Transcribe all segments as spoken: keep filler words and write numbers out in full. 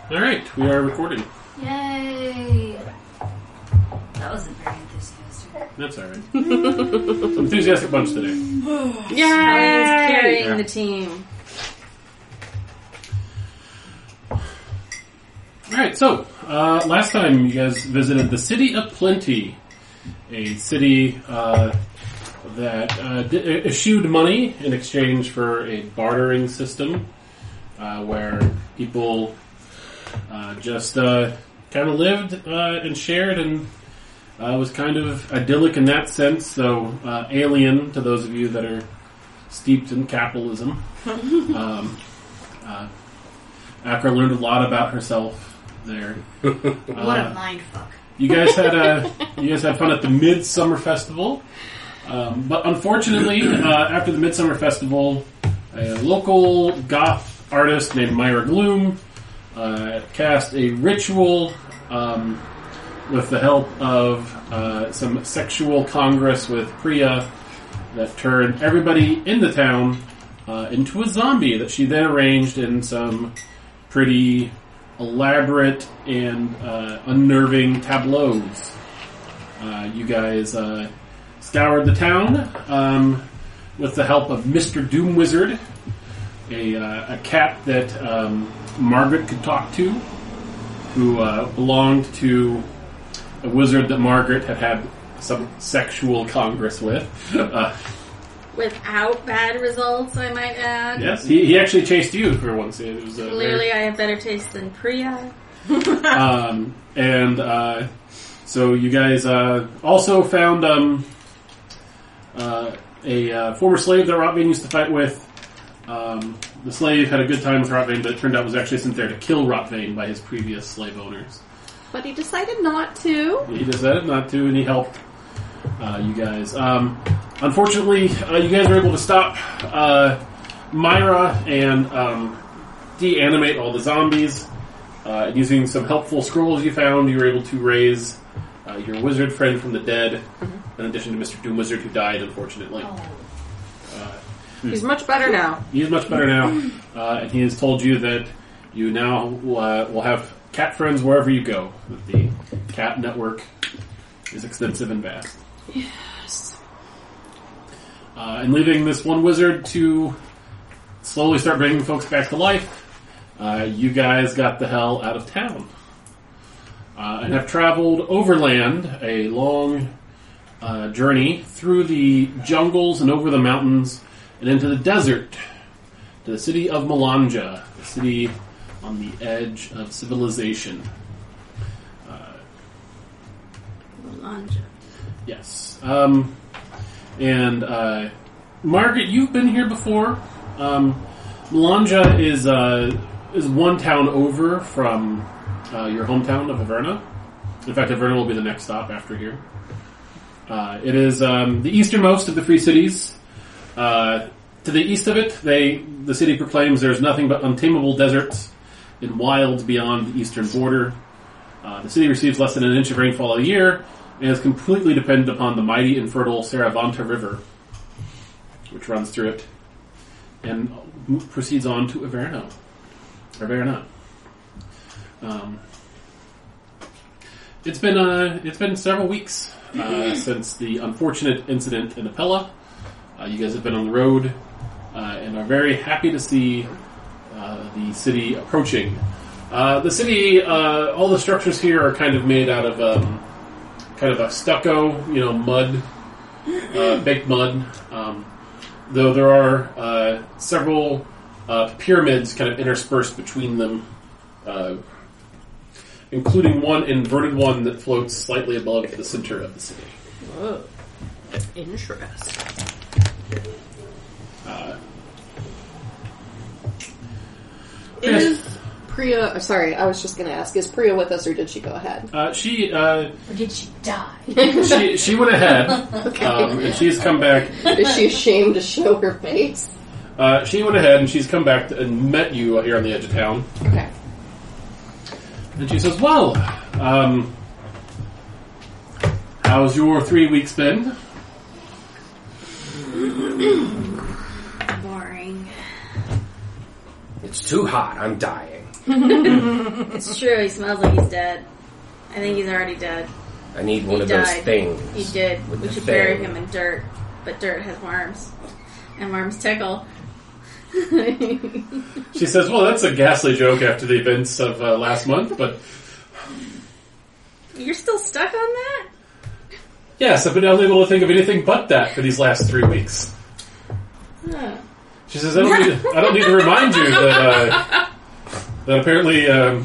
Alright, we are recording. Yay! That wasn't very enthusiastic. That's alright. Some enthusiastic bunch today. Yay! Kelly's carrying Yeah. the team. Alright, so, uh, last time you guys visited the City of Plenty, a city uh, that uh, d- eschewed money in exchange for a bartering system uh, where people uh, just uh, kind of lived uh, and shared and uh, was kind of idyllic in that sense, so uh, alien to those of you that are steeped in capitalism. um, uh, Akra learned a lot about herself there. What Uh, a mind fuck. You guys had uh, you guys had fun at the Midsummer Festival, um, but unfortunately, uh, after the Midsummer Festival, a local goth artist named Myra Gloom uh, cast a ritual um, with the help of uh, some sexual congress with Priya that turned everybody in the town uh, into a zombie that she then arranged in some pretty elaborate and uh, unnerving tableaus. Uh, you guys uh, scoured the town um, with the help of Mister Doom Wizard, a, uh, a cat that um, Margaret could talk to, who uh, belonged to a wizard that Margaret had had some sexual congress with. Uh, Without bad results, I might add. yes, he, he actually chased you for once. It was uh, Clearly very- I have better taste than Priya. um, and uh, so you guys uh, also found um, uh, a uh, former slave that Rotvane used to fight with. Um, the slave had a good time with Rotvane, but it turned out was actually sent there to kill Rotvane by his previous slave owners. But he decided not to. He decided not to, and he helped uh, you guys. Um, unfortunately, uh, you guys were able to stop uh, Myra and um, de-animate all the zombies. Uh, using some helpful scrolls you found, you were able to raise uh, your wizard friend from the dead, in addition to Mister Doom Wizard, who died, unfortunately. Uh, He's much better now. he is much better now, uh, and he has told you that you now uh, will have cat friends wherever you go. That the cat network is extensive and vast. Yes. Uh, and leaving this one wizard to slowly start bringing folks back to life, uh, you guys got the hell out of town. Uh, and have traveled overland a long uh, journey through the jungles and over the mountains and into the desert to the city of Malanja, the city on the edge of civilization. Uh, Malanja. Yes. Um, and uh, Margaret, you've been here before. Um, Malanja is uh, is one town over from uh, your hometown of Averna. In fact, Averna will be the next stop after here. Uh, it is um, the easternmost of the Free Cities. Uh, to the east of it, they the city proclaims there's nothing but untamable deserts and wilds beyond the eastern border. Uh, the city receives less than an inch of rainfall a year and is completely dependent upon the mighty and fertile Saravanta River, which runs through it and proceeds on to Averno. Averna. Um, it's been uh, it's been several weeks uh, since the unfortunate incident in Apella. Uh, you guys have been on the road uh, and are very happy to see uh, the city approaching. Uh, the city, uh, all the structures here are kind of made out of um, kind of a stucco, you know, mud, uh, baked mud. Um, though there are uh, several uh, pyramids kind of interspersed between them, uh, including one inverted one that floats slightly above the center of the city. Whoa. Interesting. Uh, Is Priya... uh, Sorry, I was just going to ask, is Priya with us or did she go ahead? uh, she uh, Or did she die? she she went ahead, Okay. um, and she's come back. Is she ashamed to show her face? Uh, she went ahead and she's come back to, and met you here on the edge of town. Okay. And she says, "Well, um, how's your three weeks been?" Boring. It's too hot. I'm dying. It's true, he smells like he's dead. I think he's already dead. I need one He of those died. things. He did. with We the should bury thing. him in dirt. But dirt has worms. And worms tickle. She says, well, that's a ghastly joke after the events of uh, last month, but You're still stuck on that? yes, I've been unable to think of anything but that for these last three weeks. Huh. She says, I don't need to, I don't need to remind you that, uh, that apparently, um,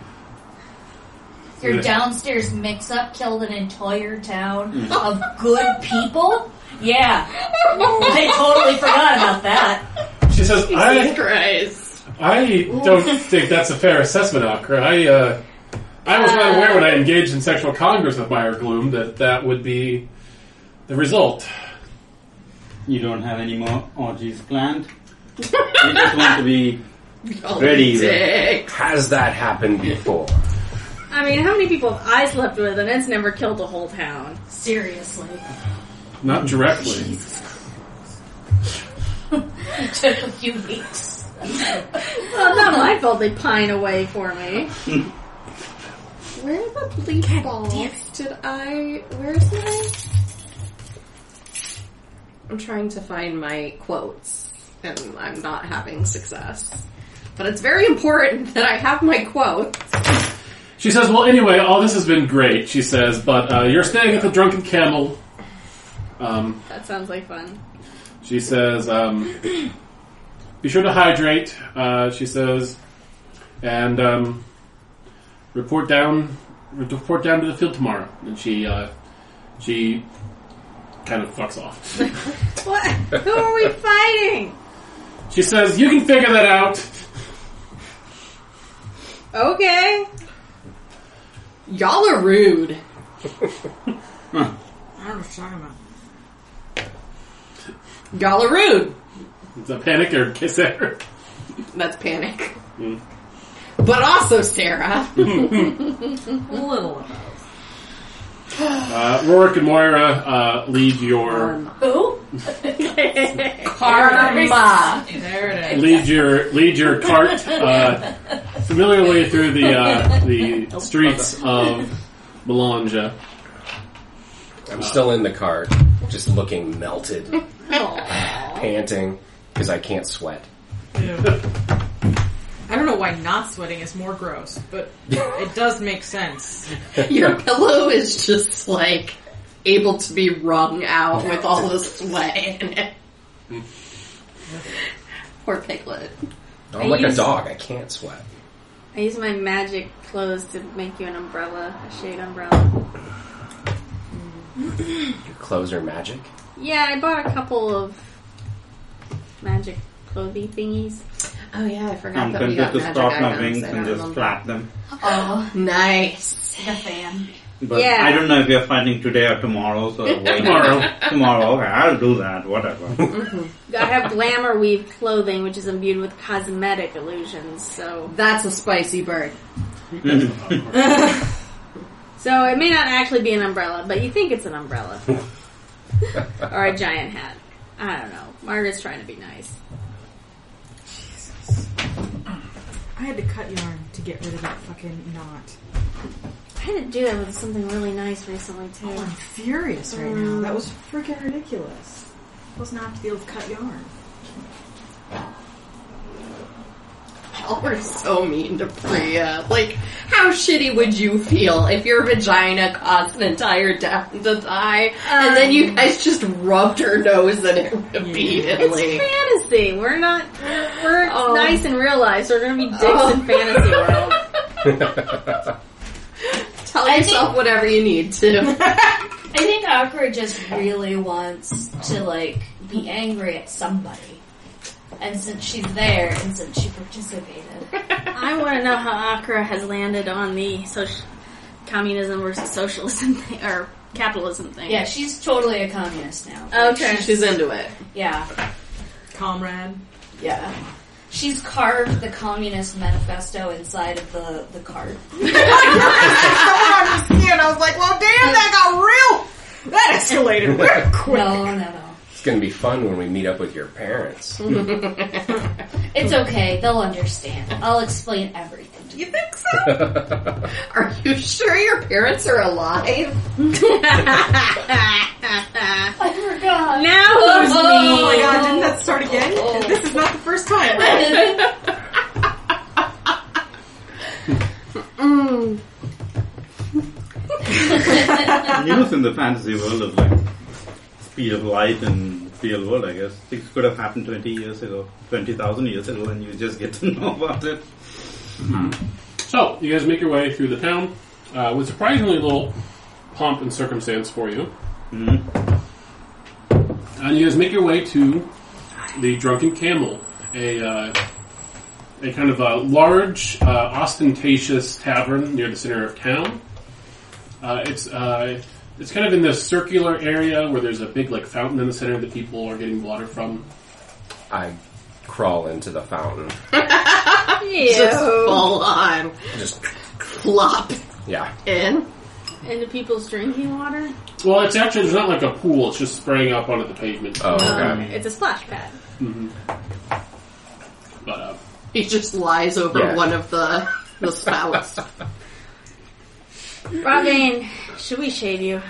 Your downstairs mix-up killed an entire town of good people? Yeah. I totally forgot about that. she says, Jesus I, Christ. I don't think that's a fair assessment, Akra. I, uh, I was not aware when I engaged in sexual congress with Meyer Gloom that that would be the result. You don't have any more orgies planned? You just want to be ready. Dick. Has that happened before? I mean, how many people have I slept with and it's never killed a whole town? Seriously. Not directly. It took a few weeks. Well, not my fault they pine away for me. Where the bleach balls did I... Where's my... I'm trying to find my quotes, and I'm not having success. But it's very important that I have my quotes. She says, well, anyway, all this has been great, she says, but uh, you're staying at the Drunken Camel. Um, That sounds like fun. she says, um, be sure to hydrate, uh, she says, and um, report down report down to the field tomorrow. And she, uh, she kind of fucks off. What? Who are we fighting? She says, you can figure that out. Okay. Y'all are rude. I don't know what you're talking about. Y'all are rude. Is that Panic or Kisser? That's Panic. Mm. But also Sarah. A little of both. Uh, Rorik and Moira uh, lead your Who? Karma. There it is. lead your lead your cart uh, familiarly through the uh, the streets of Melange. I'm still in the cart, just looking melted, Aw. panting, because I can't sweat. I don't know why not sweating is more gross, but it does make sense. Your pillow is just like able to be wrung out with all the sweat in it. Poor Piglet. I'm like a used- dog, I can't sweat. I use my magic clothes to make you an umbrella, a shade umbrella. Your clothes are magic? Yeah, I bought a couple of magic clothing thingies. Oh yeah, I forgot I'm that we tempted got to magic stop my items. wings I and don't just remember. flap them. Oh, Nice. like a fan. But Yeah. I don't know if you're fighting today or tomorrow, so wait. Tomorrow. Tomorrow, okay, I'll do that, whatever. I have glamour weave clothing, which is imbued with cosmetic illusions. So, That's a spicy bird. so it may not actually be an umbrella, but you think it's an umbrella or a giant hat. I don't know. Margaret's trying to be nice. I had to cut yarn to get rid of that fucking knot. I had to do that with something really nice recently too. Oh, I'm furious right now. That was freaking ridiculous. I was not to deal with cut yarn. Y'all were so mean to Priya. Like, how shitty would you feel if your vagina caused an entire death to die, and then you guys just rubbed her nose in it repeatedly? It's fantasy. We're not. We're, we're Oh. nice in real life, so we're gonna be dicks Oh. in fantasy world. Tell I yourself think- whatever you need to. I think Akra just really wants to, like, be angry at somebody. And since she's there, and since she participated. I want to know how Accra has landed on the social communism versus socialism thing, or capitalism thing. Yeah, she's totally a communist now. Okay. She's into it. Yeah, Comrade. yeah. She's carved the Communist Manifesto inside of the, the cart. And I was like, well, damn, that got real. That escalated real quick. No, no, no. It's gonna be fun when we meet up with your parents. It's okay. They'll understand. I'll explain everything. You think so? Are you sure your parents are alive? I forgot. Now who's Oh me? my god, didn't that start again? This is not the first time. Mm. News in the fantasy world of like speed of light and real world, I guess. Things could have happened twenty years ago, twenty thousand years ago, and you just get to know about it. So, you guys make your way through the town uh, with surprisingly little pomp and circumstance for you. Mm-hmm. And you guys make your way to the Drunken Camel, a uh, a kind of a large, uh, ostentatious tavern near the center of town. Uh, it's uh, it's kind of in this circular area where there's a big like fountain in the center that people are getting water from. I crawl into the fountain. Just full on. Just, Flop yeah. in. Into people's drinking water? Well, it's actually there's not like a pool; it's just spraying up onto the pavement. Oh, Um, okay. it's a splash pad. hmm But uh, He just lies over Yeah. one of the the spouts. Robin, should we shave you?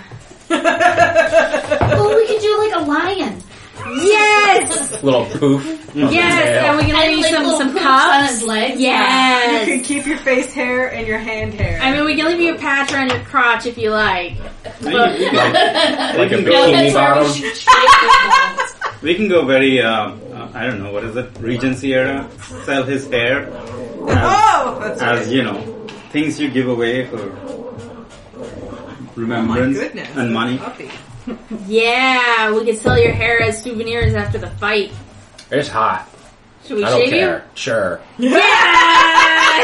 Oh, we could do like a lion. Yes! Little poof. Yes! And we can And leave like some, little some poops cuffs. on his legs. You Yes! can keep your face hair and your hand hair. I mean, we can leave you a patch around your crotch if you like. We can, we can- Like a we can No, go, bikini that's where we bottom. should shave the balls. we can go very, uh, uh, I don't know, what is it, Regency era? Sell his hair oh! That's right. as, you know, things you give away for Oh my remembrance goodness. and money. Puppy. Yeah, we could sell your hair as souvenirs after the fight. It's hot. Should we I don't shave care. Sure. you? Yes!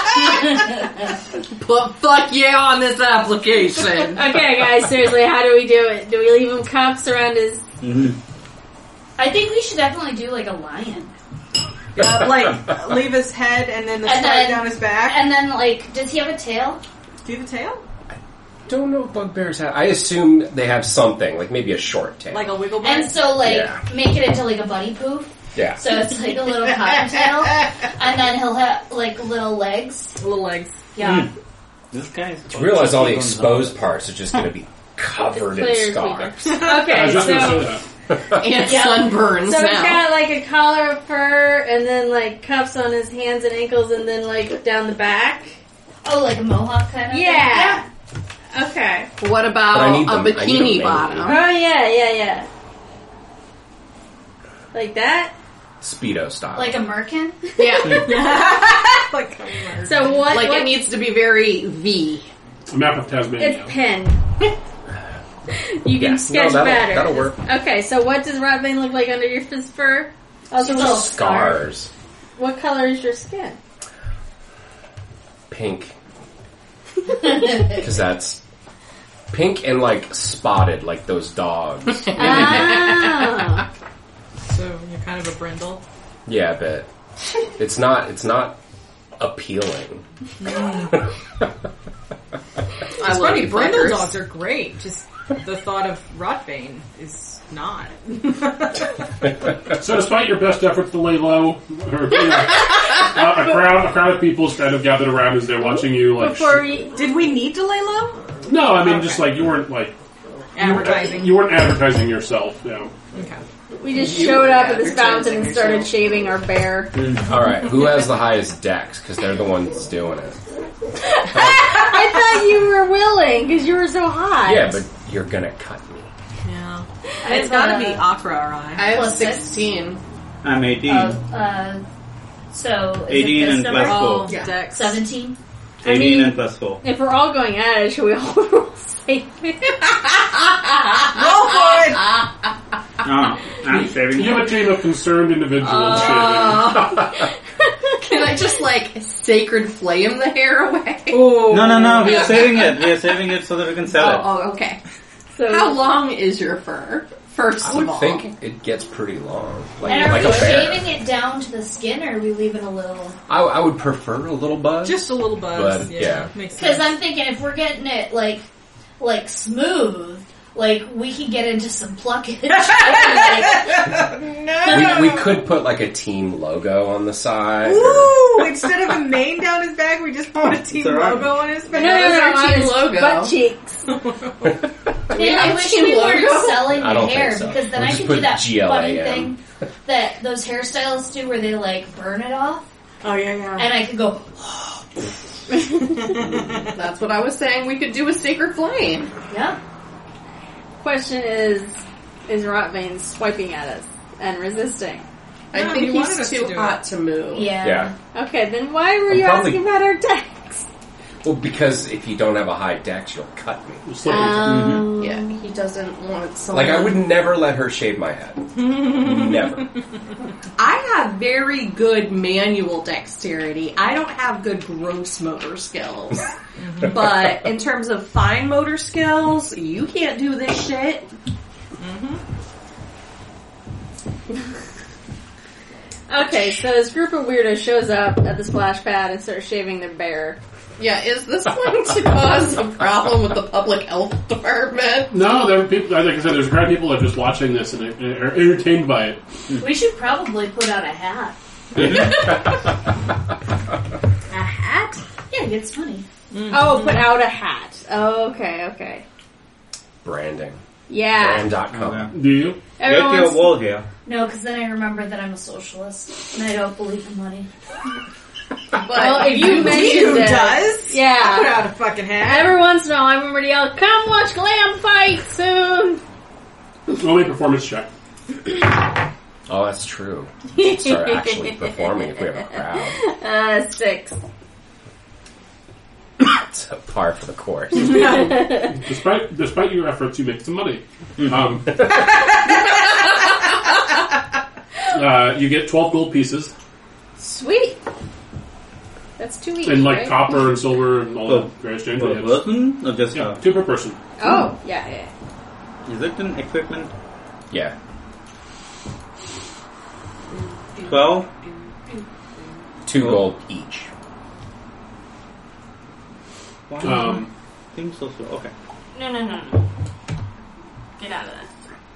But fuck yeah on this application. Okay, guys, seriously, how do we do it? Do we leave him cuffs around his... Mm-hmm. I think we should definitely do like a lion. Uh, like, leave his head and then the And stripe then- down his back. And then like, does he have a tail? Do you have a tail? Don't know if bugbears have. I assume they have something, like maybe a short tail. Like a wiggle And bit? so like, Yeah. make it into like a buddy poof. yeah. So it's like a little cottontail. And then he'll have like little legs. Little legs. Yeah. This guy's... To realize all the exposed parts are just going to be covered in Players scars. I Okay, was just going to so... say that. And Yeah. sunburns So he's now. got like a collar of fur, and then like cuffs on his hands and ankles, and then like down the back. Oh, like a mohawk kind of Yeah. thing? Okay. What But I about need a them- I need bikini them bottom? Oh yeah, yeah, yeah. Like that. Speedo style. Like a merkin? Yeah. Like, So what? Like what it needs to be very V. A map of Tasmania. it's pen. You can Yeah. sketch No, that'll- better. that'll work. Okay, so what does Robin look like under your fist fur? Also, She's little all Scars. What color is your skin? Pink. Because that's pink and like spotted, like those dogs. Ah. So you're kind of a brindle. Yeah, but it's not. It's not appealing. I It's love funny, you brindle fuckers. dogs are great. Just the thought of Rottbane is not. So, despite your best efforts to lay low, or, you know, uh, a crowd, a crowd of people's kind of gathered around as they're watching you. Like, Before we, Did we need to lay low? no, I mean, just like you weren't like Advertising. You weren't advertising yourself. You know. Okay. we just showed up at this fountain and started shaving our bear. All right, who has the highest dex? Because they're the ones doing it. I thought you were willing because you were so hot. Yeah, but you're gonna cut me. Yeah. And it's gotta be Akra or I. I have Plus six. sixteen. I'm eighteen. Uh, uh, so, is eighteen it this and number? plus Oh, four. Yeah. Dex. seventeen? I eighteen mean- and plus four. If we're all going at it, should we all roll saving? Roll for it! Ah, I'm saving. You have a team of concerned individuals. Can I just like sacred flame the hair away? Oh. No, no, no. We are saving it. We are saving it so that we can sell it. Oh, oh, okay. So How long is your fur? First I of would all, think it gets pretty long, like And are like we a bear. shaving it down to the skin, or are we leaving a little? I, I would prefer a little buzz. Just a little buzz. But, yeah. yeah. Makes Because sense. I'm thinking if we're getting it like, like smooth, Like, we could get into some pluckage. Like, No. We, we could put like a team logo on the side. or- Ooh, instead of a mane down his back, we just put a team It's alright. logo on his No, back. no, no, That no, was our on team his logo. butt cheeks. we I have wish team we weren't logo? selling I the don't hair think so. because then We'll I just could do put that G L A funny M. thing that those hairstylists do where they like burn it off, Oh, yeah, yeah. and I could go. That's what I was saying. We could do a sacred flame. Yeah. Question is, is Rotvane swiping at us and resisting? I No, think he wanted he's us to too do hot to move. Yeah. Yeah. Okay, then why were I'm you probably- asking about our decks? Well, because if you don't have a high dex, you'll cut me. Slippery. Um, Yeah, he doesn't want someone. Like I would never let her shave my head. Never. I have very good manual dexterity. I don't have good gross motor skills. But in terms of fine motor skills, you can't do this shit. Okay, so this group of weirdos shows up at the splash pad and starts shaving their bear. Yeah, is this going to cause a problem with the public health department? No, there are people. Like I said, there's a crowd of people that are just watching this and are entertained by it. We should probably put out a hat. A hat? Yeah, it gets money. Oh, put out a hat. Oh, okay, okay. Branding. Yeah. Brand dot com. Okay. Do you? Get Everyone's your wall here. No, because then I remember that I'm a socialist and I don't believe in money. But Well, if you You mentioned it, does? Put yeah. out a fucking hat. Every once in a while, I remember to yell, "Come watch Glam fight soon!" Only performance check. Oh, that's true. We should start actually performing if we have a crowd. Uh, six. It's a par for the course. Despite despite your efforts, you make some money. Um, uh, you get twelve gold pieces Sweet. That's two each, and like right? copper and silver and all Oh, that great exchange. Per Yeah, person or just yeah, her? two per person. Oh, yeah, yeah. Is it an equipment? Yeah. Twelve? Two gold each. Wow. Um, Seems so slow. Okay. No, no, no, no. Get out of that.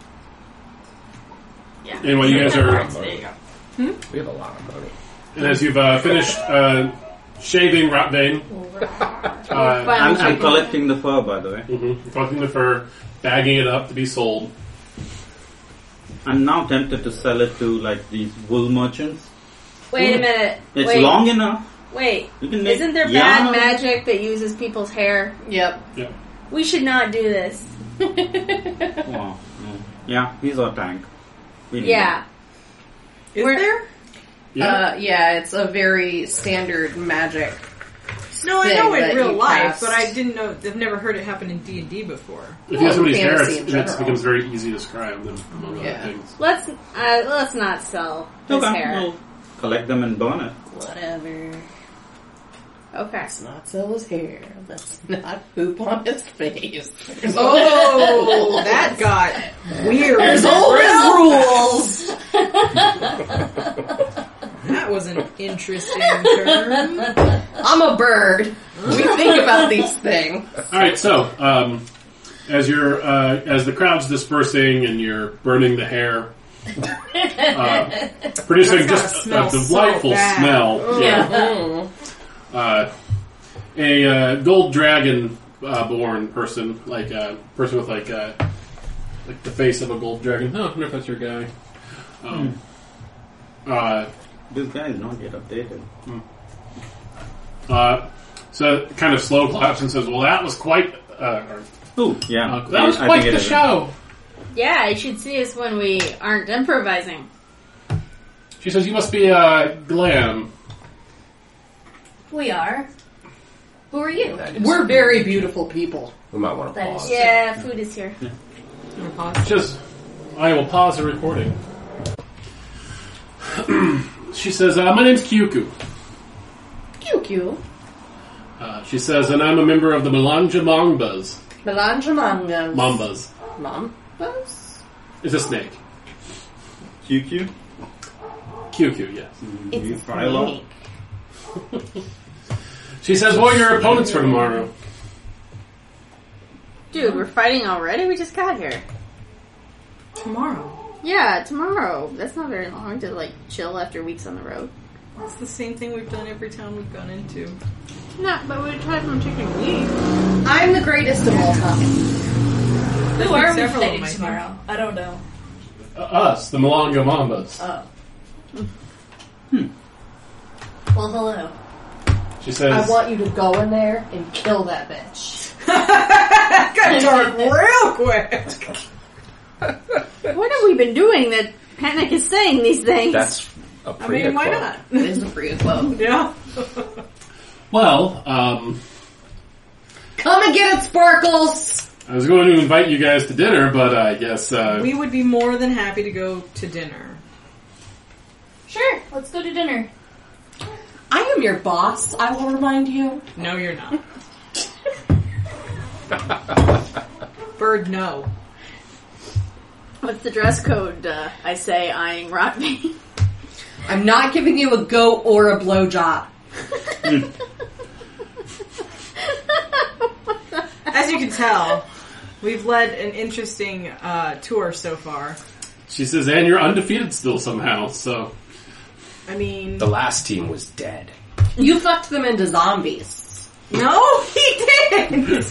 Yeah. Anyway, you guys are, There you go. We have a lot of money. and as you've uh, finished uh, shaving Rotvane, uh, I'm, I'm collecting the fur, by the way. mm-hmm, collecting the fur, bagging it up to be sold. I'm now tempted to sell it to like these wool merchants. Wait a minute. It's Wait. long enough. Wait. You can make Isn't there yarn. bad magic that uses people's hair? Yep. Yeah. We should not do this. Wow. Mm. Yeah, he's our tank. We need Yeah. Is We're- there? Yeah. Uh, yeah, it's a very standard magic. No, I thing know that in real you life, cast. but I didn't know. I've never heard it happen in D and D before. if you have somebody's hair, fantasy it's, in it general. becomes very easy to describe them, among Yeah. other things. Let's uh, let's not sell his Okay, hair. we'll collect them and burn it. Whatever. Okay. Let's not sell his hair. Let's not poop on his face. There's Oh, that got weird. There's always rules. That was an interesting turn. I'm a bird. We think about these things. All right, so um, as you're uh, as the crowd's dispersing and you're burning the hair, uh, producing That's just gotta a, a smell so delightful bad. smell. Yeah. Uh, a uh, gold dragon uh, born person, like a person with like uh, like the face of a gold dragon. Oh, I wonder if that's your guy. Um, uh, This guy is not yet updated. uh, so kind of slow claps and says, "Well, that was quite uh, or, Oh, yeah. uh, that was I quite think it the is. show." Yeah, you should see us when we aren't improvising. She says, "You must be uh, Glam." We are. Who are you? That is- We're very beautiful people. We might want to That pause. is- Yeah, food is here. She says, "I will pause the recording." She says, uh, "My name's Kyuku." Cute, cute. Uh, she says, "And I'm a member of the Melanja Mambas." Melange mangas. Mambas. Mambas? It's a snake. Q Q? Kyuku, yes. It's You a fry a lot? snake. She says, "What are your opponents for tomorrow?" Dude, we're fighting already? We just got here. Tomorrow. Yeah, tomorrow. That's not very long to, like, chill after weeks on the road. It's the same thing we've done every town we've gone into. No, but we tried from chicken wings. I'm the greatest of all time. Who are we several of fighting my tomorrow? I don't know. Uh, us, the Malanga Mambas. Oh. Hmm. Well, hello. She says, I want you to go in there and kill that bitch. Got dark real quick. What have we been doing that Panic is saying these things? That's a I Priya mean, why quote. not? It is a free quote. Yeah. well, um, Come and get it, Sparkles! I was going to invite you guys to dinner, but I guess, uh, We would be more than happy to go to dinner. Sure, let's go to dinner. I am your boss, I will remind you. No, you're not. Bird, no. What's the dress code, uh, I say, eyeing Rodney? I'm not giving you a go or a blowjob. As you can tell, we've led an interesting uh, tour so far. she says, and you're undefeated still somehow, so. I mean... The last team was dead. You fucked them into zombies. No, he didn't!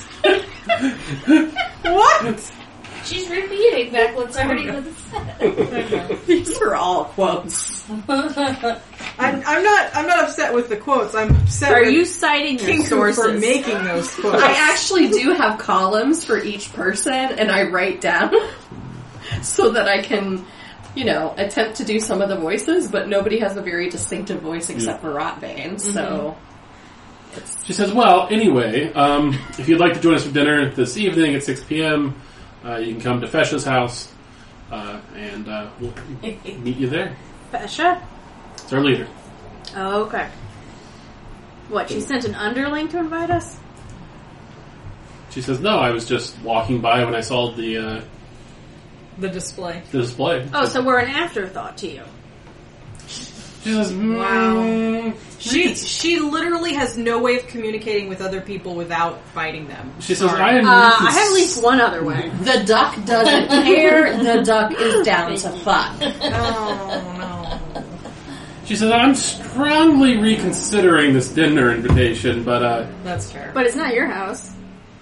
What? She's repeating back what's already been said. These are all quotes. I'm, I'm not. I'm not upset with the quotes. I'm upset. Are with you citing your Kinku sources? for making those quotes. I actually do have columns for each person, and I write down so that I can, you know, attempt to do some of the voices, but nobody has a very distinctive voice except for Rotvane, so... She says, well, anyway, um, if you'd like to join us for dinner this evening at six p.m., uh, you can come to Fesha's house, uh, and uh, we'll meet you there. Fesha? It's our leader. Oh, okay. What, she sent an underling to invite us? She says, no, I was just walking by when I saw the, uh, The display. the display. Oh, so we're an afterthought to you. She says, mm, Wow. She she literally has no way of communicating with other people without fighting them. She says, Sorry. I am... Uh, I have at least one other way. The duck doesn't care, the duck is down to fuck. Oh, no. She says, I'm strongly reconsidering this dinner invitation, but, uh, That's fair. But it's not your house.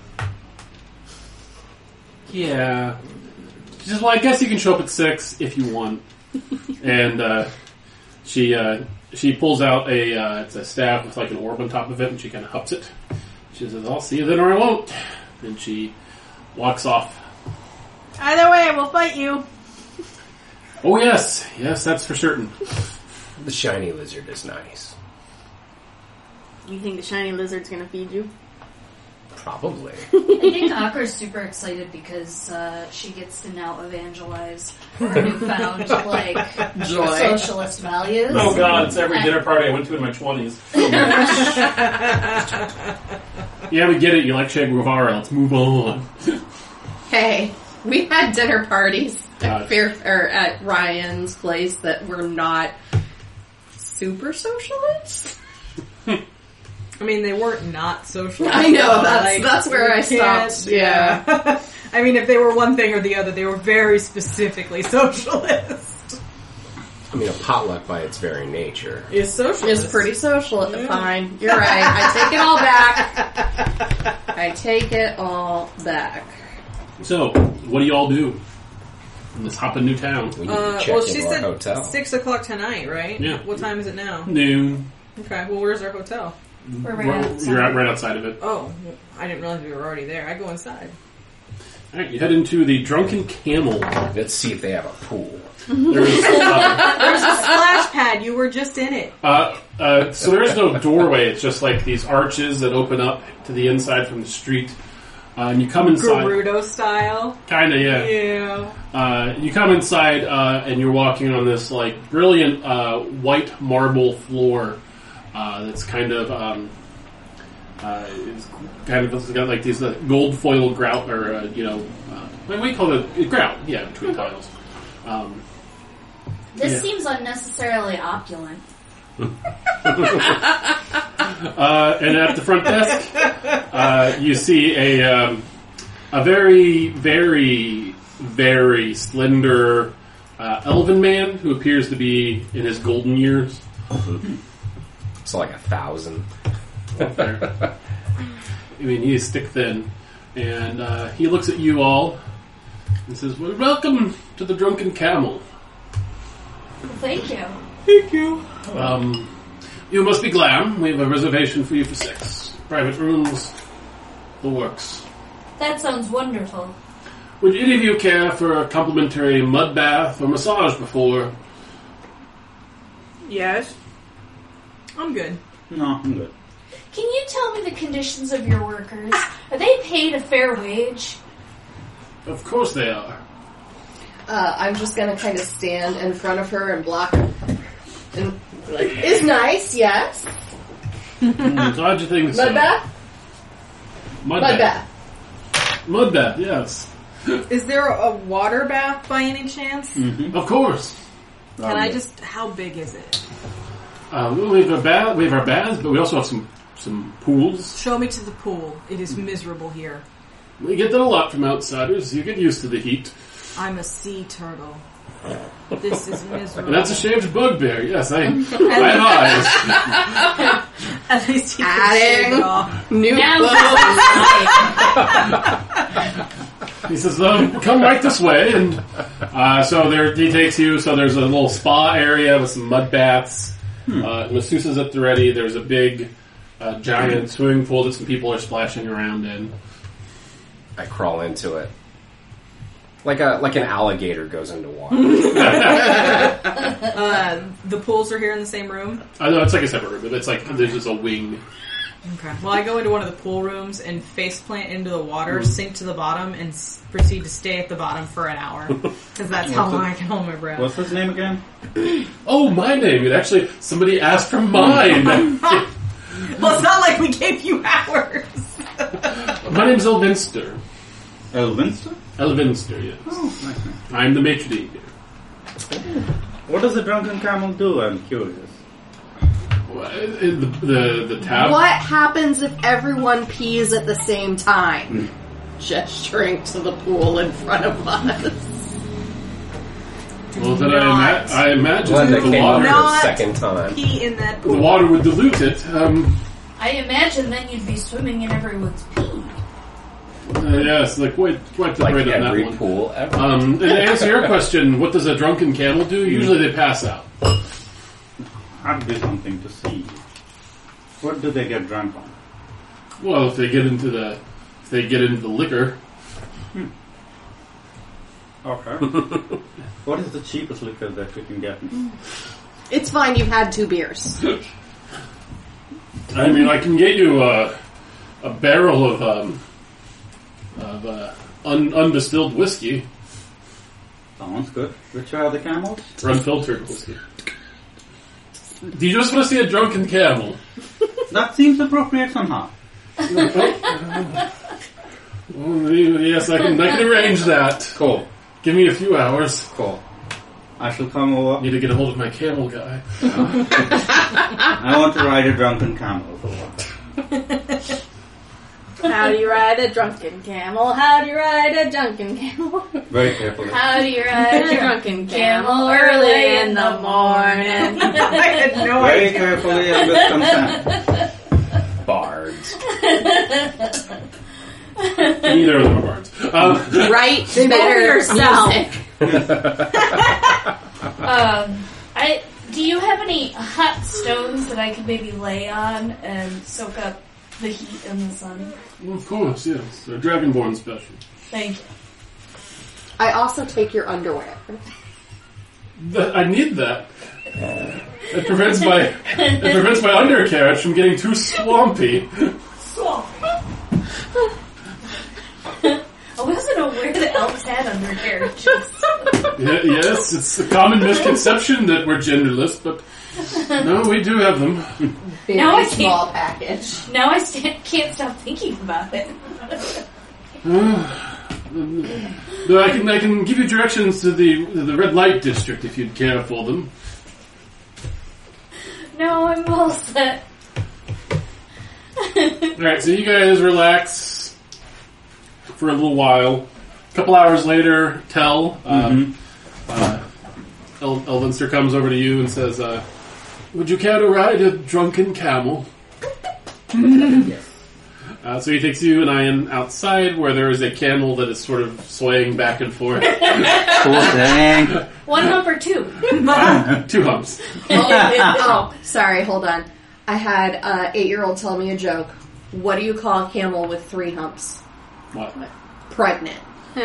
yeah. She says, well, I guess you can show up at six if you want. And, uh, she, uh, she pulls out a, uh, it's a staff with like an orb on top of it, and she kind of hups it. She says, I'll see you then or I won't. And she walks off. Either way, we'll fight you. Oh, yes. Yes, that's for certain. The shiny lizard is nice. You think the shiny lizard's gonna feed you? Probably. I think Akira's super excited because uh, she gets to now evangelize her newfound, like, Joy. socialist values. Oh, God, it's every dinner party I went to in my twenties. Yeah, we get it. You like Che Guevara. Let's move on. Hey, we had dinner parties God. at Fair, or at Ryan's place that were not super socialist. I mean, they weren't not socialist. I know, but, that's- like, that's where I you can't- stopped, yeah. I mean, if they were one thing or the other, they were very specifically socialist. I mean, a potluck by its very nature. Is socialist. It's pretty social. Fine, you're right. I take it all back. I take it all back. So, what do you all do? Let's hop in new town. We need Uh, to check well, she into our said hotel. six o'clock tonight, right? Yeah. What time is it now? Noon. Okay. Well, where's our hotel? We're right We're- outside. You're out right outside of it. Oh, I didn't realize we were already there. I go inside. Alright, you head into the Drunken Camel. Let's see if they have a pool. There's, uh, There's a splash pad. You were just in it. uh, uh, so there is no doorway. It's just like these arches that open up to the inside from the street. Uh, and you come inside. Gerudo style. Kinda, yeah. Yeah. Uh, you come inside, uh, and you're walking on this, like, brilliant, uh, white marble floor, uh, that's kind of, um, uh, it's kind of, it's got, like, these uh, gold foil grout, or, uh, you know, uh, what do you call it? Grout, yeah, between tiles. Um, This Yeah. seems unnecessarily opulent. Uh, and at the front desk, uh, you see a um, a very, very, very slender uh, elven man who appears to be in his golden years. It's like a thousand. There. I mean, he is stick thin. And uh, he looks at you all and says, well, welcome to the Drunken Camel. Well, thank you. Thank you. Um, you must be glam. We have a reservation for you for six. Private rooms, the works. That sounds wonderful. Would any of you care for a complimentary mud bath or massage before? Yes. I'm good. No, I'm good. Can you tell me the conditions of your workers? Are they paid a fair wage? Of course they are. Uh, I'm just gonna kind of stand in front of her and block her. And like, is nice, yes. Mm, how'd you think so? Mud bath? Mud, Mud bath. bath. Mud bath, yes. Is there a water bath by any chance? Mm-hmm. Of course. Can I just, how big is it? Uh, we have our bath, we have our baths, but we also have some some pools. Show me to the pool. It is miserable here. We get that a lot from outsiders. You get used to the heat. I'm a sea turtle. This is miserable. And that's a shaved bugbear. Yes, I, I have eyes. At least he can Adding. shave it off. New Now clothes. He says, um, come right this way. And uh, so there, he takes you. So there's a little spa area with some mud baths. Hmm. Uh, masseuses at the ready. There's a big, uh, giant swimming pool that some people are splashing around in. I crawl into it. Like a like an alligator goes into water. Uh, the pools are here in the same room? I know it's like a separate room, but it's like there's just a wing. Okay. Well, I go into one of the pool rooms and face plant into the water, sink to the bottom, and s- proceed to stay at the bottom for an hour. Because that's how What's long it- I can hold my breath. What's his name again? Oh, my name. It actually, somebody asked for mine. Well, it's not like we gave you hours. My name's Elvinster. Elvinster? Elvinster, yes. Oh, nice name. I'm the maitre d' here. What does the drunken camel do? I'm curious. Well, The, the, the tab. What happens if everyone pees at the same time? Gesturing to the pool in front of us. Well, then I, Not. ima- I imagine Glenda that the came water, over Not a second time. Pee in that the pool. water would dilute it. Um, I imagine then you'd be swimming in everyone's pee. uh, yes, like quite, quite the Like right on that every one. pool ever. Um, and to answer your question, what does a drunken camel do? Usually they pass out. That'd be something to see. What do they get drunk on? Well, if they get into the, if they get into the liquor, Okay. What is the cheapest liquor that we can get? It's fine, you've had two beers. I mean, I can get you a, a barrel of um, of uh, un, undistilled whiskey, Sounds good. Which are the camels? or unfiltered whiskey. Do you just want to see a drunken camel? That seems appropriate somehow. Well, yes, I can. I can arrange that. Cool. Give me a few hours. Cool. I shall come over. Need to get a hold of my camel guy. I want to ride a drunken camel for once. How do you ride a drunken camel? How do you ride a drunken camel? Very carefully. How do you ride A drunken camel early in the morning. I had no Very idea. carefully and with consent. Bards. Neither of them are bards. Um, Write Spoke better yourself. music. Um, I do you have any hot stones that I could maybe lay on and soak up the heat in the sun? well, of course, yes. They're Dragonborn special. Thank you. I also take your underwear. That, I need that. It prevents my it prevents my undercarriage from getting too swampy. I wasn't aware that elves had undercarriages. Yeah, yes, it's a common misconception that we're genderless, but no, we do have them. Very Now I small package. Now I st- can't stop thinking about it. No, I can I can give you directions to the to the red light district if you'd care for them. No, I'm all set. All right, so you guys relax for a little while. A couple hours later, Tell, um, uh, El- Elvinster comes over to you and says, uh, would you care to ride a drunken camel? uh, so he takes you and I in outside where there is a camel that is sort of swaying back and forth. Poor thing. One hump or two. Two humps. Oh, sorry, hold on. I had an uh, eight-year-old tell me a joke. What do you call a camel with three humps? What? Pregnant. Uh,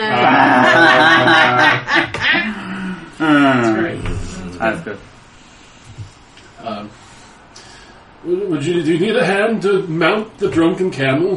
That's great. That's good. Um, would would you, do you need a hand to mount the drunken camel?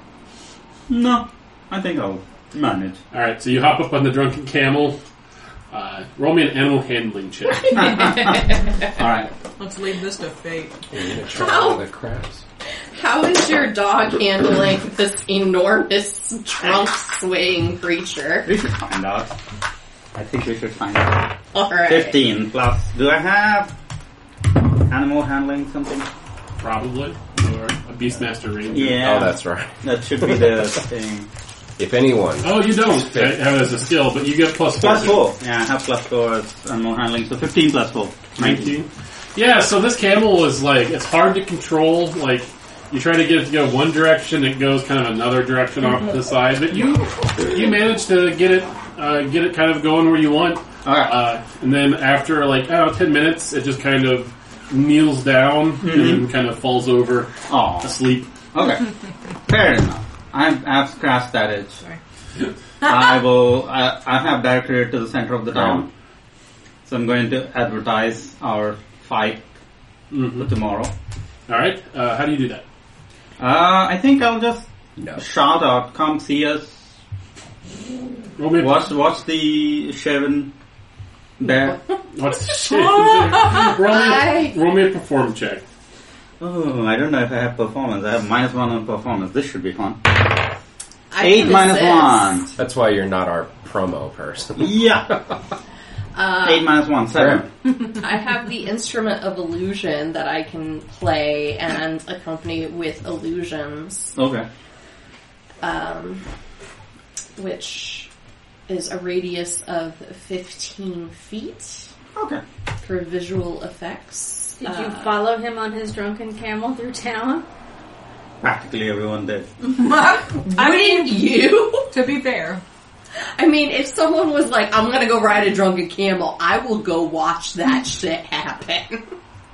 No, I think I'll manage. Alright, so you hop up on the drunken camel. Uh, roll me an animal handling check. Alright. Let's leave this to fate. You're gonna try How? all the crabs. How is your dog handling this enormous trunk swaying creature? We should find out. I think we should find out. Alright. fifteen plus. Do I have animal handling something? Probably. Or a Beastmaster Ranger. Yeah. Oh, that's right. That should be the thing. If anyone. Oh, you don't have it as a skill, but you get plus four. Plus four. Yeah, I have plus four as animal handling, so fifteen plus four. nineteen. Yeah, so this camel is like, it's hard to control. Like, you try to get it to go one direction, it goes kind of another direction off to the side, but you you manage to get it uh, get it kind of going where you want. Alright. Uh, and then after like, I don't know, ten minutes, it just kind of kneels down and then kind of falls over Oh. asleep. Okay. Fair enough. I've, I've scratched that itch. Sorry. I will, I, I have directed it to the center of the town. So I'm going to advertise our fight Mm-hmm. for tomorrow. Alright, uh, how do you do that? Uh, I think I'll just No. shout out, come see us. Roll me a Watch, watch the Shaven bear. What's the shit? roll, I- me, roll me a perform check. Oh, I don't know if I have performance. I have minus one on performance. This should be fun. I Eight can minus assist. one. That's why you're not our promo person. Yeah. Uh, Eight minus one, seven. I have the instrument of illusion that I can play and accompany with illusions, Okay. um, which is a radius of fifteen feet Okay. for visual effects. Did you Uh, follow him on his drunken camel through town? Practically everyone did. I mean, you? to be fair, I mean, if someone was like, I'm gonna go ride a drunken camel, I will go watch that shit happen.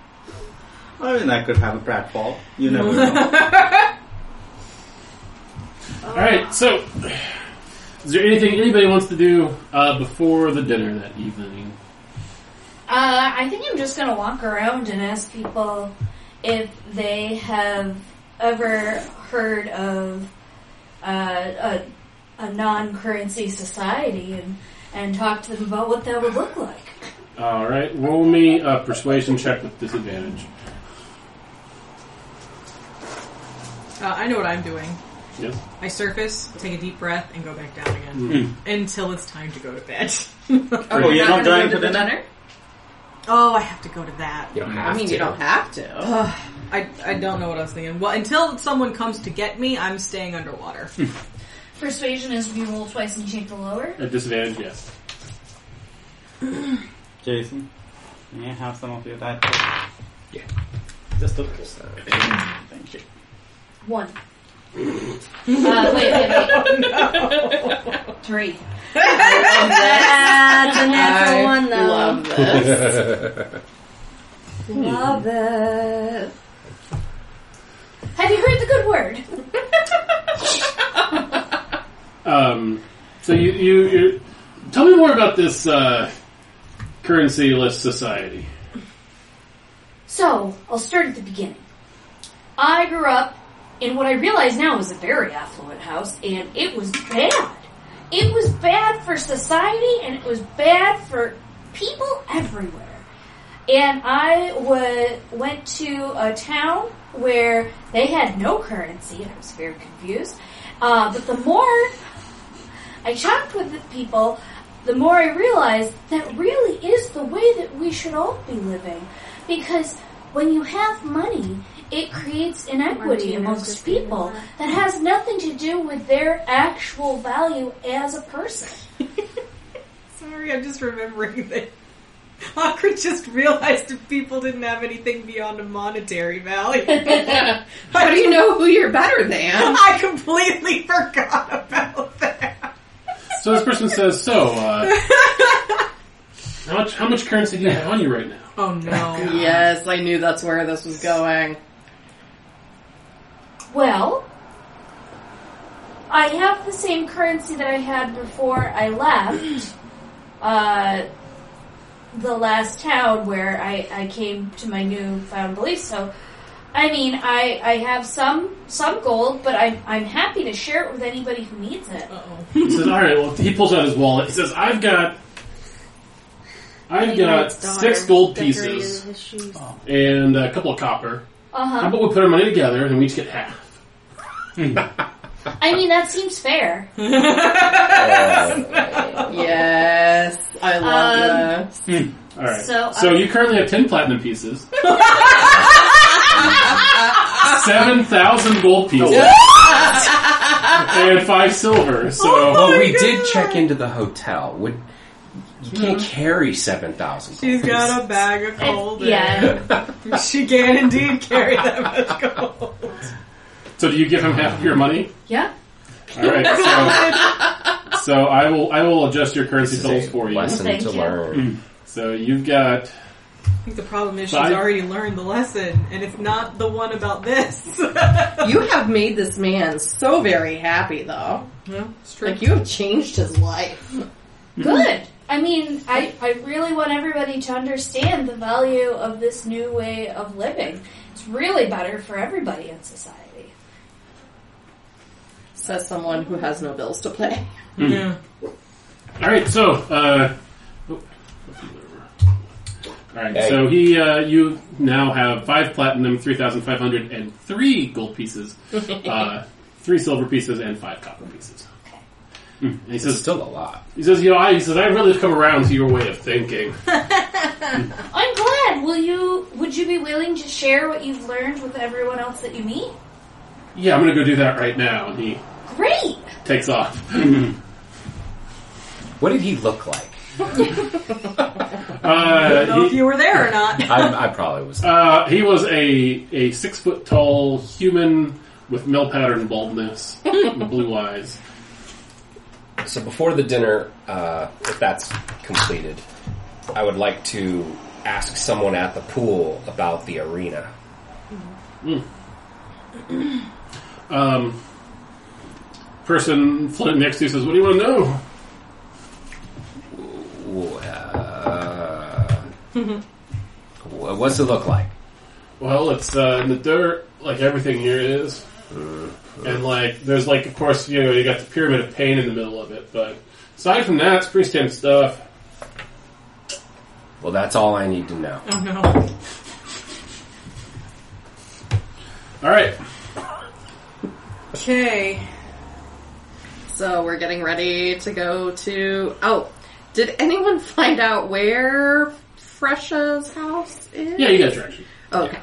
I mean, I could have a pratfall. You never know. Alright, so, is there anything anybody wants to do uh, before the dinner that evening? Uh, I think I'm just gonna walk around and ask people if they have ever heard of uh, a, a non-currency society and, and talk to them about what that would look like. Alright, roll me a persuasion check with disadvantage. uh, I know what I'm doing. Yes? I surface, take a deep breath, and go back down again. Mm. Until it's time to go to bed. Oh, you're not gonna going go to the dinner? Oh, I have to go to that. You don't have I mean, to. you don't have to. I, I don't know what I was thinking. Well, until someone comes to get me, I'm staying underwater. Persuasion is when you roll twice and you take the lower. At disadvantage, yes. Jason, may I have some of your diet? Yeah. Just a little. Thank you. One. Uh, wait, wait, wait. Three. That's a natural I one, though. love this. Love it. Have you heard the good word? Um, so you, you, you, tell me more about this, uh, currency-less society. So, I'll start at the beginning. I grew up in what I realize now is a very affluent house, and it was bad. It was bad for society, and it was bad for people everywhere. And I w- went to a town where they had no currency, and I was very confused. Uh, but the more I talked with the people, the more I realized that really is the way that we should all be living. Because when you have money it creates inequity Martinez amongst just gave people me that. that has nothing to do with their actual value as a person. Sorry, I'm just remembering that Awkward just realized if people didn't have anything beyond a monetary value. How do you know who you're better than? I completely forgot about that. So this person says, so, uh, how much how much currency do you have on you right now? Oh no. Yes, I knew that's where this was going. Well, I have the same currency that I had before I left uh, the last town where I, I came to my newfound beliefs. So, I mean, I, I have some some gold, but I'm I'm happy to share it with anybody who needs it. Uh-oh. He says, all right, well, he pulls out his wallet. He says, I've got, I've got six gold pieces His shoes. and a couple of copper. Uh How huh. about we put our money together and we each get half? I mean, that seems fair. Yes, I love Um, this. All right. So, So uh, you currently have ten platinum pieces, seven thousand gold pieces, and five silver. So Well, we did check into the hotel. Would you can't carry seven thousand? She's got a bag of gold. Yeah. and She can indeed carry that much gold. so do you give him half of your money? Yeah. All right. So, so I will I will adjust your currency totals for you. Lesson Thank to you. learn. So you've got I think the problem is she's Five. already learned the lesson, and it's not the one about this. You have made this man so very happy, though. No, it's true. Like, you have changed his life. Good. I mean, I, I really want everybody to understand the value of this new way of living. It's really better for everybody in society. Says someone who has no bills to pay. Yeah. all right. So uh, oh, all right. Hey. So he uh, you now have five platinum, three thousand five hundred, and three gold pieces, uh, three silver pieces, and five copper pieces. Mm. And he It's says, still a lot. he says, you know, I, he says, I really come around to your way of thinking. I'm glad. Will you? Would you be willing to share what you've learned with everyone else that you meet? Yeah, I'm gonna go do that right now. And he Great. takes off. What did he look like? Uh, I don't know if he, you were there or not. I, I probably was. uh, he was a a six foot tall human with mill pattern baldness, and blue eyes. So before the dinner, uh, if that's completed, I would like to ask someone at the pool about the arena. Um, person floating next to you says, "What do you want to know?" Ooh, uh, wha- what's it look like? Well, it's uh, in the dirt, like everything here is. And, like, there's, like, of course, you know, you got the Pyramid of Pain in the middle of it, but aside from that, it's pretty standard stuff. Well, that's all I need to know. Oh no. Alright. Okay. So we're getting ready to go to... Oh, did anyone find out where Fresha's house is? Yeah, you got direction. Okay.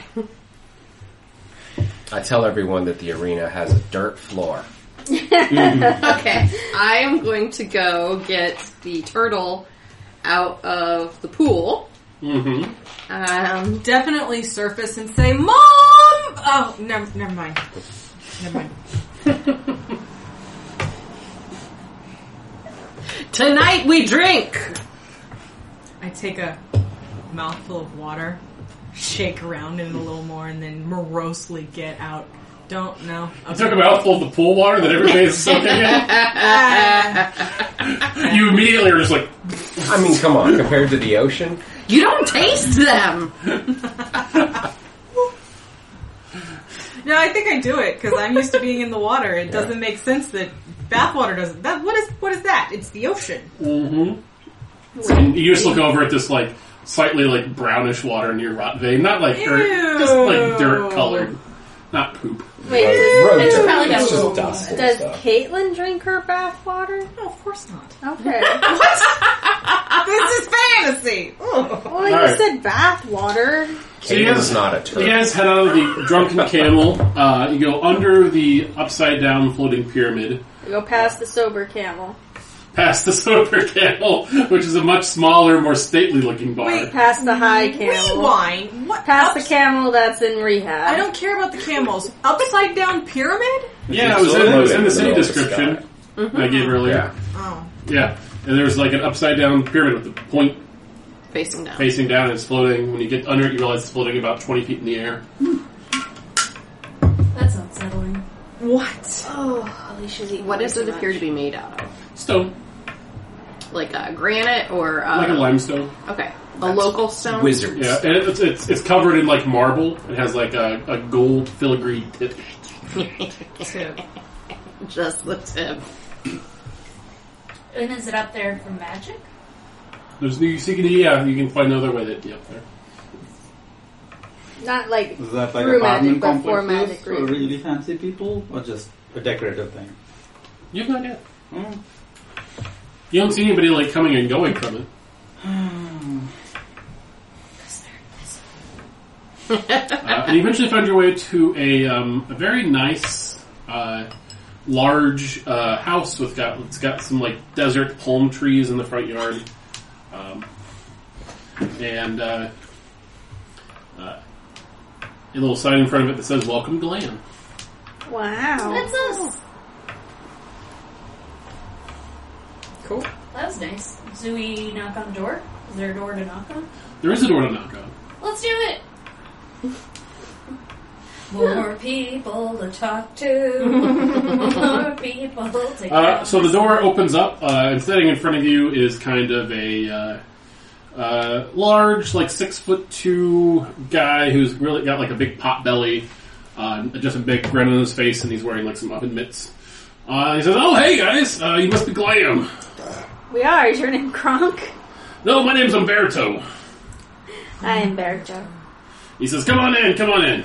I tell everyone that the arena has a dirt floor. Okay. I am going to go get the turtle out of the pool. Mm-hmm. Um, Definitely surface and say, "Mom!" Oh, never, never mind. Never mind. Tonight we drink! I take a mouthful of water, shake around in it a little more, and then morosely get out. Don't know. You took a mouthful of the pool water that everybody's soaking in. You immediately are just like, I mean, come on, compared to the ocean? You don't taste them! No, I think I do it because I'm used to being in the water. It doesn't make sense that bathwater doesn't. That what is what is that? It's the ocean. mm-hmm. And you just look over at this, like, slightly, like, brownish water near rot vein. Not like earth, just like dirt colored. Not poop. Wait, Road it's dirt. probably It's got- just dust and does stuff. Caitlin drink her bath water? No, of course not. Okay. This is fantasy. Well, you right. said bath water. So you Camel's guys, not a turtle. you guys head out of the Drunken Camel. Uh, you go under the upside down floating pyramid, We go past the sober camel. past the Sober Camel, which is a much smaller, more stately looking bar. Wait, Past the high camel. Rewind. What? Past the Ups- camel that's in rehab. I don't care about the camels. Upside down pyramid? Yeah, it was, in, it was in the city Middle of the description sky. I gave earlier. Yeah. Oh. Yeah, and there's like an upside down pyramid with the point Facing down. facing down and it's floating. When you get under it, you realize it's floating about twenty feet in the air. That's unsettling. What? Oh, Alicia's eating What way does it too appear much. to be made out of? Stone, Like a granite or uh, like a limestone. Okay, a local stone. Wizards. Yeah, and it's, it's it's covered in like marble. It has like a, a gold filigree tip. Tip. Just the tip. And is it up there for magic? There's you see, yeah, you can find another way that'd be up there. Not like Is that like through apartment magic, but for complexes magic for reasons. really fancy people, or just a decorative thing? You have no idea. Hmm. You don't see anybody like coming and going from it. Uh, and you eventually find your way to a um, a very nice, uh, large uh, house with got it's got some like desert palm trees in the front yard, um, and uh, uh, a little sign in front of it that says "Welcome, Glam." Wow. That's us. Cool. That was nice. Do we knock on the door? Is there a door to knock on? There is a door to knock on. Let's do it. More people to talk to. More people to Uh, so the door opens up, uh, and sitting in front of you is kind of a uh, uh, large, like six foot two guy who's really got like a big pot belly, uh, just a big grin on his face, and he's wearing like some oven mitts. Uh, he says, "Oh, hey guys, uh, you must be Glam." We are. Is your name Kronk? "No, my name's Umberto." I am Berto. He says, "Come on in, come on in."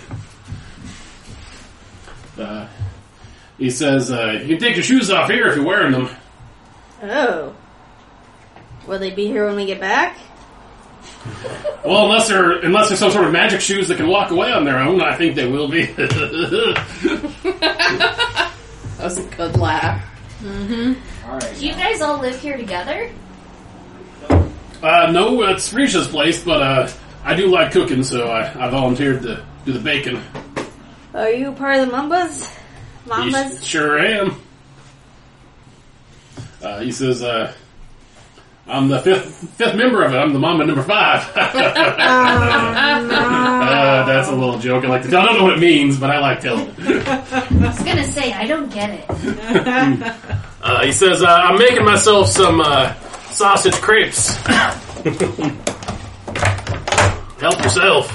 Uh, he says, uh, "You can take your shoes off here if you're wearing them." Oh. Will they be here when we get back? Well, unless they're unless there's some sort of magic shoes that can walk away on their own, I think they will be. That was a good laugh. Do you guys all live here together? uh, no, it's Risha's place, but uh, I do like cooking, so I, I volunteered to do the bacon. Are you part of the Mambas? He Mambas? sure am. Uh, he says, uh, "I'm the fifth fifth member of it. I'm the mama number five." uh, that's a little joke I like to tell. I don't know what it means, but I like telling it. I was gonna say, I don't get it. Uh, he says, uh, "I'm making myself some uh, sausage crepes." Help yourself.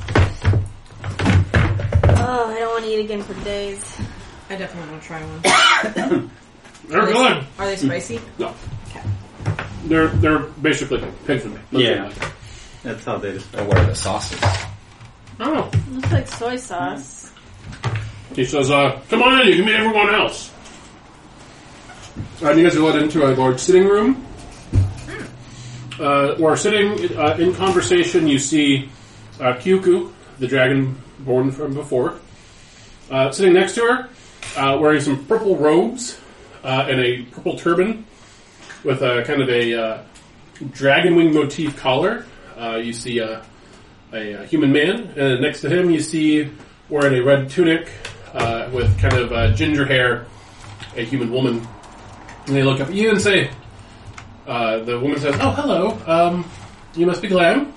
Oh, I don't want to eat again for days. I definitely want to try one. They're good. Are they spicy? No. They're they're basically pig for me. Yeah. That's how they describe And what are the sauces? Oh. Looks like soy sauce. He says, uh, "Come on in, you can meet everyone else." And you guys are led into a large sitting room. Uh, where sitting uh, in conversation, you see uh, Kyuku, the dragon born from before, uh, sitting next to her, uh, wearing some purple robes uh, and a purple turban with a kind of a uh, dragon wing motif collar. Uh, you see a, a, a human man, and next to him you see, wearing a red tunic uh, with kind of uh, ginger hair, a human woman. And they look up at you and say, uh, the woman says, "Oh, hello. Um, you must be Glam."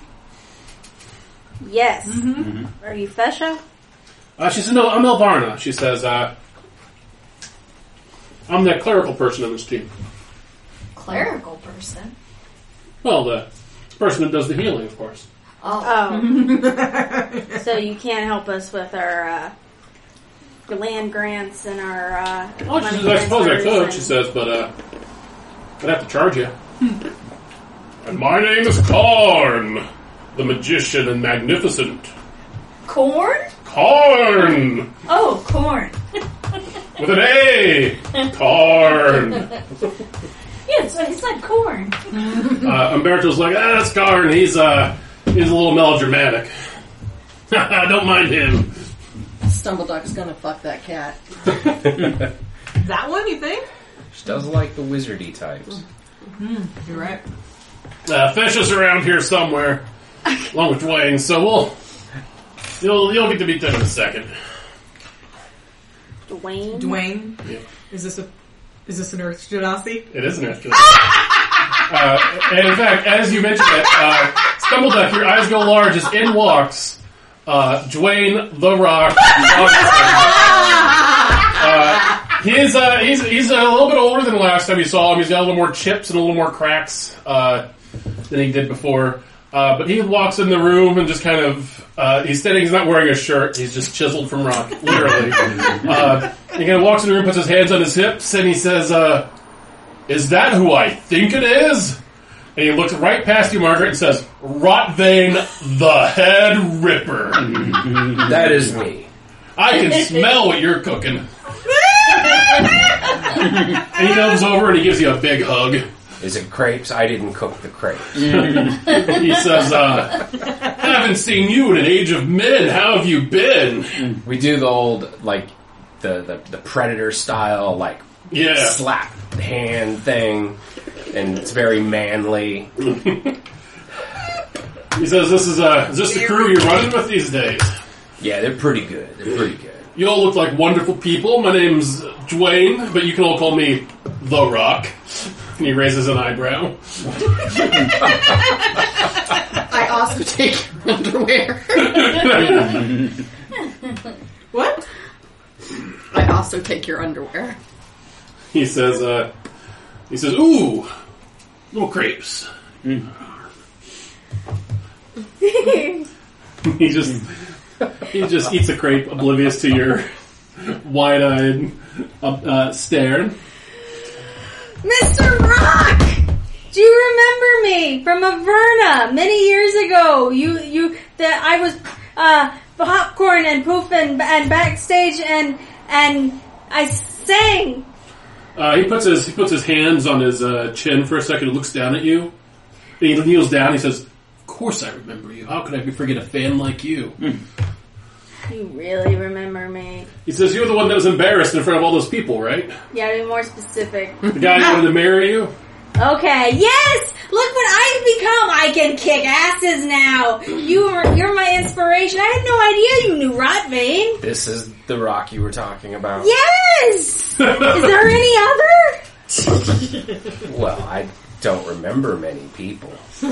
Yes. Are you Fesha? Uh, she says, "No, I'm Elvarna." She says, uh, "I'm the clerical person on this team." Clerical person. Well, the person that does the healing, of course. Oh. Oh. So you can't help us with our uh, land grants and our uh, Oh, she money says, "I suppose I transfers could," and- she says, "but uh, I'd have to charge you." "And my name is Karn, the magician and magnificent." Corn? Karn! Oh, corn. With an A! Karn! You did, so he said corn. Uh, Umberto's like, ah, that's Karn. He's, uh, he's a little melodramatic. Don't mind him. Stumbleduck's gonna fuck that cat. That one, you think? She does like the wizardy types. You're right. Uh, Fish is around here somewhere, along with Dwayne, so we'll... You'll, you'll get to meet them in a second. Dwayne. Dwayne, Yeah. is this a is this an Earth Genasi? It is an extra. uh, and in fact, as you mentioned it, uh, Stumbleduck, your eyes go large as in walks uh, Dwayne the Rock Johnson. uh, he's, uh, he's, he's a little bit older than the last time you saw him. He's got a little more chips and a little more cracks uh, than he did before. Uh, but he walks in the room and just kind of, uh, he's standing, he's not wearing a shirt, he's just chiseled from rock, literally. uh, he kind of walks in the room, puts his hands on his hips, and he says, uh, is that who I think it is? And he looks right past you, Margaret, and says, Rotvane the Head Ripper. That is me. I can smell what you're cooking. And he comes over and he gives you a big hug. Is it crepes? I didn't cook the crepes. He says, uh, haven't seen you in an age of men. How have you been? We do the old, like, the, the, the Predator style, like, Yeah. slap hand thing, and it's very manly. He says, this is, uh, is this the crew you're running with these days? Yeah, they're pretty good. They're pretty good. You all look like wonderful people. My name's Dwayne, but you can all call me The Rock. And he raises an eyebrow. I also take your underwear. What? I also take your underwear. He says, uh, he says, ooh, little crepes. Mm. He just, he just eats a crepe, oblivious to your wide-eyed uh, uh, stare. Mister Rock! Do you remember me from Averna many years ago? You, you, that I was, uh, popcorn and poofing and backstage and, and I sang. Uh, he puts his, he puts his hands on his, uh, chin for a second and looks down at you. And he kneels down and he says, of course I remember you. How could I forget a fan like you? You really remember me? He says, you're the one that was embarrassed in front of all those people, right? Yeah, be more specific. The guy who wanted to marry you? Okay, yes! Look what I've become! I can kick asses now! You are, you're my inspiration. I had no idea you knew Rotvane. This is the Rock you were talking about? Yes! Is there any other? Well, I don't remember many people.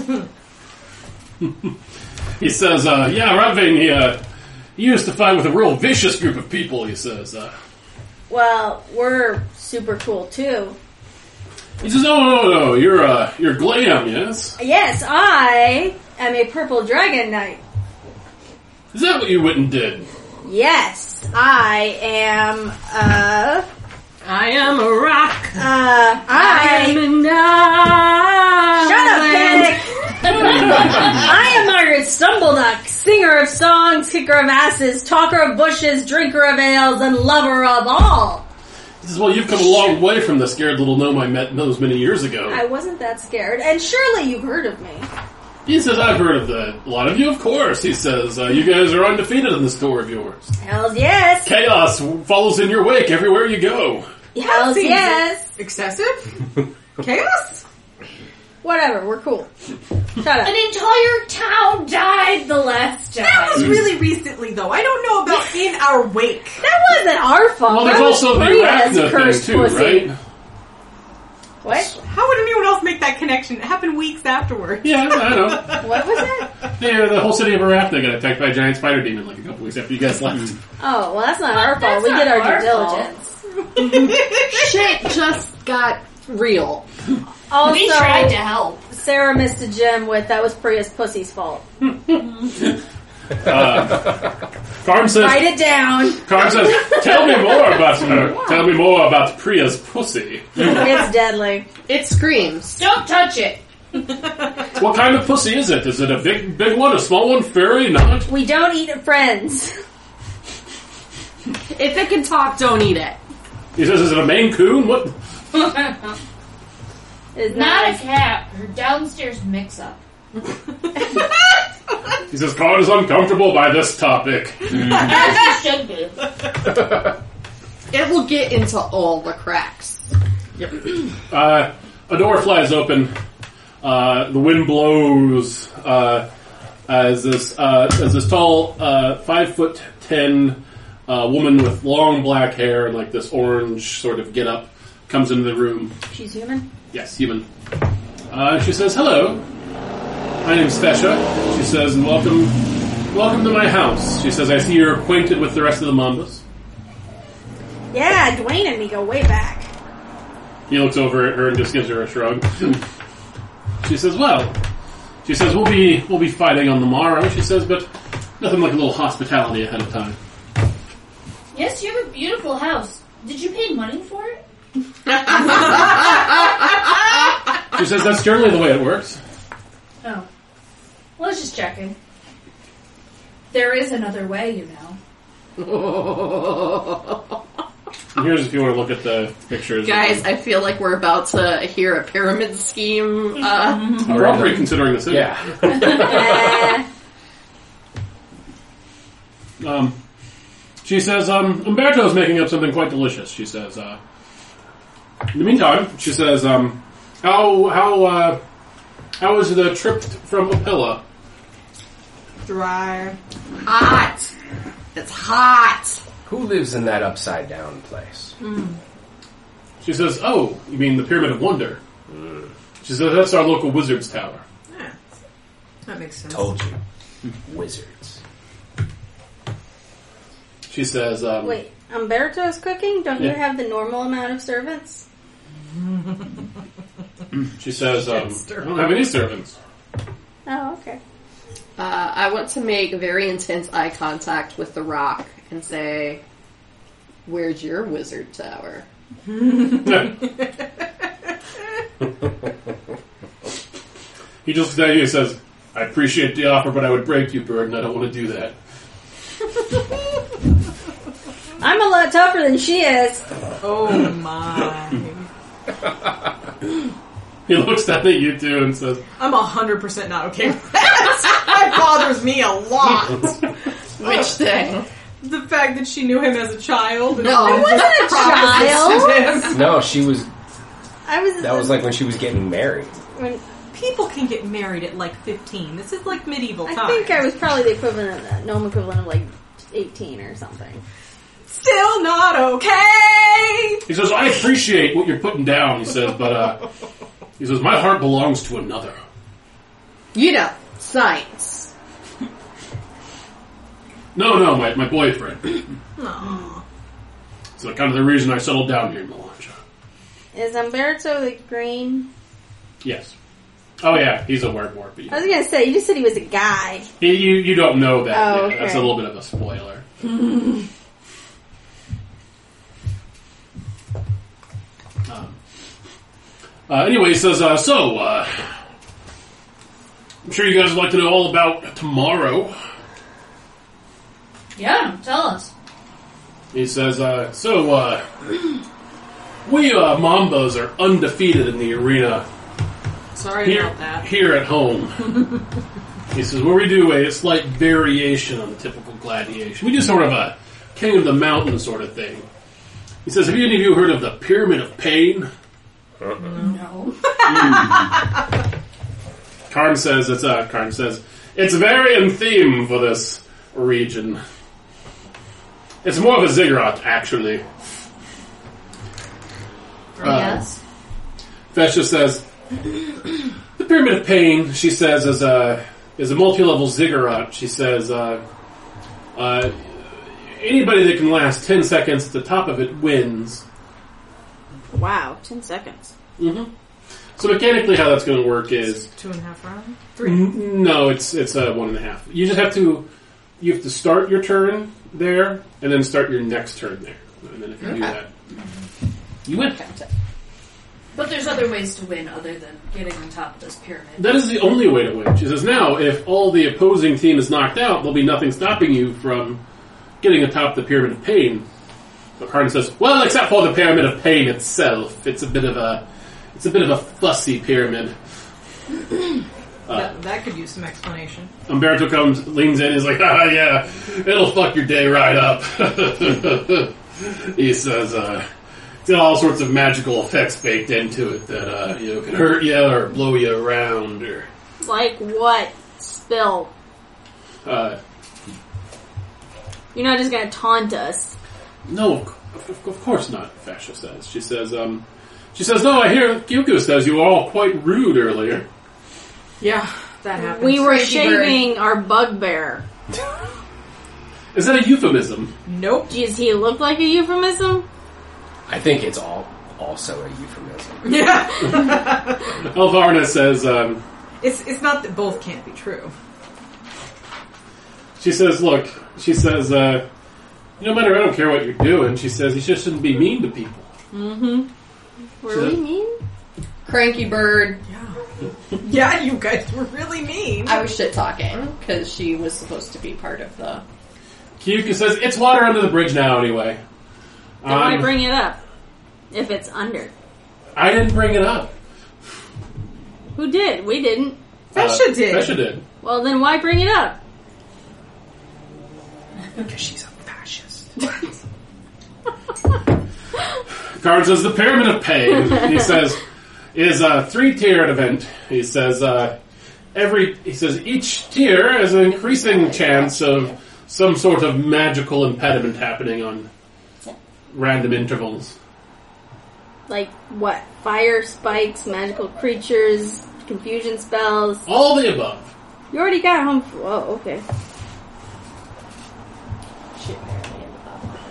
He says, uh, yeah, Rotvane, he, uh, he used to fight with a real vicious group of people, he says. Uh, Well, we're super cool too. he says, no, no, no, you're, uh, you're glam, yes? Yes, I am a purple dragon knight. Is that what you went and did? Yes, I am, uh, I am a rock. uh, I... am Shut up, Panic! I am Margaret Stumbleduck, singer of songs, kicker of asses, talker of bushes, drinker of ales, and lover of all. He says, well, you've come a long way from the scared little gnome I met those many years ago. I wasn't that scared, and surely you've heard of me. He says, I've heard of the, a lot of you, of course. He says, uh, you guys are undefeated in this tour of yours. Hells yes! Chaos follows in your wake everywhere you go. Hells seems yes! Excessive? Chaos? Whatever, we're cool. Shut up. An entire town died the last time. That was really recently, though. I don't know about in our wake. That wasn't our fault. Well, there's That was also the Priya's arachno thing, cursed too, pussy. right? What? How would anyone else make that connection? It happened weeks afterwards. Yeah, I know. What was that? Yeah, the whole city of Arachna got attacked by a giant spider demon like a couple weeks after you guys left. Oh, well, that's not our fault. That's We not did our our due fault. diligence. Shit just got real. Also, We tried to help. Sarah missed a gem with that was Priya's pussy's fault. Uh, Karm says, Write it down. Karm says, tell me more about her. Tell me more about Priya's pussy. It's deadly. It screams. Don't touch it. What kind of pussy is it? Is it a big, big one, a small one, furry, not? We don't eat friends. If it can talk, don't eat it. He says, is it a Maine Coon? What? is Not a not. cat. Her downstairs mix-up. He says, Card is uncomfortable by this topic. As you should be. It will get into all the cracks. Uh, a door flies open. Uh, the wind blows uh, as this uh, as this tall, uh, five foot ten uh, woman with long black hair and like this orange sort of get up comes into the room. She's human. Yes, human. Uh, she says, "Hello, my name's Fesha." She says, "And welcome, welcome to my house." She says, "I see you're acquainted with the rest of the Mambas." Yeah, Dwayne and me go way back. He looks over at her and just gives her a shrug. She says, "Well," she says, "we'll be we'll be fighting on the morrow." She says, "But nothing like a little hospitality ahead of time." Yes, you have a beautiful house. Did you pay money for it? She says, "That's generally the way it works." Oh. Well, I was just checking. There is another way, you know. And here's if you want to look at the pictures. Guys, I feel like we're about to hear a pyramid scheme. Uh, We're all reconsidering the city. Yeah. Uh, Um, she says, um, Umberto's making up something quite delicious, she says. Uh, in the meantime, she says, um, how, how, uh, how was the trip from Opella? Dry. hot. It's hot. Who lives in that upside down place? She says, oh, you mean the Pyramid of Wonder? She says, that's our local wizard's tower. Yeah. That makes sense. Told you. Wizards. She says, um, wait, Umberto's cooking? Don't Yeah. you have the normal amount of servants? she says, um, I don't have any servants. Oh, okay. Uh, I want to make very intense eye contact with the rock and say, "Where's your wizard tower?" He just looks at you and says, I appreciate the offer, but I would break you, Bird, and I don't want to do that. I'm a lot tougher than she is. Oh my. He looks down at you two and says, I'm a hundred percent not okay with that. That bothers me a lot. Which thing? The fact that she knew him as a child. And No, then I just wasn't a proposed child. to him. No, she was. I was. That was like when she was getting married. when, People can get married at like fifteen. This is like medieval I times. think I was probably the equivalent of that, gnome equivalent of like eighteen or something. Still not okay. he says, I appreciate what you're putting down, he says, but, uh, he says, my heart belongs to another. You know, science. No, no, my, my boyfriend. Aww. So kind of the reason I settled down here in Melange. Is Umberto the green? Yes. Oh yeah, he's a werewolf. But I was gonna say, you just said he was a guy. he, you, you don't know that Oh, yet. That's a okay. little bit of a spoiler. um, uh, anyway, he says, uh, so, uh, I'm sure you guys would like to know all about tomorrow. Yeah, tell us. He says, uh, so, uh, we, uh, Mambas are undefeated in the arena Sorry here, about that. here at home. He says, where we do a slight variation on the typical gladiation. We do sort of a King of the Mountain sort of thing. He says, have any of you heard of the Pyramid of Pain? No. Karn says, it's, uh, Karn says, it's very in theme for this region. It's more of a ziggurat, actually. Yes. Fesha says, the Pyramid of Pain, she says, is a is a multi-level ziggurat. She says, uh, uh, anybody that can last ten seconds at the top of it wins. Wow, ten seconds. Mm-hmm. So mechanically, how that's going to work is Two and a half rounds? Three. n- no, it's it's a one and a half. You just have to you have to start your turn there, and then start your next turn there, and then if you do Okay. that, you win. But there's other ways to win other than getting on top of this pyramid. That is the only way to win. She says, now, if all the opposing team is knocked out, there'll be nothing stopping you from getting atop the Pyramid of Pain. But Karn says, well, except for the Pyramid of Pain itself. It's a bit of a it's a bit of a fussy pyramid. that, that could use some explanation. Umberto comes, leans in, he's like, ah, yeah, it'll fuck your day right up. He says, uh, it's got all sorts of magical effects baked into it that, uh, you know, can hurt you or blow you around or, Like what? Spill. uh, You're not just gonna taunt us. no, of, of course not, Fascia says. She says, um, she says, no, I hear Kyuko says you were all quite rude earlier. Yeah, that happens. We were Crazy shaving our bugbear. Is that a euphemism? Nope. Does he look like a euphemism? I think it's all also a euphemism. Yeah. Elvarna says, um, it's it's not that both can't be true. she says, look, she says, uh, no matter, I don't care what you're doing, she says, you just shouldn't be mean to people. Mm-hmm. Were Sure. we mean? Cranky bird. Yeah, you guys were really mean. I was shit talking because she was supposed to be part of the. Kyuko says, it's water under the bridge now anyway. Then why Um, bring it up? If it's under. I didn't bring it up. Who did? We didn't. Fesha did. Fesha did. Well, then why bring it up? Because she's a fascist. Karn says, the Pyramid of Pain, he says, is a three-tiered event. He says, uh, every, he says, each tier has an increasing chance of some sort of magical impediment happening on random intervals. Like what? Fire spikes, magical creatures, confusion spells. All the above. You already got home. F- oh, okay. Shit, apparently in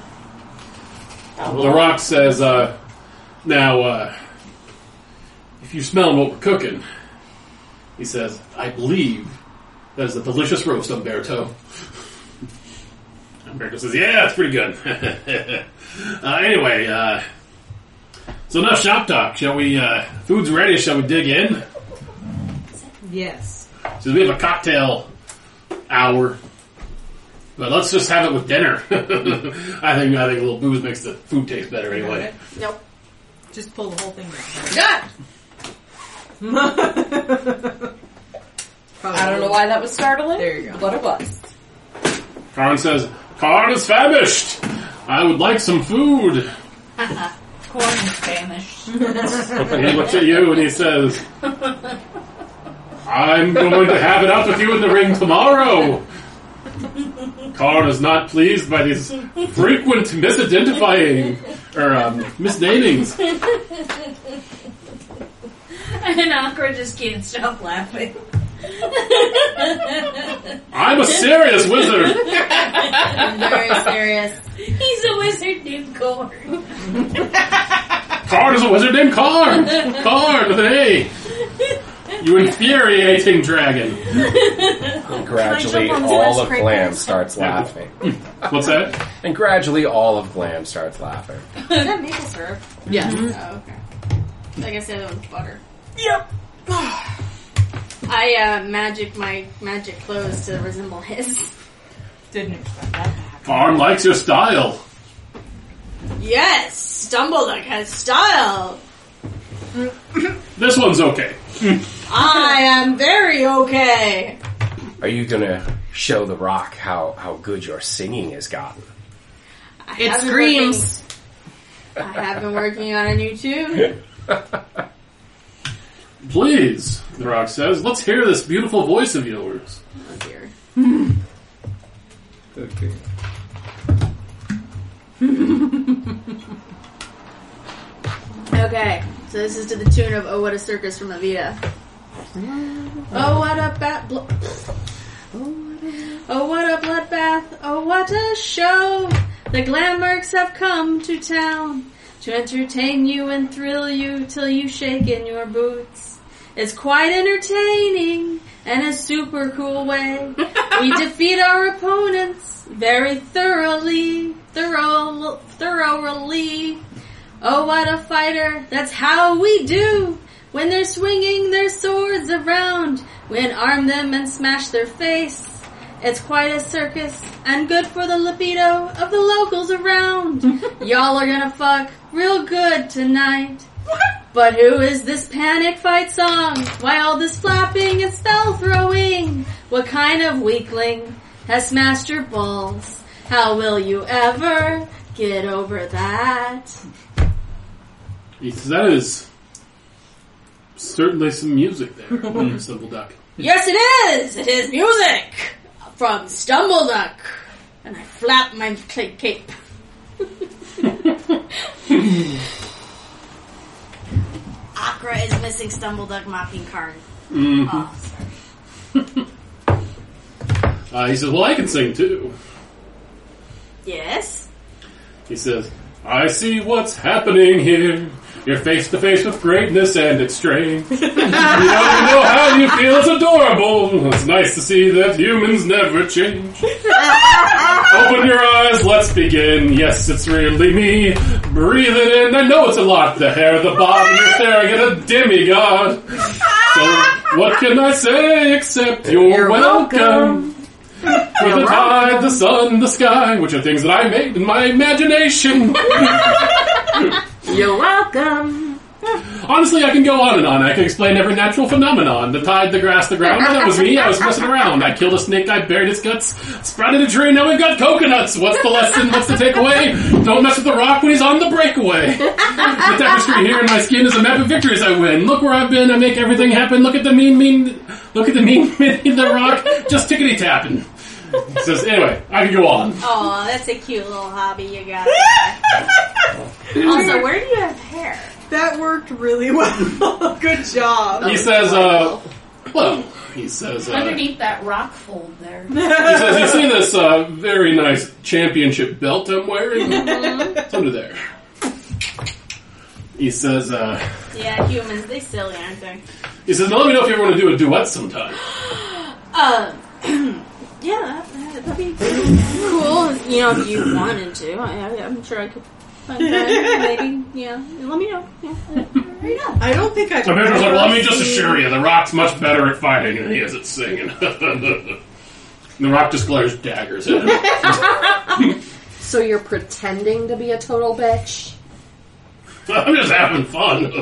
the The Rock says, uh, now, uh, if you smell what we're cooking, he says, I believe that is a delicious roast, Umberto. Umberto says, yeah, it's pretty good. uh, anyway, uh, so enough shop talk. Shall we, uh, food's ready, shall we dig in? Yes. So we have a cocktail hour. But let's just have it with dinner. I think I think a little booze makes the food taste better anyway. Nope. Just pull the whole thing God! down. I don't know why that was startling. There you go. But it was. Karn says, Karn is famished. I would like some food. Corn is famished. And he looks at you and he says, I'm going to have it out with you in the ring tomorrow. Karn is not pleased by these frequent misidentifying or um, misnamings. And Aqua just can't stop laughing. I'm a serious wizard. I'm very serious. He's a wizard named Corn. Karn is a wizard named Karn. Karn, hey. You infuriating dragon. And gradually, jump on this all last of crate? Glam starts laughing. What's that? And gradually, all of Glam starts laughing. Is that maple syrup? Yes. Oh, okay. I guess the other one's butter. Yep. I uh, magic my magic clothes to resemble his. Didn't expect that to happen. Karn likes your style. Yes, Stumbleduck has style. This one's okay. I am very okay. Are you gonna show the Rock how, how good your singing has gotten? I It have been screams. working- I have been working on a new tune. Please, The Rock says, let's hear this beautiful voice of yours. Oh dear. Okay. Okay, so this is to the tune of "Oh What a Circus" from Evita. Oh what a bat! Blo- oh what a bloodbath! Oh what a show! The Glammerks have come to town to entertain you and thrill you till you shake in your boots. It's quite entertaining in a super cool way. We defeat our opponents very thoroughly, thorough, thoroughly. Oh, what a fighter, that's how we do. When they're swinging their swords around, we unarm them and smash their face. It's quite a circus, and good for the libido of the locals around. Y'all are gonna fuck real good tonight. But who is this panic fight song? Why all this flapping and spell throwing? What kind of weakling has smashed your balls? How will you ever get over that? He says, that is certainly some music there, Stumbleduck. Yes, it is! It is music from Stumbleduck. And I flap my ca- cape. Akra is missing Stumbleduck mocking card. Mm-hmm. Oh, sorry. Uh, he says, well, I can sing too. Yes? He says, I see what's happening here. You're face to face with greatness and its strength. You don't even know how you feel. It's adorable. It's nice to see that humans never change. Open your eyes. Let's begin. Yes, it's really me. Breathe it in. I know it's a lot. The hair at the bottom. You're staring at a demigod. So what can I say except you're, You're welcome. welcome. With the tide, the sun, the sky, which are things that I made in my imagination. You're welcome. Honestly, I can go on and on. I can explain every natural phenomenon. The tide, the grass, the ground. Well, that was me. I was messing around. I killed a snake. I buried its guts. Sprouted a tree. Now we've got coconuts. What's the lesson? What's the takeaway? Don't mess with the rock when he's on the breakaway. The tapestry here in my skin is a map of victories I win. Look where I've been. I make everything happen. Look at the mean, mean... Look at the mean, mean, the rock. Just tickety-tapping. He says, anyway, I can go on. Oh, that's a cute little hobby you got. Also, where do you have hair? That worked really well. Good job. He says, uh... Well, he says... Uh, Underneath that rock fold there. He says, you see this uh, very nice championship belt I'm wearing? It's under there. He says, uh... Yeah, humans, they silly, aren't they? He says, now let me know if you ever want to do a duet sometime. Uh, yeah, that'd be cool. You know, if you wanted to. I, I, I'm sure I could find time, maybe. Yeah, let me know. Yeah, there you go. I don't think I've So Pedro's like, well, let me just seen- assure you, The Rock's much better at fighting than he is at singing. The Rock just glares daggers at him. So you're pretending to be a total bitch? I'm just having fun.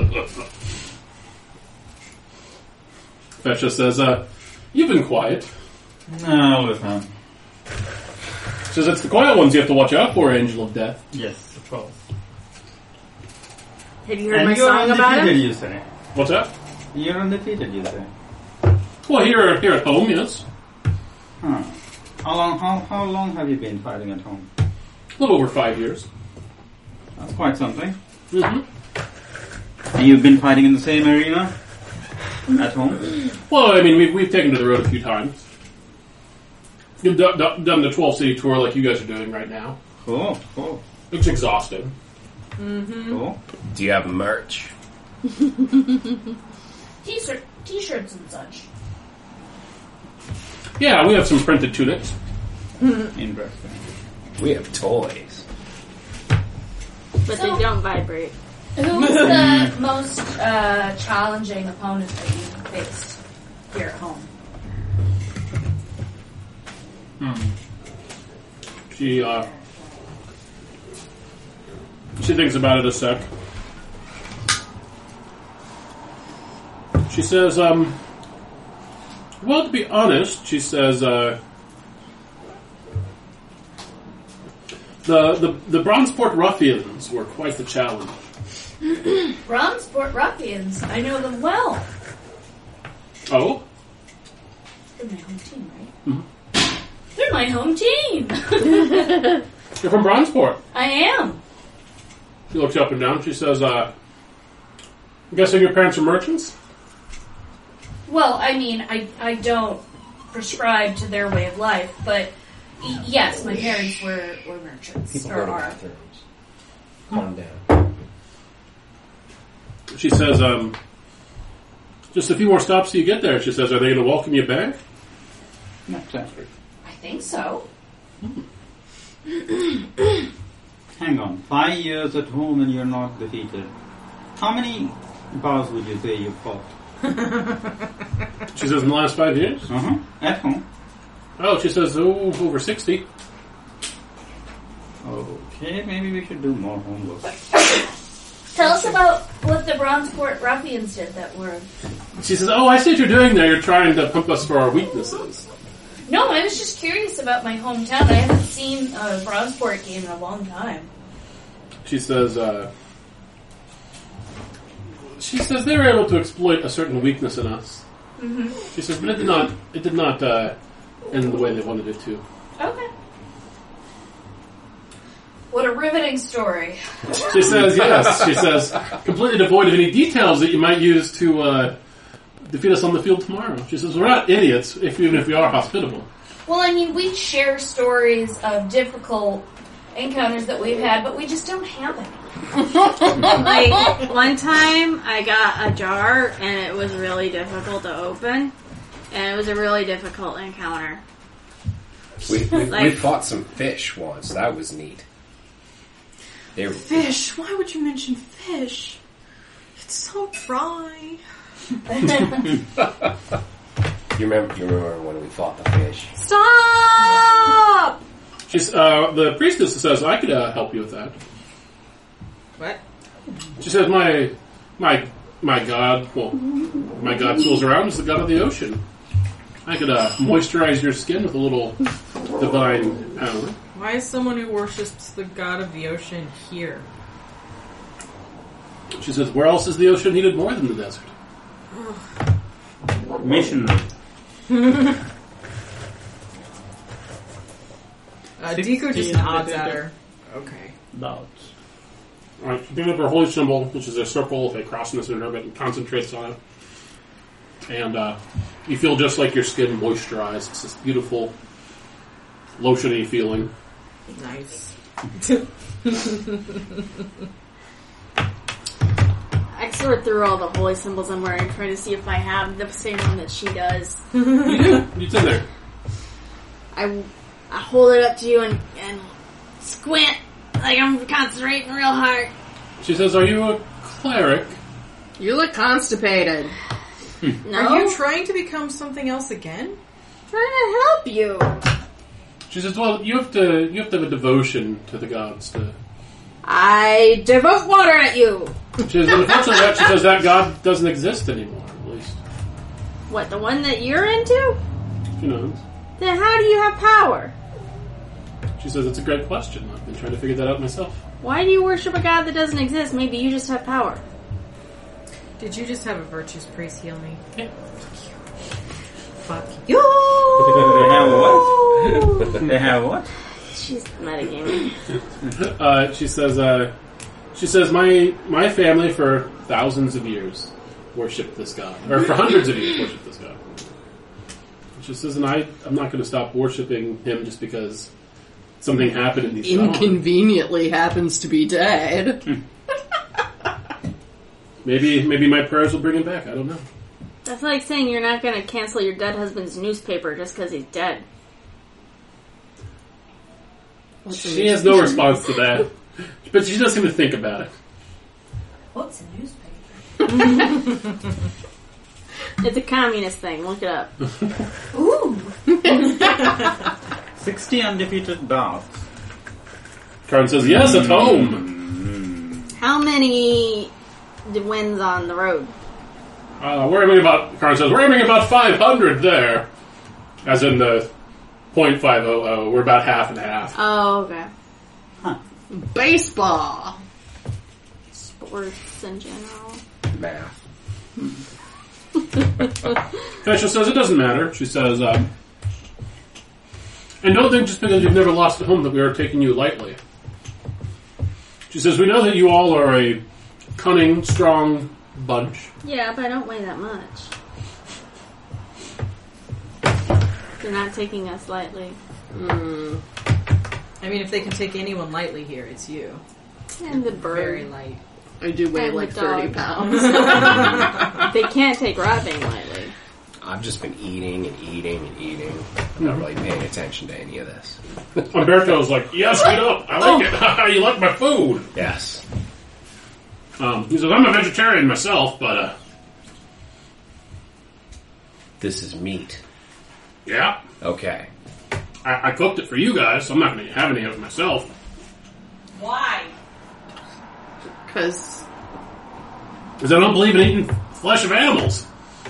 Fesha says, uh, you've been quiet. No, all the time. She says, it's the quiet ones you have to watch out for, Angel of Death. Yes, of course. Have you heard And my you're song about undefeated, it? you say. What's that? You're undefeated, you say. Well, here, here at home, yes. Huh. How long, how, how long have you been fighting at home? A little over five years. That's quite something. Mm-hmm. And you've been fighting in the same arena? At home? Well, I mean, we've, we've taken to the road a few times. We've do, do, done the twelve-city tour like you guys are doing right now. Cool, cool, It's exhausting. cool. Do you have merch? T-shirt, t-shirts and such. Yeah, we have some printed tunics. Interesting. We have toys. But So- they don't vibrate. Who's the most uh, challenging opponent that you faced here at home? She, uh... She thinks about it a sec. She says, um... Well, to be honest, she says, uh... The, the, the Bronzeport Ruffians were quite the challenge. Bronzeport Ruffians. I know them well. Oh? They're my home team, right? Mhm. They're my home team. You're from Bronzeport. I am. She looks up and down. She says, uh... I'm guessing your parents are merchants? Well, I mean, I I don't prescribe to their way of life, but y- yes, my parents were, were merchants. People or go to are. bathrooms. Calm down. She says, um... Just a few more stops till you get there. She says, are they going to welcome you back? Not exactly. I think so. Hang on. Five years at home and you're not defeated. How many bars would you say you fought? She says, in the last five years? Uh-huh. At home. Oh, she says, oh, over sixty. Okay, maybe we should do more homework. Tell us about what the Bronzeport ruffians did that were... She says, oh, I see what you're doing there. You're trying to pump us for our weaknesses. No, I was just curious about my hometown. I haven't seen a Bronzeport game in a long time. She says, uh... She says they were able to exploit a certain weakness in us. Mm-hmm. She says, but it did not, it did not, uh, end the way they wanted it to. Okay. What a riveting story. She says, yes. She says, completely devoid of any details that you might use to, uh... defeat us on the field tomorrow. She says, we're not idiots, if even if we are hospitable. Well, I mean, we share stories of difficult encounters that we've had, but we just don't have any. Like, one time I got a jar and it was really difficult to open. And it was a really difficult encounter. We, we, Like- we fought some fish once. That was neat. They were, Fish. Why would you mention fish? It's so dry. you remember? You remember when we fought the fish? Stop! She's, uh, the priestess says, I could, uh, help you with that. What? She says, my, my, my god, well, my god swirls around is the god of the ocean. I could, uh, moisturize your skin with a little divine power. Why is someone who worships the god of the ocean here? She says, where else is the ocean needed more than the desert? Missionary. Uh, Deco just nods at her. Okay. Doubts. Alright, she brings up her holy symbol, which is a circle with a cross in the center of it, and concentrates on it. And uh, you feel just like your skin moisturized. It's this beautiful, lotiony feeling. Nice. I sort through all the holy symbols I'm wearing, trying to see if I have the same one that she does. You do. It's in there. I, I hold it up to you and, and squint like I'm concentrating real hard. She says, are you a cleric? You look constipated. No? Are you trying to become something else again? trying to help you. She says, well, you have to you have to have a devotion to the gods to... I devote water at you. She says, unfortunately, that, she says that god doesn't exist anymore, at least. What, the one that you're into? She knows. Then how do you have power? She says, it's a great question. I've been trying to figure that out myself. Why do you worship a god that doesn't exist? Maybe you just have power. Did you just have a virtues priest heal me? Yeah. Fuck you. They have what? They have what? She's metagaming. Uh, she says, uh, she says, my my family for thousands of years worshipped this god. Or for hundreds of years worshipped this god. She says, and I, I'm not going to stop worshipping him just because something happened and he's gone. Inconveniently happens to be dead. Maybe, maybe my prayers will bring him back. I don't know. That's like saying you're not going to cancel your dead husband's newspaper just because he's dead. She has no response to that. But she does seem to think about it. What's a newspaper? It's a communist thing. Look it up. Ooh. Sixty undefeated dogs. Karen says, yes, at home. How many wins on the road? Uh, we're aiming about, Karen says, we're aiming about five hundred there. As in the point five hundred. We're about half and half. Oh, okay. Baseball. Sports in general. Math. Fesha says, it doesn't matter. She says, um, and don't think just because you've never lost at home that we are taking you lightly. She says, we know that you all are a cunning, strong bunch. Yeah, but I don't weigh that much. They're not taking us lightly. Mm. I mean, if they can take anyone lightly here, it's you. And the Very bird. light. I do weigh And like the thirty dog. pounds. They can't take robbing lightly. I've just been eating and eating and eating. I'm not really paying attention to any of this. Umberto's like, yes, eat up. I like it. You like my food. Yes. Um, he says, I'm a vegetarian myself, but, uh, This is meat. yeah. Okay. I, I cooked it for you guys, so I'm not going to have any of it myself. Why? Because Because I don't believe in eating flesh of animals.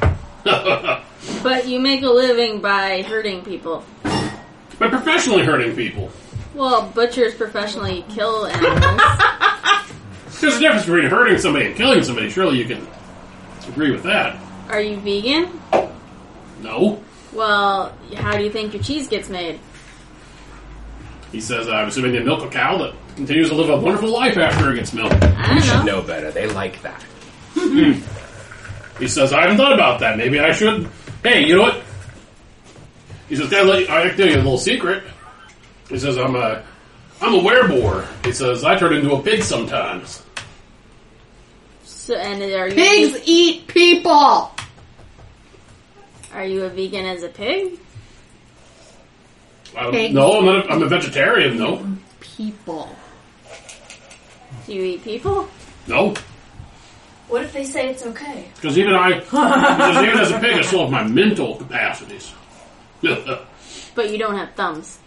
But you make a living by hurting people. By professionally hurting people. Well, butchers professionally kill animals. There's a difference between hurting somebody and killing somebody. Surely you can agree with that. Are you vegan? No. Well, how do you think your cheese gets made? He says, I'm assuming they milk a cow that continues to live a wonderful life after it gets milked. I You don't should know. know better. They like that. He says, I haven't thought about that. Maybe I should. Hey, you know what? He says, can I, let you, I can tell you a little secret. He says, I'm a, I'm a wereboar. He says, I turn into a pig sometimes. So, and are you Pigs eat people! are you a vegan as a pig? I, Pigs. no, I'm not. A, I'm a vegetarian. No, People. Do you eat people? no. What if they say it's okay? Because even I, because even as a pig, I still have my mental capacities. I But you don't have thumbs.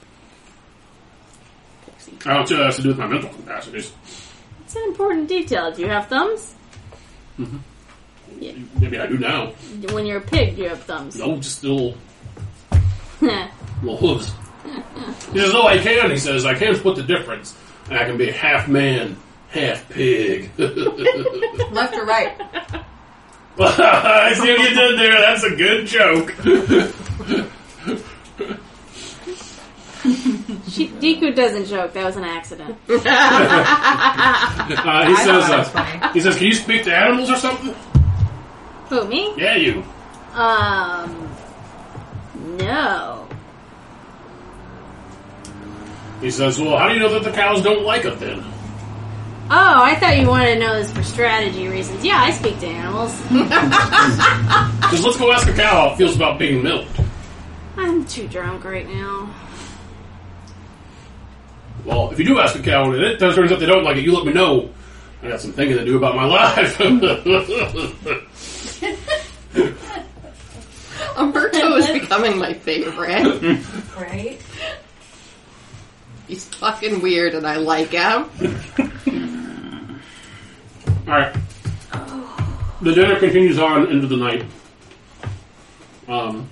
don't see what that has to do with my mental capacities. It's an important detail. Do you have thumbs? Yeah. Maybe I do now. When you're a pig, do you have thumbs? No, just little, little hooves. He says, "No, I can." He says, "I can split the difference, and I can be half man, half pig." Left or right? I see what you did there. That's a good joke. She, Deku doesn't joke. That was an accident. Uh, he I says, thought that was uh, funny. "He says, can you speak to animals or something?" Who, me? Yeah, you. Um, no. He says, "Well, how do you know that the cows don't like it then?" Oh, I thought you wanted to know this for strategy reasons. Yeah, I speak to animals. He says, "Let's go ask a cow how it feels about being milked." I'm too drunk right now. Well, if you do ask a cow and it turns out they don't like it, you let me know. I got some thinking to do about my life. Umberto is becoming my favorite. Right? He's fucking weird and I like him. Alright. The dinner continues on into the night. Um,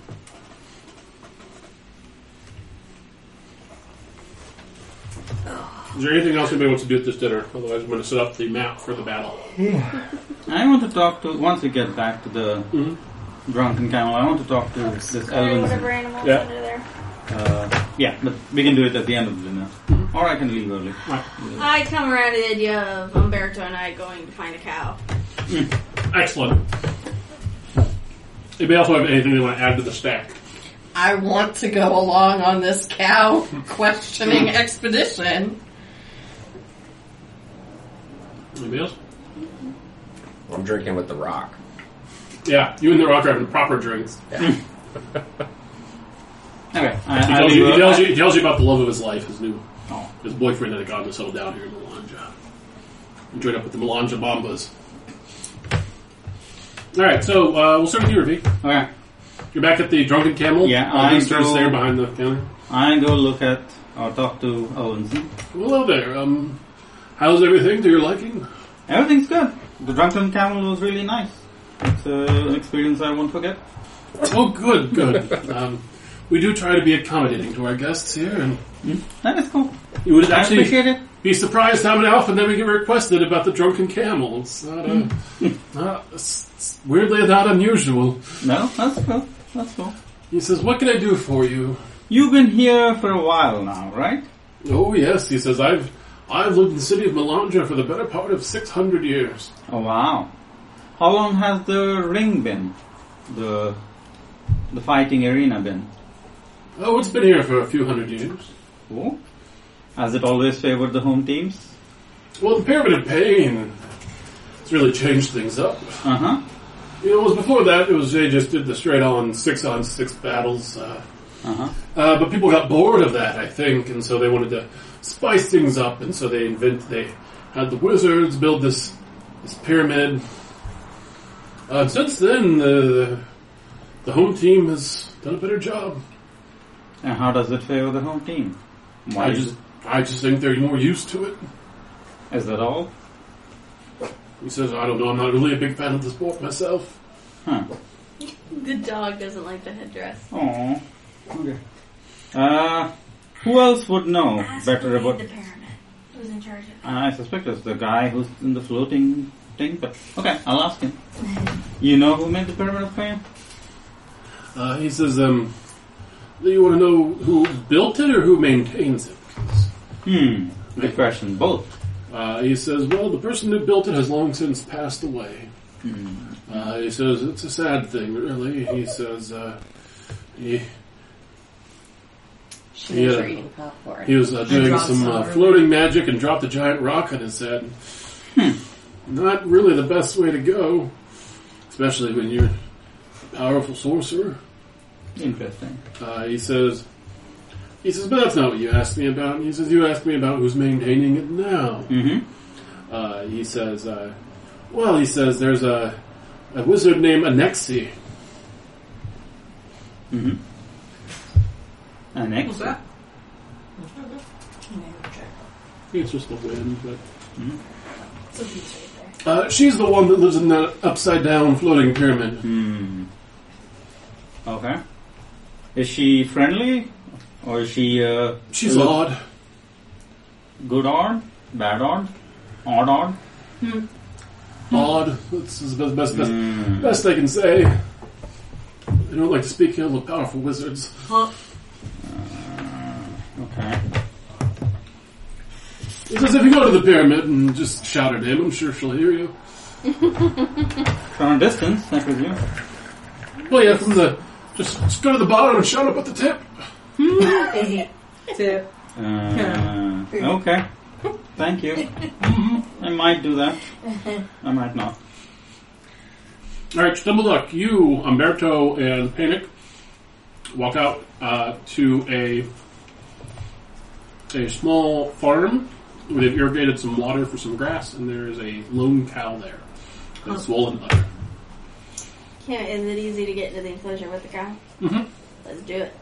is there anything else anybody wants to do at this dinner? Otherwise, I'm going to set up the map for the battle. I want to talk to, once we get back to the Mhm. drunken camel, I want to talk to this Whatever Elvin. animals Yeah. under there. Uh, yeah, but we can do it at the end of the dinner. Or I can leave early. I come around to the idea of Umberto and I going to find a cow. Excellent. Anybody else have anything they want to add to the stack? I want to go along on this cow questioning expedition. Anybody else? I'm drinking with the Rock. Yeah, you and the Rock are having proper drinks. Yeah. Okay, I, He I tells, you, leave he, tells early. you, he tells you about the love of his life, his new, Oh. his boyfriend that had gone to settle down here in Melanja. He joined up with the Melanja Bombas. Alright, so uh, we'll start with you, Ravi. Okay, You're back at the Drunken Camel. Yeah, uh, I Rooster's go- there behind the counter. I go look at or talk to Elvinson. Hello there. Um, how's everything to your liking? Everything's good. The drunken camel was really nice. It's uh, an experience I won't forget. Oh, good, good. um, we do try to be accommodating to our guests here, and That is cool. you would I actually appreciate it. be surprised how many often that we get requested about the Drunken Camel. It's not, uh, not it's, it's weirdly not unusual. No, that's cool. That's cool. He says, "What can I do for you?" You've been here for a while now, right? Oh yes, he says, I've I've lived in the city of Melanja for the better part of six hundred years. Oh wow. How long has the ring been? The the fighting arena been? Oh, it's been here for a few hundred years. Oh. Has it always favored the home teams? Well, the Pyramid of Pain has really changed things up. Uh huh. You know, it was before that, it was they just did the straight-on six-on-six battles. Uh, Uh huh. uh, but people got bored of that, I think, and so they wanted to spice things up, and so they invent they had the wizards build this this pyramid. Uh, since then, the the home team has done a better job. And how does it favor the home team? I just I just think they're more used to it. Is that all? He says, I don't know, I'm not really a big fan of the sport myself. Huh. The dog doesn't like the headdress. Oh. Okay. Uh, who else would know Ask better who about... made the pyramid. Who's in charge of it? I suspect it's the guy who's in the floating thing, but okay, I'll ask him. You know who made the Pyramid of Fame? Uh, he says, um, do you want to know who built it or who maintains it? Hmm, good question. Both. Uh, he says, well, the person who built it has long since passed away. Hmm. Uh, he says, it's a sad thing, really. He says, uh, he, She Yeah. was eating popcorn. he was uh, doing dropped some some uh, earlier. floating magic and dropped a giant rock on his head. Not really the best way to go, especially when you're a powerful sorcerer. Interesting. Uh, he says, he says, but that's not what you asked me about. And he says, you asked me about who's maintaining it now. Mm-hmm. Uh, he says, uh, well, he says, there's a, a wizard named Anexi. Mm-hmm. And next? What's that? I think it's just the wind, but So he's right there. uh, she's the one that lives in that upside down floating pyramid. Hmm. Okay. Is she friendly? Or is she, uh... She's look- odd. Good odd? Bad odd? Odd odd? Odd. That's the best, best, best, Hmm. best I can say. I don't like to speak ill of powerful wizards. Huh? Okay. He says, if you go to the pyramid and just shout at him, I'm sure she'll hear you. From a distance, I presume. Well, yeah, from the... Just, just go to the bottom and shout up at the tip. Tip. Uh, okay. Thank you. I might do that. I might not. Alright, Stumbleduck, you, Umberto, and Panic walk out uh, to a a small farm where they've irrigated some water for some grass, and there is a lone cow there. That's swollen udder. Can't, is it easy to get into the enclosure with the cow? Mm-hmm. Let's do it.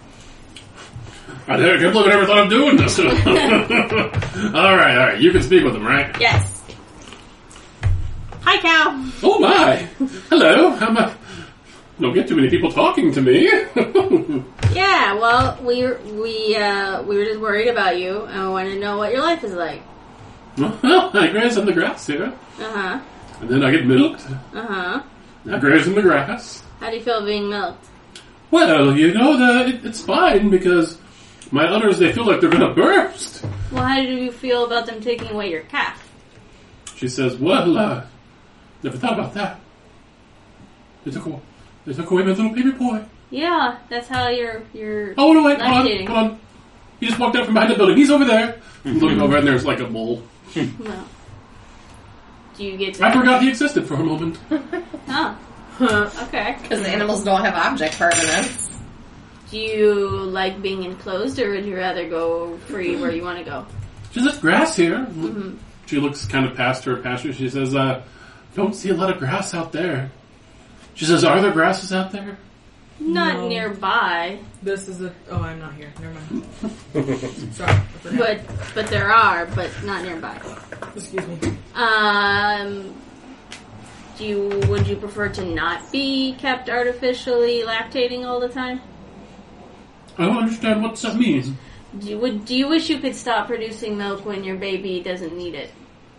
I can't believe I never thought of doing this. alright, alright, you can speak with him, right? Yes. Hi, cow. Oh my! Hello, how am I... Don't get too many people talking to me. Yeah, well, we were, we uh, we were just worried about you, and we wanted to know what your life is like. Well, I graze in the grass here, Uh huh. and then I get milked. Uh huh. I graze in the grass. How do you feel being milked? Well, you know, the, it, it's fine because my udders, they feel like they're going to burst. Well, how do you feel about them taking away your calf? She says, well, uh, never thought about that. They took, away, they took away my little baby boy. Yeah, that's how you're you're. Oh, no, wait, hold on, lactating. hold on. He just walked out from behind the building. He's over there. I'm looking over and there's like a mole. Well, do you get? To, I forgot he existed for a moment. Huh. Okay. Because animals don't have object permanence. Do you like being enclosed, or would you rather go free where you want to go? She says, grass here. Mm-hmm. She looks kind of past her pasture. She says, uh, don't see a lot of grass out there. She says, are there grasses out there? Not No. nearby, This is a. Oh, I'm not here. Never mind. Sorry. I forgot. but but there are, but not nearby. Excuse me. Um, do you would you prefer to not be kept artificially lactating all the time? I don't understand what that means. Do you, would do you wish you could stop producing milk when your baby doesn't need it?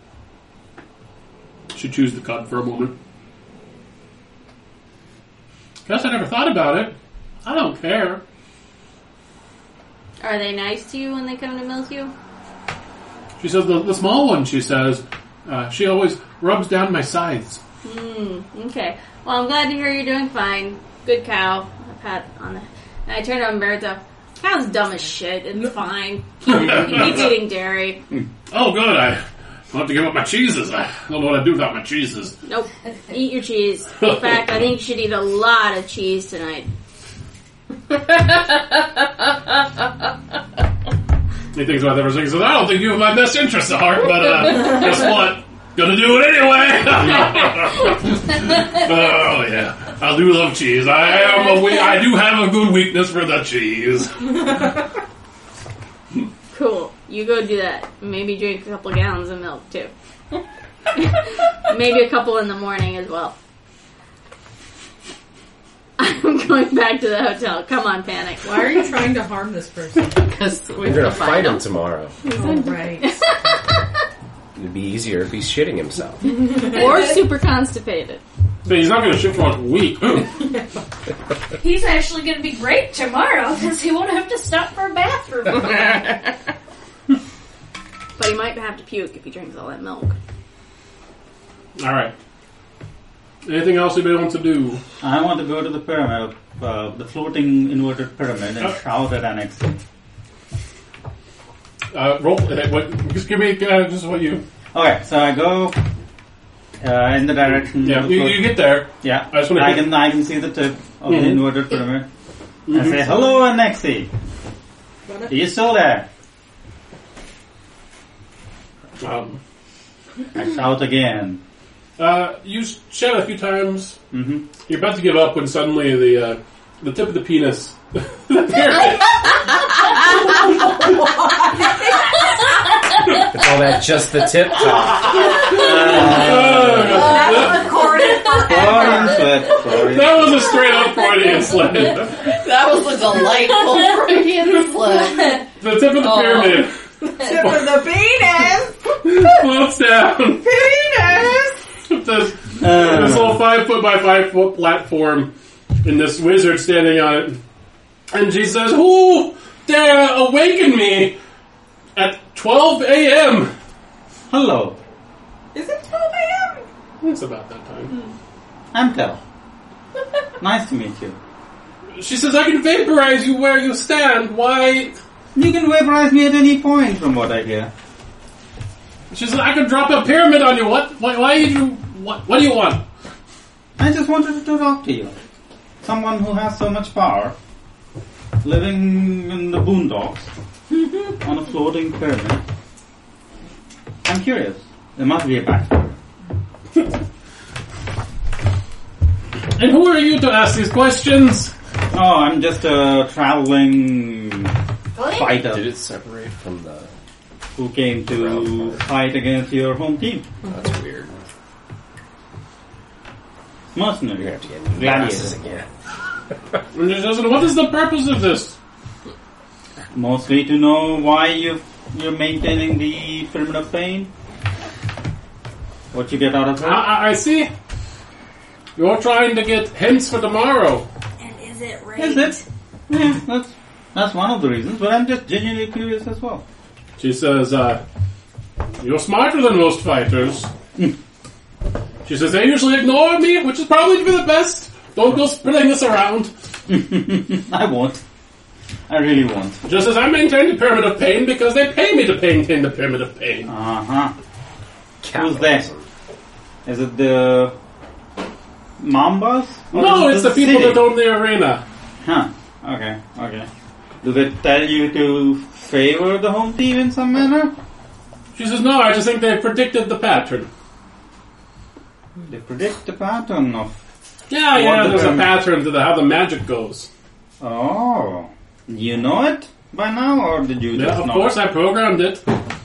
She chews the cud for a moment. Guess I never thought about it. I don't care. Are they nice to you when they come to milk you? She says, the, the small one, she says, uh, she always rubs down my sides. Hmm. Okay. Well, I'm glad to hear you're doing fine. Good cow. A pat on the. And I turn to Umberto. Cow's dumb as shit. It's fine. He keeps eating dairy. Oh, good. I I'll have to give up my cheeses. I don't know what I'd do without my cheeses. Nope. Eat your cheese. In fact, I think you should eat a lot of cheese tonight. He thinks about everything. He says, I don't think you have my best interests at heart, but uh, guess what? Gonna do it anyway. Oh, yeah. I do love cheese. I am a we- I do have a good weakness for the cheese. Cool. You go do that. Maybe drink a couple gallons of milk, too. Maybe a couple in the morning as well. I'm going back to the hotel. Come on, Panic. Why are you trying to harm this person? Because We're gonna fight him tomorrow. Oh, right. It'd be easier if he's shitting himself. Or super constipated. But he's not going to ship for like a week. He's actually going to be great tomorrow because he won't have to stop for a bathroom. But he might have to puke if he drinks all that milk. All right. Anything else anybody wants to do? I want to go to the pyramid, uh, the floating inverted pyramid, and Oh. shout at Annex. Uh, roll. Uh, what? Just give me uh, just what you. Okay, so I go uh, in the direction. Yeah, of the you, float- you get there. yeah. I just wanna I hit- can I can see the tip of Mhm. the inverted pyramid. I Mhm. say, "Hello, Annexi. Are you still there?" Um, I shout again. uh, you shout a few times. Mm-hmm. You're about to give up when suddenly the uh, the tip of the penis. the pyramid. It's all that just the tip talk. Uh, Recorded Freudian slip. Freudian. that was a straight up Freudian slip. that was a delightful Freudian slip. The tip of the Oh. pyramid tip of the penis! floats down. Penis! This, Uh, this little five foot by five foot platform, and this wizard standing on it, and she says, "Who dare awaken me at twelve a.m.?" Hello, Is it twelve a.m.? It's about that time. I'm Tel. Nice to meet you. She says, "I can vaporize you where you stand. Why?" You can vaporize me at any point, from what I hear. She says, "I could drop a pyramid on you. What? Why? Why did you? What? What do you want?" I just wanted to talk to you. Someone who has so much power, living in the boondocks, on a floating pyramid. I'm curious. There must be a backstory. And who are you to ask these questions? Oh, I'm just a traveling fighter Did it separate from the... who came to fight against your home team. That's weird. You're Mercenary. gonna have to get new Gladiator. glasses again. And she says, "What is the purpose of this?" Mostly to know why you you're maintaining the Pyramid of Pain. What you get out of I, it. I, I see. You're trying to get hints for tomorrow. And is it right? Is it? Yeah, that's that's one of the reasons, but I'm just genuinely curious as well. She says, uh, "You're smarter than most fighters." She says, "They usually ignore me, which is probably for the best. Don't go spreading this around." I won't. I really won't. Just as I maintain the Pyramid of Pain because they pay me to maintain the Pyramid of Pain. Uh-huh. Who's that? Capitalism. Is it the Mambas? Or No, is it's it the people city? that own the arena. Huh. Okay, okay. Do they tell you to favor the home team in some manner? She says, "No, I just think they predicted the pattern." They predict the pattern of... Yeah, What yeah, the there's a pyramid- pattern to the, how the magic goes. Oh. You know it by now, or did you Yeah, just of know course, it? I programmed it.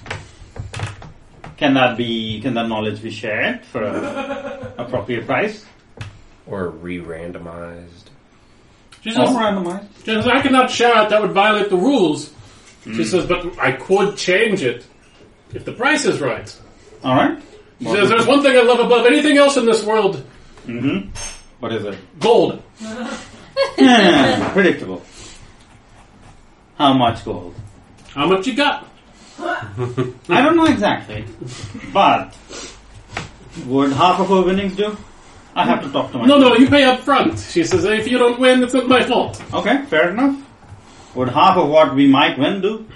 Can that be, can that knowledge be shared for a appropriate price? Or re-randomized. She Or says, randomized? she says, "I cannot share it, that would violate the rules." She says, "But I could change it if the price is right." Alright. She says, "There's one thing I love above anything else in this world. Mm-hmm. What is it? Gold." Hmm, predictable. How much gold? How much you got? I don't know exactly, but would half of our winnings do? I have to talk to my No, no, you pay up front. She says, "If you don't win, it's not my fault." Okay, fair enough. Would half of what we might win do?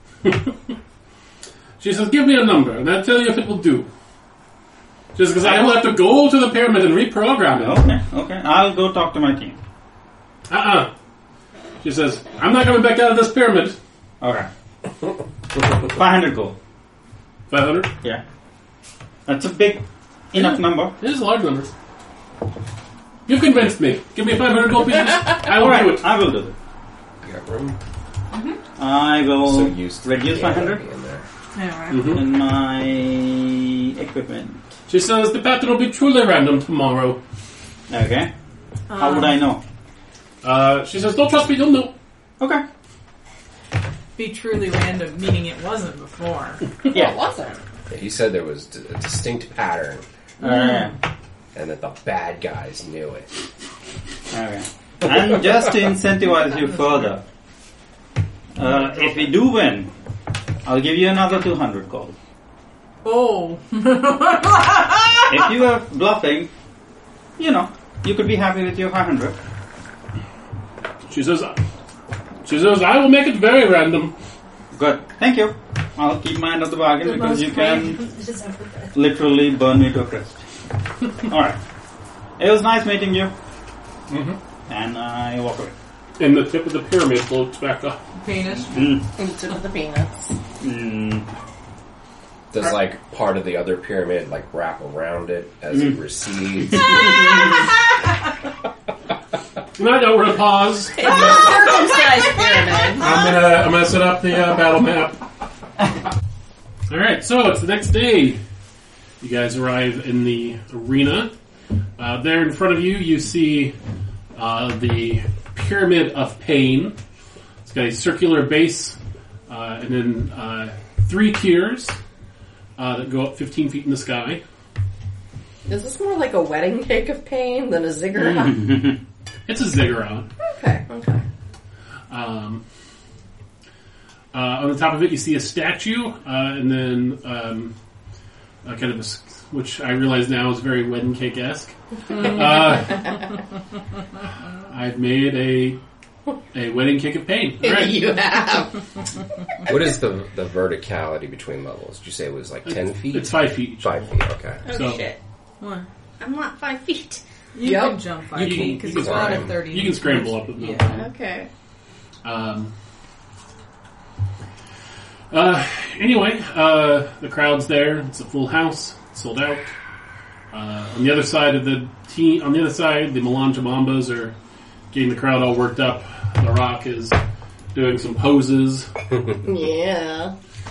She says, "Give me a number, and I'll tell you if it will do." Just because I will have to go to the pyramid and reprogram it. Okay, okay. I'll go talk to my team. Uh-uh. She says, "I'm not coming back out of this pyramid." Okay. five hundred gold. five hundred? Yeah. That's a big enough number. It is a large number. You've convinced me. Give me five hundred gold pieces. I will do Alright, it. I will do it. You got room? I will So used to reduce the my hundred in there. Yeah, right. Mhm. in my equipment. She says the pattern will be truly random tomorrow. Okay. How would I know? Uh, she says, don't trust me, you'll know. Okay. Be truly random, meaning it wasn't before. Yeah. It wasn't. Yeah, he said there was d- a distinct pattern, Okay. and that the bad guys knew it. Okay. And just to incentivize you further, uh, if we do win, I'll give you another two hundred gold. Oh. If you are bluffing, you know, you could be happy with your five hundred. She says, she says, I will make it very random. Good. Thank you. I'll keep my end of the bargain because you can literally burn me to a crisp. Alright. It was nice meeting you. Mm-hmm. And I walk away. And the tip of the pyramid floats back up. Penis. Mm. Into the peanuts. Mm. Does like part of the other pyramid like wrap around it as it recedes? Right now we're gonna pause. It's a circumcised pyramid. I'm gonna I'm gonna set up the uh, battle map. All right, so it's the next day. You guys arrive in the arena. Uh, there in front of you, you see uh, the Pyramid of Pain. It's got a circular base uh, and then uh, three tiers uh, that go up fifteen feet in the sky. Is this more like a wedding cake of pain than a ziggurat? It's a ziggurat. Okay, okay. Um, uh, on the top of it, you see a statue, uh, and then um, a kind of a, s- which I realize now is very wedding cake esque. uh, I've made a a wedding cake of pain. All right. You have. What is the the verticality between levels? Did you say it was like ten feet? It's five feet. each. Five feet. Okay. Oh So- shit. What? I'm not five feet. You Yep. can jump five You can- feet because you he's can not climb. at thirty. You can scramble up with no Yeah. problem. Okay. Um, uh, anyway, uh, the crowd's there. It's a full house, sold out. Uh, on the other side of the team, on the other side, the Melange Mambas are getting the crowd all worked up. The Rock is doing some poses. Yeah.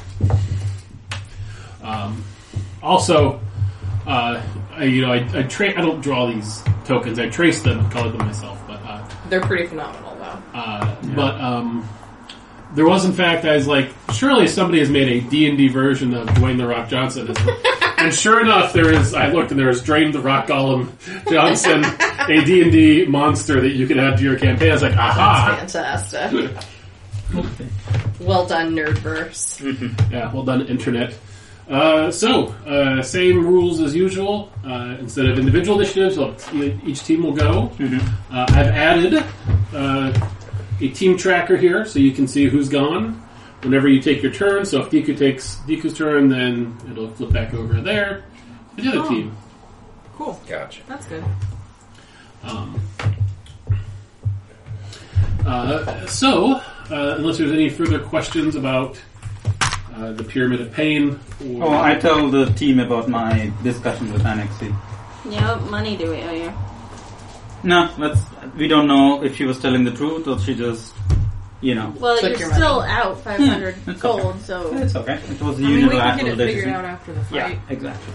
Um, also, uh, I, you know, I I, tra- I don't draw these tokens. I trace them, color them myself, but. Uh, They're pretty phenomenal, though. Uh, But um, there was, in fact, I was like, surely somebody has made a D and D version of Dwayne The Rock Johnson. And sure enough, there is. I looked and there is Dwayne The Rock Gollum Johnson, a D and D monster that you could add to your campaign. I was like, aha! Fantastic. Well done, Nerdverse. Yeah, well done, Internet. Uh, so, uh, same rules as usual. Uh, instead of individual initiatives, well, each team will go. Uh, I've added uh, a team tracker here so you can see who's gone whenever you take your turn. So if Deku takes Deku's turn, then it'll flip back over there to the other Oh. team. Cool. Gotcha. That's good. Um, uh, so, uh, unless there's any further questions about uh, the Pyramid of Pain, or Oh, I tell the team about my discussion with Annexie. Yeah, what money do we owe you? No, let's. We don't know if she was telling the truth or she just, you know. Well, Took you're your still money. out five hundred Hmm, it's gold, okay. so... It's okay. It was a I mean, we can get unilateral it figured decision. out after the fight. Yeah, exactly.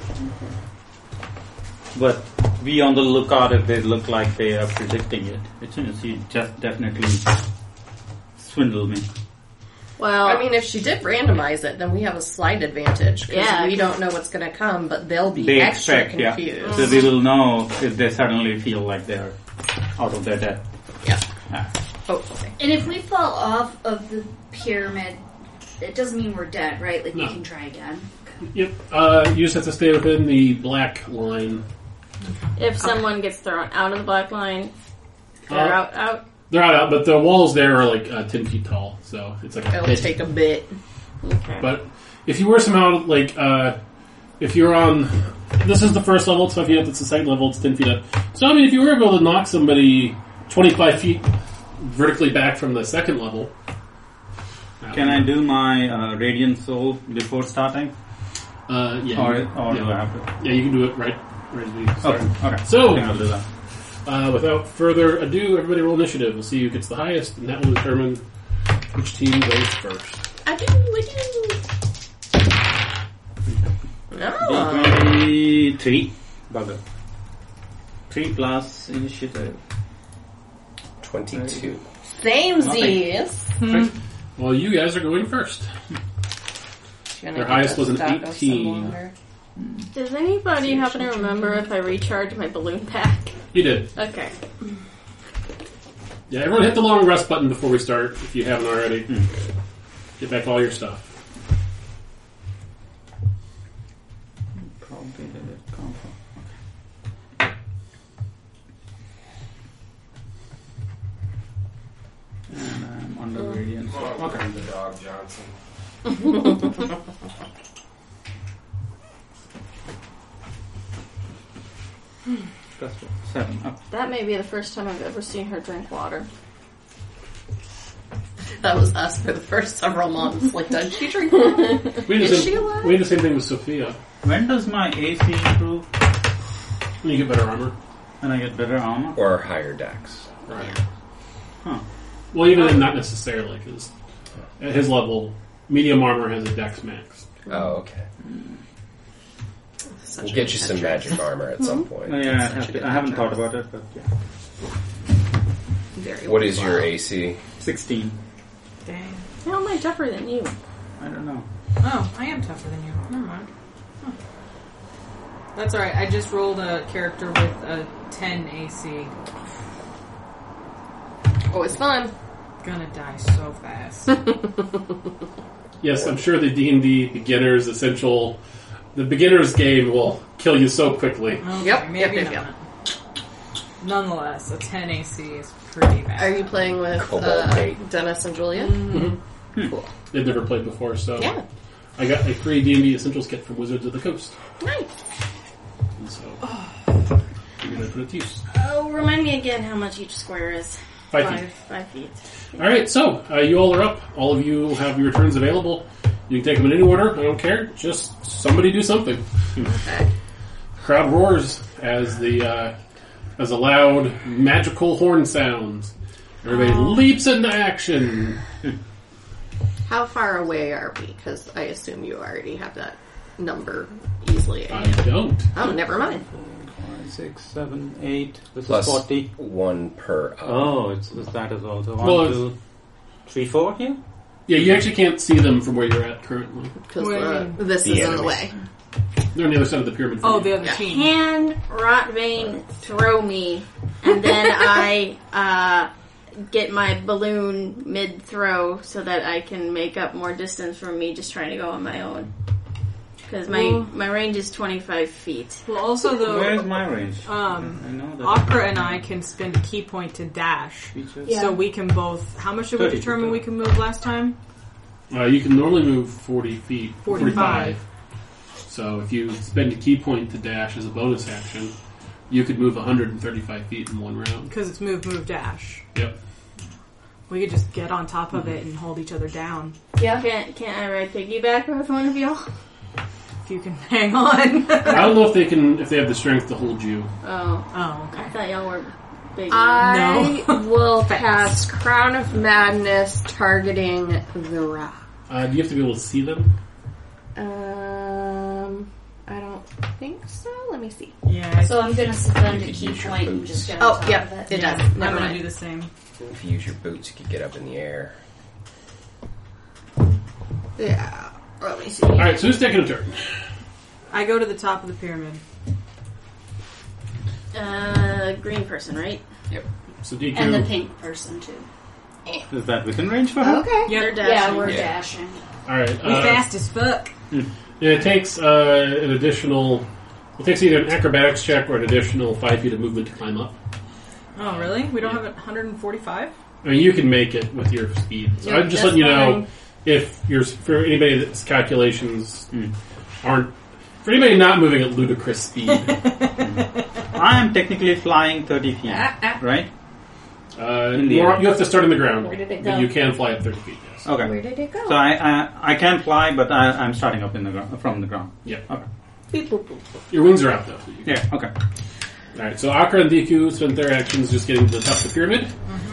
But be on the lookout if they look like they are predicting it. Which is, she just definitely swindled me. Well, I mean, if she did randomize it, then we have a slight advantage. Because Yeah, we 'cause- don't know what's going to come, but they'll be They extra expect, yeah. confused. So they will know if they suddenly feel like they're out of their depth. Yeah, Yeah. hopefully. And if we fall off of the pyramid, it doesn't mean we're dead, right? Like, No. we can try again. Yep. Uh, you just have to stay within the black line. if someone gets thrown out of the black line, they're Uh, out, out. They're not out, but the walls there are like uh, ten feet tall, so it's like a It'll pit. take a bit. Okay. But if you were somehow like, uh, if you're on, this is the first level, so if you have it's the second level, it's ten feet up. So I mean, if you were able to knock somebody twenty-five feet vertically back from the second level, that Can would- I do my uh, Radiant Soul before starting? Uh, yeah, Or, you- or do I yeah. have to? yeah, you can do it right, right as we start. Okay, okay. So- I think I'll do that. Uh, without further ado, everybody roll initiative. We'll see who gets the highest, and that will determine which team goes first. I do, I do. Oh. D twenty-three. Bugger. three plus initiative. Twenty-two. Same Z's. Well, you guys are going first. Their highest was an eighteen. Does anybody happen to remember if I recharged my balloon pack? You did. Okay. Yeah, everyone hit the long rest button before we start, if you haven't already. Get back all your stuff. Probably did it come from. Okay. And I'm under radiance. Oh, okay. The dog Johnson. That's what, seven. Okay. That may be the first time I've ever seen her drink water. That was us for the first several months. Like, does she drink water? We had, the Is same, she alive? we had the same thing with Sophia. When does my A C improve? When you get better armor. When I get better armor? Or higher dex. Right. Huh. Well, even then, not necessarily, because at his level, medium armor has a dex max. Oh, okay. Such We'll a get you some eccentric. magic armor at some point. Oh, yeah, I, Such have a to, good I haven't job. thought about it, but yeah. Very What is your well. A C? sixteen. Dang. How am I tougher than you? I don't know. Oh, I am tougher than you. Never mind. Huh. That's alright. I just rolled a character with a ten A C. Always fun. Gonna die so fast. Yes, I'm sure the D and D beginners essential, the beginners game will kill you so quickly. Okay, Yep, maybe yep, yep, not. Nonetheless, a ten A C is pretty bad. Are you playing with Cobalt uh, Mate. Dennis and Julia? Cool. They've never played before, so Yeah. I got a free D and D Essentials kit from Wizards of the Coast. Nice. And so, you're going to put it to use. Oh, remind me again how much each square is. Five Five, feet. five feet. Alright, so, uh, you all are up. All of you have your turns available. You can take them in any order, I don't care. Just somebody do something. Okay. Crowd roars as the, uh, as a loud magical horn sounds. Everybody leaps into action. How far away are we? Because I assume you already have that number easily. I don't. Oh, never mind. Five, six, seven, eight. This Plus is forty. one per. Uh, Oh, it's, it's that as well. So one, Well, it's- two, three, four here? Yeah, you actually can't see them from where you're at currently. Because What do you mean? this The is in the enemies. way. They're on the other side of the pyramid. from Oh, you. the other Yeah. team. Can Rotvane throw me, and then I uh, get my balloon mid-throw so that I can make up more distance from me just trying to go on my own? Because my, Well- my range is twenty-five feet. Well, also Where's though, my range? um, I know that. Opera and I can spend a key point to dash. Features. Yeah. So we can both. How much did we thirty determine feet. we can move last time? Uh, you can normally move forty feet. forty-five. So if you spend a key point to dash as a bonus action, you could move one hundred thirty-five feet in one round. Because it's move, move, dash. Yep. We could just get on top of it and hold each other down. Yeah. Can't, can't I ride piggyback with one of y'all? If you can hang on. I don't know if they can, if they have the strength to hold you. Oh. Oh, I okay. thought y'all were big. I No. will cast Crown of Madness targeting the rock. Uh, do you have to be able to see them? Um, I don't think so. Let me see. Yeah. So I'm gonna spend You a could key use your point and boots. just get on Oh, top yep, of it. it yeah, does. I'm Never gonna mind. do the same. if you use your boots, you could get up in the air. Yeah. Let me see. Alright, so who's taking a turn? I go to the top of the pyramid. Uh, green person, right? So D Q. And the pink person too. Is that within range for her? Okay. Yep. They're dashing. Yeah, we're Yeah. dashing. Alright. We Uh, fast as fuck. yeah, it takes uh, an additional. It takes either an acrobatics check or an additional five feet of movement to climb up. Oh, really? We don't have it one hundred forty-five? I mean, you can make it with your speed. So Yep, I'm just that's letting you know fine. if you're for anybody that's calculations aren't for anybody not moving at ludicrous speed. I am technically flying thirty feet, right? Uh, In the you, are- air. you have to start on the ground, Where did it but go? you can fly at thirty feet. Yes. Okay. Where did it go? So I, I I can fly, but I, I'm starting up in the gro- from the ground. Yeah. Okay. Boop, boop, boop. Your wings are out though. So you can- Yeah. Okay. All right. So Akra and D Q spent their actions just getting to the top of the pyramid.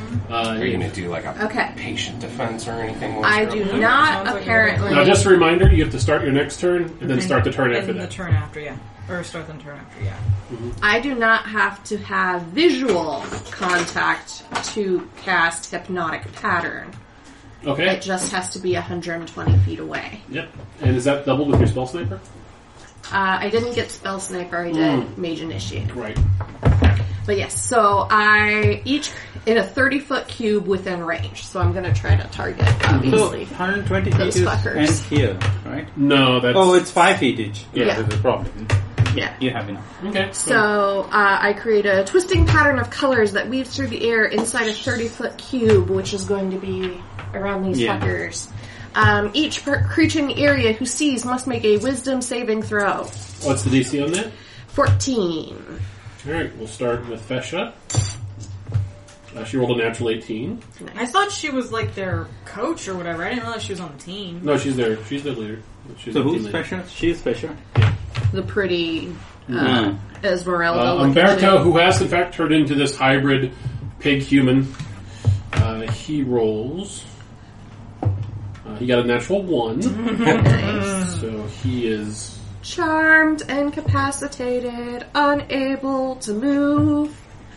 Uh, Are you going to do like a Okay. patient defense or anything? once I you're do up there? not Sounds like apparently. now, just a reminder, you have to start your next turn and then start the turn And after the that. turn after, yeah. Or start the turn after, yeah. I do not have to have visual contact to cast Hypnotic Pattern. Okay. It just has to be one hundred twenty feet away. Yep. And is that doubled with your spell sniper? Uh, I didn't get Spell Sniper, I did Mm. Mage Initiate. Right. But yes, so I each in a thirty foot cube within range. So I'm gonna try to target, So obviously. one hundred twenty Those feet is fuckers. end here, right? No, that's Oh, it's five feet each. Yeah. Yeah, that's the problem. Yeah. You have enough. okay. So uh, I create a twisting pattern of colors that weaves through the air inside a thirty foot cube, which is going to be around these Yeah. fuckers. Um, each per- creature in the area who sees must make a Wisdom saving throw. What's the D C on that? fourteen. All right, we'll start with Fesha. Uh, she rolled a natural eighteen. I thought she was like their coach or whatever. I didn't realize she was on the team. No, she's their she's their leader. She's So the who's team leader. special? She's special. The pretty uh, Mm. Esmeralda. Uh, looking Umberto, chick. who has in fact turned into this hybrid pig-human, uh, he rolls. Uh, he got a natural one, so he is Charmed, incapacitated, unable to move.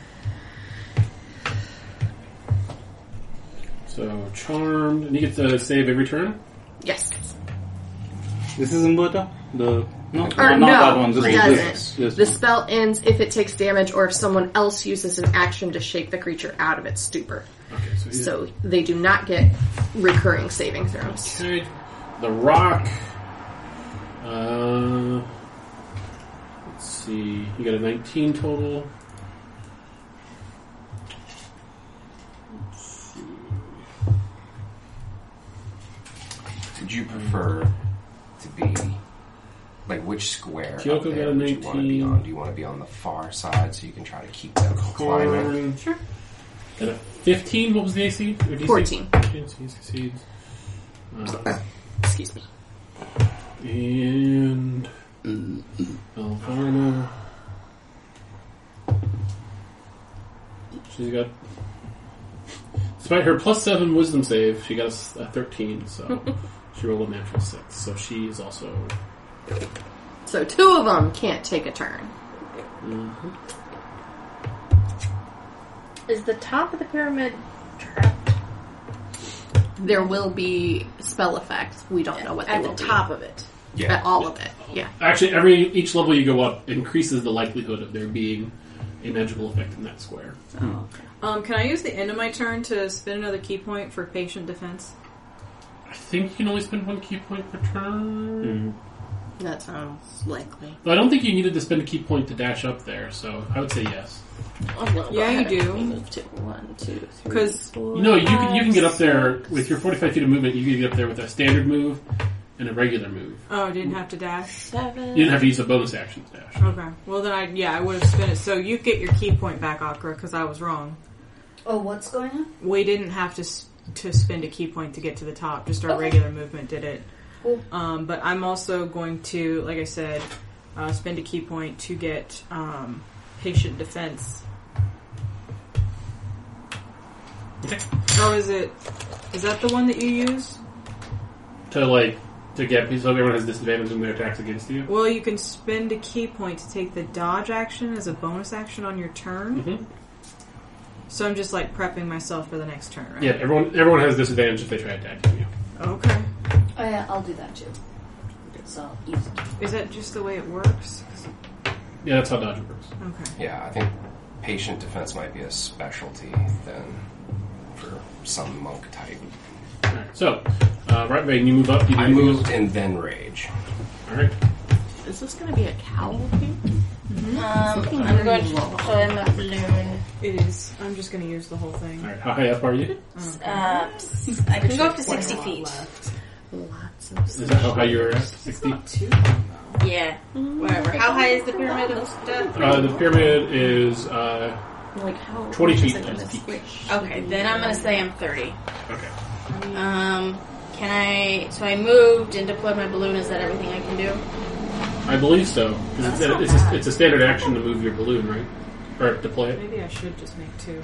so charmed, and he gets to save every turn. Yes. This is Umberto? The no, Or not no, that one. This he is doesn't. this. this The one. spell ends if it takes damage or if someone else uses an action to shake the creature out of its stupor. Okay, so he's So they do not get recurring saving throws. okay. The rock. Uh, let's see. You got a nineteen total. Would you prefer to be like which square? Kyoko up there got a would you want to be nineteen. on? Do you want to be on the far side so you can try to keep them climbing? Corn. Sure. Got a fifteen. What was the A C? Or D C? fourteen. fourteen, so he succeeds. Uh, Excuse me. and Alvarna. She's got, despite her plus seven wisdom save, she got a, s- a thirteen. So she rolled a natural six. So she is also. So two of them can't take a turn. Is the top of the pyramid trapped There will be spell effects. We don't know what they at will the top of it? be. Yeah. At all of it. Yeah. Actually, every each level you go up increases the likelihood of there being a magical effect in that square. Oh, okay. Um, can I use the end of my turn to spin another key point for patient defense? I think you can only spend one key point per turn. That sounds likely. But I don't think you needed to spend a key point to dash up there, so I would say yes. Yeah, you do. Move to one, two, three, 'Cause- four, You know, you can you can get up five, there six. with your forty-five feet of movement. You can get up there with a standard move and a regular move. Oh, I didn't have to dash. Seven. You didn't have to use a bonus action to dash. Okay. Well, then I yeah I would have spent it. So you get your key point back, Akra, because I was wrong. Oh, what's going on? We didn't have to s- to spend a key point to get to the top. Just our Okay. regular movement did it. Cool. Um, but I'm also going to, like I said, uh, spend a key point to get um, patient defense. Okay. Or is it? Is that the one that you use? To like to get so everyone has disadvantage in their attacks against you. Well, you can spend a key point to take the dodge action as a bonus action on your turn. Mhm. So I'm just like prepping myself for the next turn, right? Yeah, everyone everyone has disadvantage if they try attacking you. Okay. Oh, yeah, I'll do that too. So easy. Is that just the way it works? Yeah, that's how dodge works. Okay. Yeah, I think patient defense might be a specialty then for some monk type. All right, so uh, right, Vane, you move up. You do I anything moved else? and then rage. All right. Is this going to be a cowl thing? Um, I'm going to show him a balloon. It is. I'm just going to use the whole thing. All right. How high up are you? Uh, I can go up to sixty feet. Lots of Is that how high you're at? Sixty. Yeah. Whatever. How high is the pyramid of stuff? Uh, the pyramid is uh, like how twenty much feet is it at gonna its peak. squish? Okay, then I'm gonna say I'm thirty. okay. Um, can I? So I moved and deployed my balloon. Is that everything I can do? I believe so because it's, That's not a- it's, a, bad. it's a standard action to move your balloon, right? Or deploy it. Maybe I should just make two.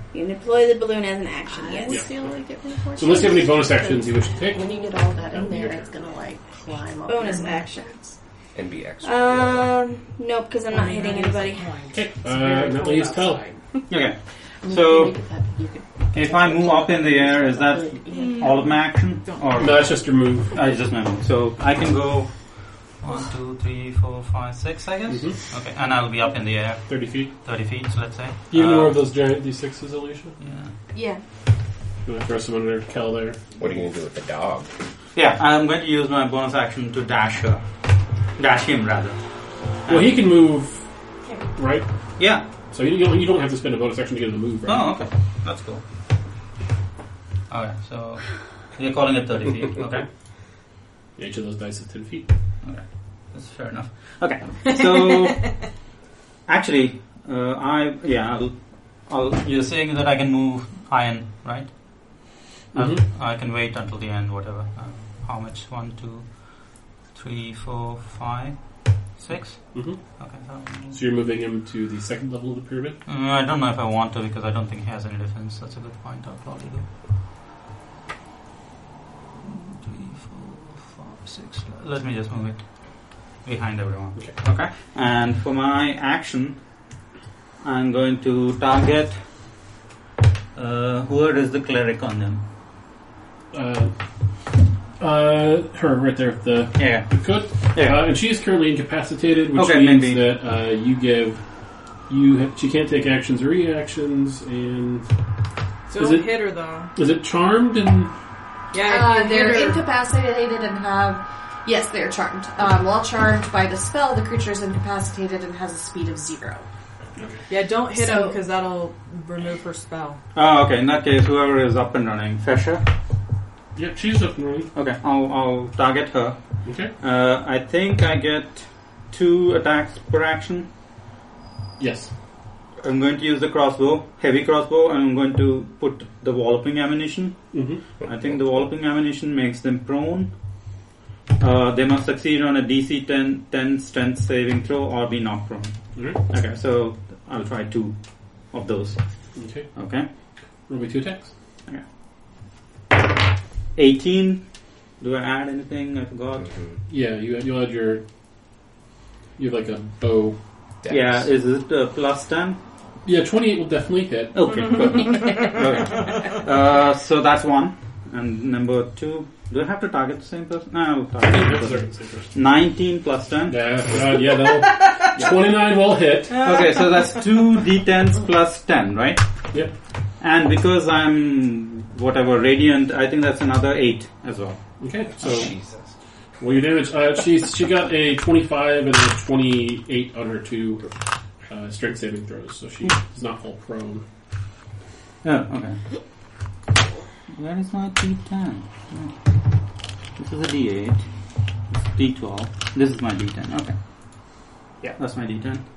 You can deploy the balloon as an action, I yes. feel like it reports. So unless you have any bonus actions you wish to take. When you get all that in That'd be there, your it's gonna like climb up. Bonus your actions. And be extra. Um, nope, because I'm not hitting anybody. Okay, uh, that leaves Tel. Okay. I mean, So- you could have- you could- If I move up in the air, is that all of my action? Or No, that's just your move. I just move. So I can go one, two, three, four, five, six, I guess. Mhm. Okay, and I'll be up in the air, thirty feet. thirty feet. So let's say. You have Uh, more of those giant D sixes, Alicia? Yeah. Yeah. You want to throw some under Kel there? What are you going to do with the dog? Yeah, I'm going to use my bonus action to dash her, dash him rather. Well, he can move, right? Yeah. So you don't, you don't have to spend a bonus action to get him to move, right? Oh, okay. That's cool. Alright, so you're calling it thirty feet. Okay. Each of those dice is ten feet. Okay. That's fair enough. Okay. So actually, uh, I yeah, I'll, I'll. You're saying that I can move iron, right? I'll- Mhm. I can wait until the end, whatever. Uh, how much? One, two, three, four, five, six. Mm-hmm. Okay. So, So you're moving him to the second level of the pyramid? uh, I don't know if I want to because I don't think he has any defense. That's a good point. I'll probably do. One, three, four, five, six. Let me just move it behind everyone. Okay. Okay. And for my action, I'm going to target uh, whoever is the cleric on them. Uh, uh, her right there, the Yeah. the cook. Yeah. Uh, and she is currently incapacitated, which Okay, means maybe. that uh, you give you ha- she can't take actions or reactions, and So Is don't it- hit her though. is it charmed and Yeah, Uh, if you they're hit her, incapacitated and have. Yes, they're charmed. Um, while charmed by the spell, the creature is incapacitated and has a speed of zero. yeah, don't hit him So- because that'll remove her spell. Oh, okay. In that case, whoever is up and running, Fesha. yeah, she's up and running. Okay. I'll, I'll target her. Okay. Uh, I think I get two attacks per action. Yes. I'm going to use the crossbow, heavy crossbow, and I'm going to put the walloping ammunition. Mm-hmm. I think the walloping ammunition makes them prone. Uh, they must succeed on a D C ten, ten strength saving throw or be knocked prone. All right. Okay, so I'll try two of those. Okay. Okay. Roll me two attacks. eighteen. Do I add anything? I forgot. Yeah, you you add your you have like a bow. Dex. Yeah, is it uh, plus ten? Yeah, twenty-eight will definitely hit. Okay, good. Okay. Uh, so that's one. And number two, do I have to target the same person? No, I'll target the same Sorry, person. say first. nineteen plus ten. Yeah, uh, yeah, that'll twenty-nine will hit. Okay, so that's two d tens plus ten, right? Yep. And because I'm whatever radiant, I think that's another eight as well. Okay, so Jesus. well, your damage. Uh, she's she got a twenty-five and a twenty-eight on her two uh, strength saving throws, so she is not fall prone. Oh, okay. Where is my d ten? Oh. This is a d eight. This is d twelve. This is my d ten. Okay. Yeah, that's my d ten.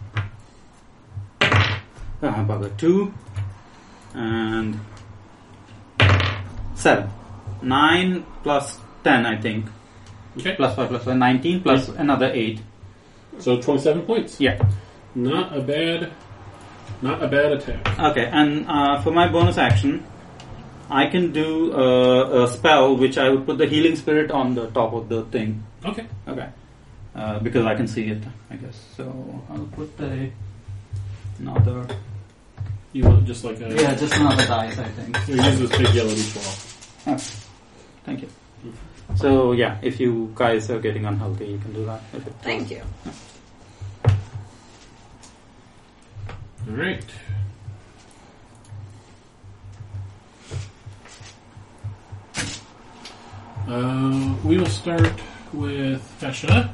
Uh, bugger. Two and seven. Nine plus ten, I think. Okay, Plus five plus five. Nineteen plus another eight. so twenty-seven points. Yeah. Not a bad, not a bad attack. Okay, and uh, for my bonus action, I can do uh, a spell which I would put the healing spirit on the top of the thing. Okay. Okay. Uh, because I can see it, I guess. So I'll put a another. You want just like a Yeah, just another dice, I think. you use this big yellow d twelve. Okay. Thank you. So yeah, if you guys are getting unhealthy, you can do that. If it Thank you. All right. Uh, we will start with Fesha.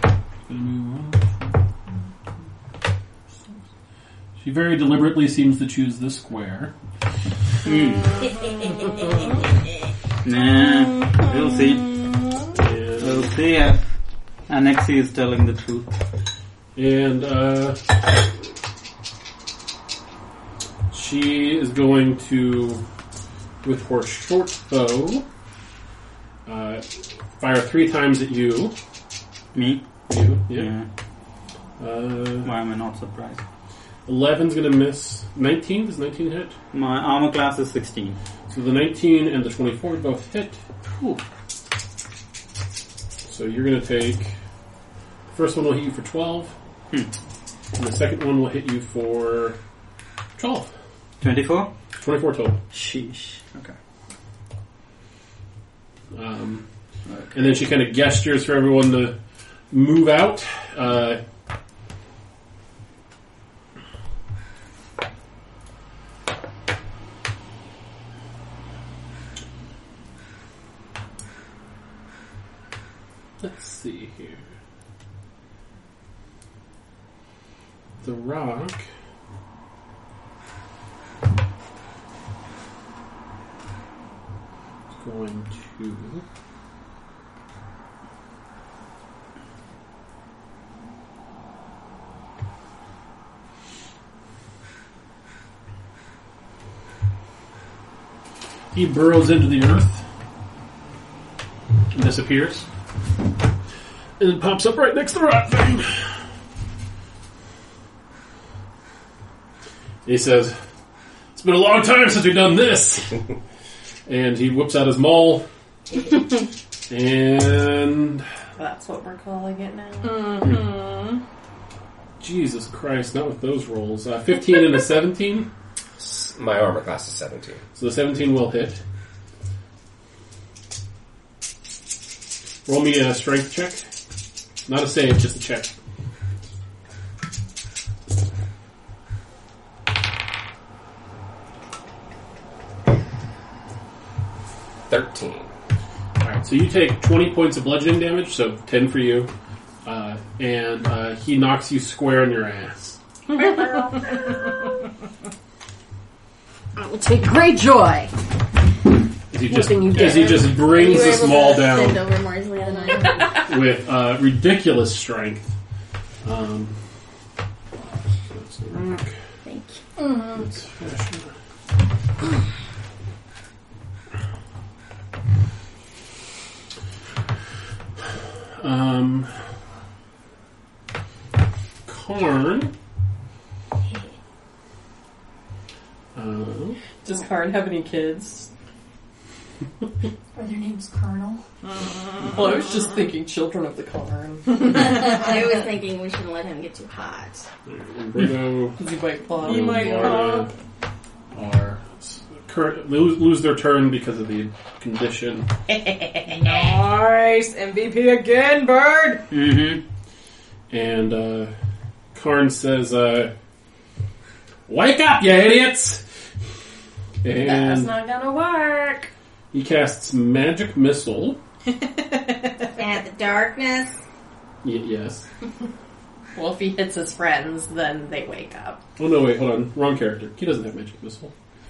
She very deliberately seems to choose the square. Nah, we'll see. And, We'll see if Annexie is telling the truth. and uh, she is going to, with her short bow, uh, fire three times at you. Me? You, yeah. Yeah. Uh, Why am I not surprised? eleven's going to miss. nineteen? Does nineteen hit? My armor class is sixteen. So the nineteen and the twenty-four both hit. Whew. So you're going to take... The first one will hit you for twelve. Hmm. And the second one will hit you for twelve. twenty-four? twenty-four total. Sheesh. Okay. Um, and then she kind of gestures for everyone to move out. Uh, let's see here. The rock... going to he burrows into the earth and disappears and then pops up right next to the rock thing. He says, "It's been a long time since we've done this." And he whips out his maul. And... That's what we're calling it now. Mm-hmm. Jesus Christ, not with those rolls. Uh, fifteen and a seventeen. My armor class is seventeen. So the seventeen will hit. Roll me a strength check. Not a save, just a check. thirteen. Alright, so you take twenty points of bludgeoning damage, so ten for you. Uh, and uh, he knocks you square in your ass. I will take great joy. As he just, Whooping you as he down. just brings You were this able maul to bend down over more easily than I am. with uh, ridiculous strength. Um, that's the rock. Thank you. That's fashion. Um, Karn. Uh, Does Karn have any kids? Are their names Colonel? Well, I was just thinking children of the Karn. I was thinking we shouldn't let him get too hot. Bruno, Because he might plot. He might Lorna are current, lose, lose their turn because of the condition. Nice! M V P again, bird! Mm-hmm. And uh, Karn says, uh, "Wake up, you idiots!" That's And not gonna work. he casts Magic Missile. And the darkness. Y- yes. Well, if he hits his friends, then they wake up. Oh no, wait, hold on. Wrong character. He doesn't have Magic Missile.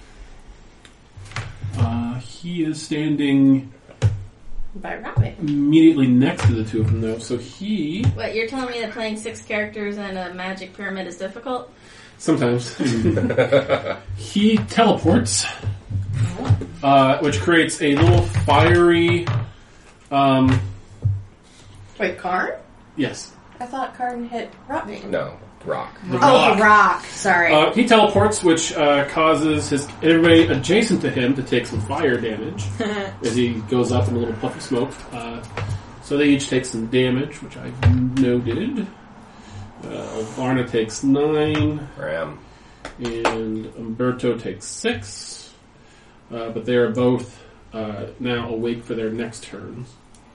Uh, he is standing By Robin. immediately next to the two of them, though. So he What, you're telling me that playing six characters in a magic pyramid is difficult? sometimes he teleports, uh, which creates a little fiery. Um, Wait, Karn? yes, I thought Karn hit Robin. No, rock. the Oh, rock. the rock. Sorry. Uh, he teleports, which uh, causes his everybody adjacent to him to take some fire damage as he goes up in a little puff of smoke. Uh, so they each take some damage, which I've noted. Uh, Varna takes nine, Ram. and Umberto takes six. Uh, but they are both uh, now awake for their next turns.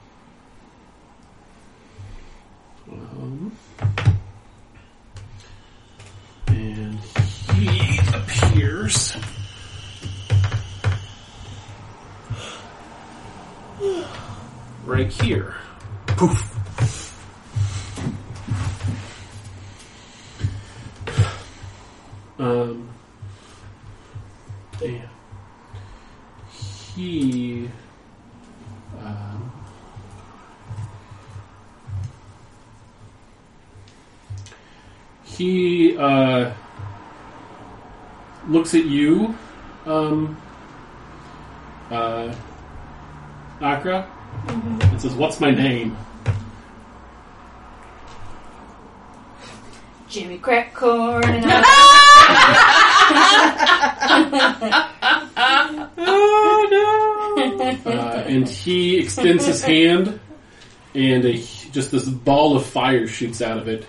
Um, and he appears right here. Poof. Um, and he, um, he, uh, looks at you, um, uh, Akra, and says, "What's my name?" Jimmy Crack Corn and I Oh Uh, and he extends his hand, and a, just this ball of fire shoots out of it.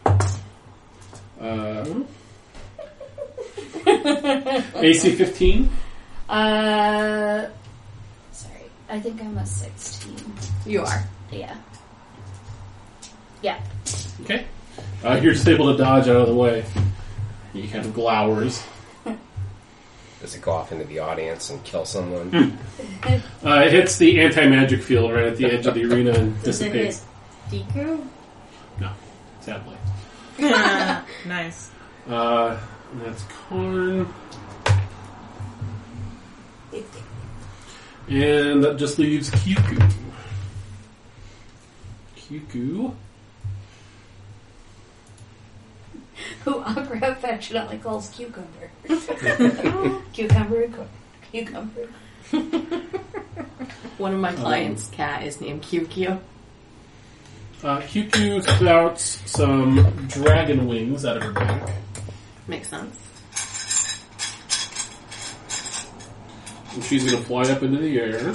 Uh, A C fifteen. Uh, sorry. I think I'm a sixteen. You are. Yeah. Yeah. Okay. Uh, you're just able to dodge out of the way. He kind of glowers. Does it go off into the audience and kill someone? Uh, it hits the anti-magic field right at the edge of the arena and Does it hit dissipates. Deku? No, sadly. Nice. Uh, and that's Karn. And that just leaves Kyuku. Kyuku. Who Agra affectionately calls Cucumber. Cucumber and corn. Cucumber. One of my clients' cat is named Q Q. Uh, Kyuku spouts some dragon wings out of her back. Makes sense. And she's going to fly up into the air.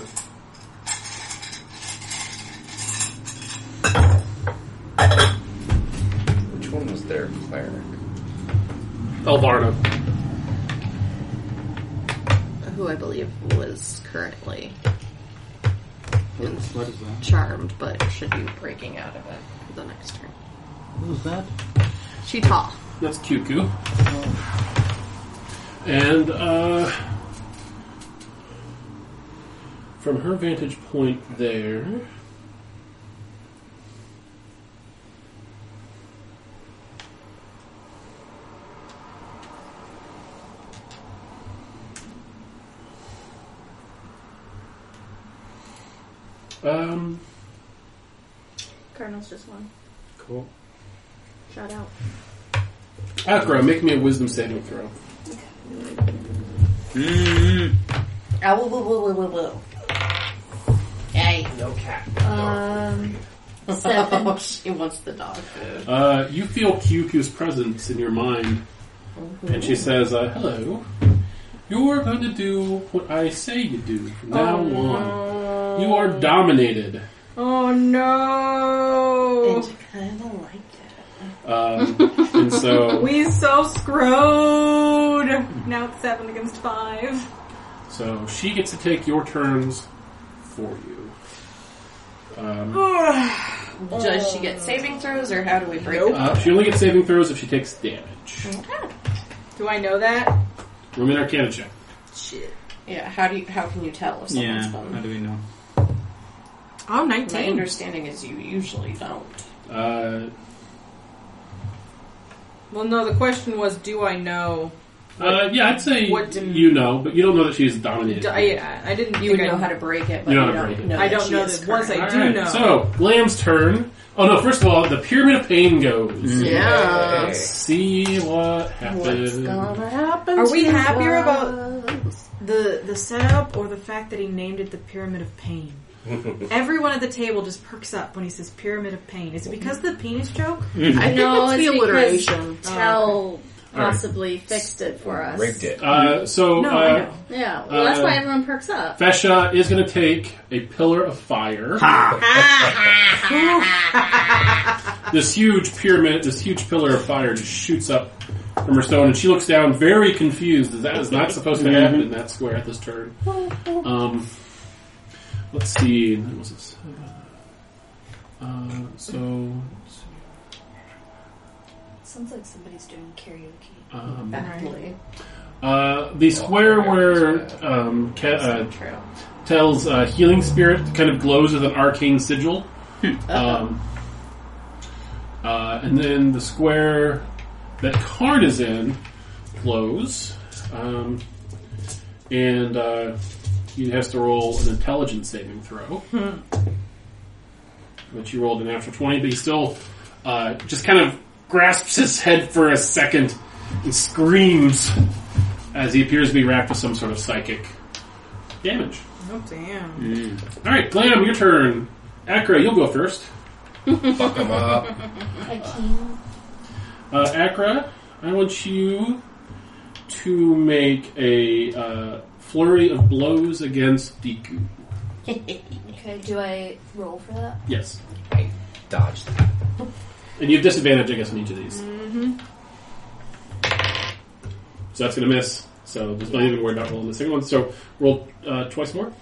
Which one was their cleric? Elvarna. Who I believe was currently What is that? charmed, but should be breaking out of it the next turn. Who's that? She tall. That's Kyuku. And, uh... from her vantage point there... Um, Cardinals just won. cool. Shout out. Akra, make me a wisdom saving throw. Mm-hmm. Ah, woo, woo, woo, woo, woo, woo. Yay. No cat. Um, seven. Oh, she wants the dog food. Uh, you feel Kyuku's presence in your mind, and she says, uh, hello. You're going to do what I say you do from now on. You are dominated. Oh no! And you kind of like it. Um, and so, We so screwed. Now it's seven against five. so she gets to take your turns for you. Um, Does she get saving throws, or how do we break Nope. it? uh, she only gets saving throws if she takes damage. Do I know that? Room in Arcana check. Shit. Yeah, how do you, how can you tell if someone's Yeah, how fun? do we know? Oh, My nineteen. understanding is you usually don't. Uh, Well, no, the question was, do I know? uh, yeah, I'd say What do- you know, but you don't know that she's dominated. D- I, yeah, I didn't You think would I know how to break it, but You you know don't how to break it. know I that don't she know is that once I current. do Alright, know. So, Glam's turn. Oh no, first of all, the Pyramid of Pain goes. Yeah. Let's see what happens. What's gonna happen? Are we to happier us? about the the setup or the fact that he named it the Pyramid of Pain? Everyone at the table just perks up when he says Pyramid of Pain. Is it because of the penis joke? I think No, it's it's the because alliteration. Tell possibly fixed it for us. Rigged it. Uh, so, No, uh, I know. Yeah, well, that's Uh, why everyone perks up. Fesha is going to take a pillar of fire. This huge pyramid, this huge pillar of fire just shoots up from her stone, and she looks down very confused. That is not supposed to happen in that square at this turn. Um, let's see. That was this. Uh, so, let's see. Sounds like somebody's doing karaoke. Um, Badly. uh, the square where um, Ke- uh, True. tells uh, healing spirit kind of glows with an arcane sigil. Um, uh, and then the square that Karn is in glows. Um, and uh, he has to roll an intelligence saving throw. Which he rolled an natural twenty, but he still uh, just kind of grasps his head for a second and screams as he appears to be racked with some sort of psychic damage. Oh, damn. Alright, Glam, your turn. Akra, you'll go first. Fuck them up. I can. Uh, Akra, I want you to make a uh, flurry of blows against Deku. Okay, do I roll for that? Yes. I dodged that. And you have disadvantage, I guess, on each of these. Mm-hmm. So that's going to miss. So there's not even worried about rolling the second one. So roll uh, twice more.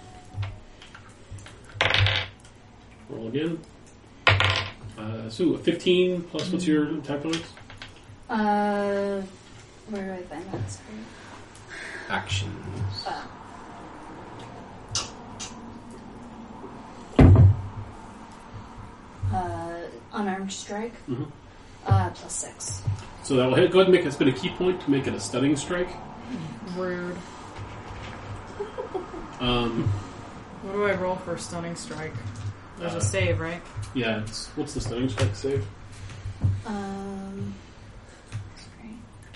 Roll again. Uh, so fifteen plus what's your attack bonus? Uh, where do I find that screen? Actions. Uh, uh, unarmed strike. Mm-hmm. Uh, plus six. So that will hit. Go ahead and make it spend a key point to make it a stunning strike. Rude. Um, What do I roll for a stunning strike? There's Uh, a save, right? yeah, it's, what's the stunning strike save? Um, sorry.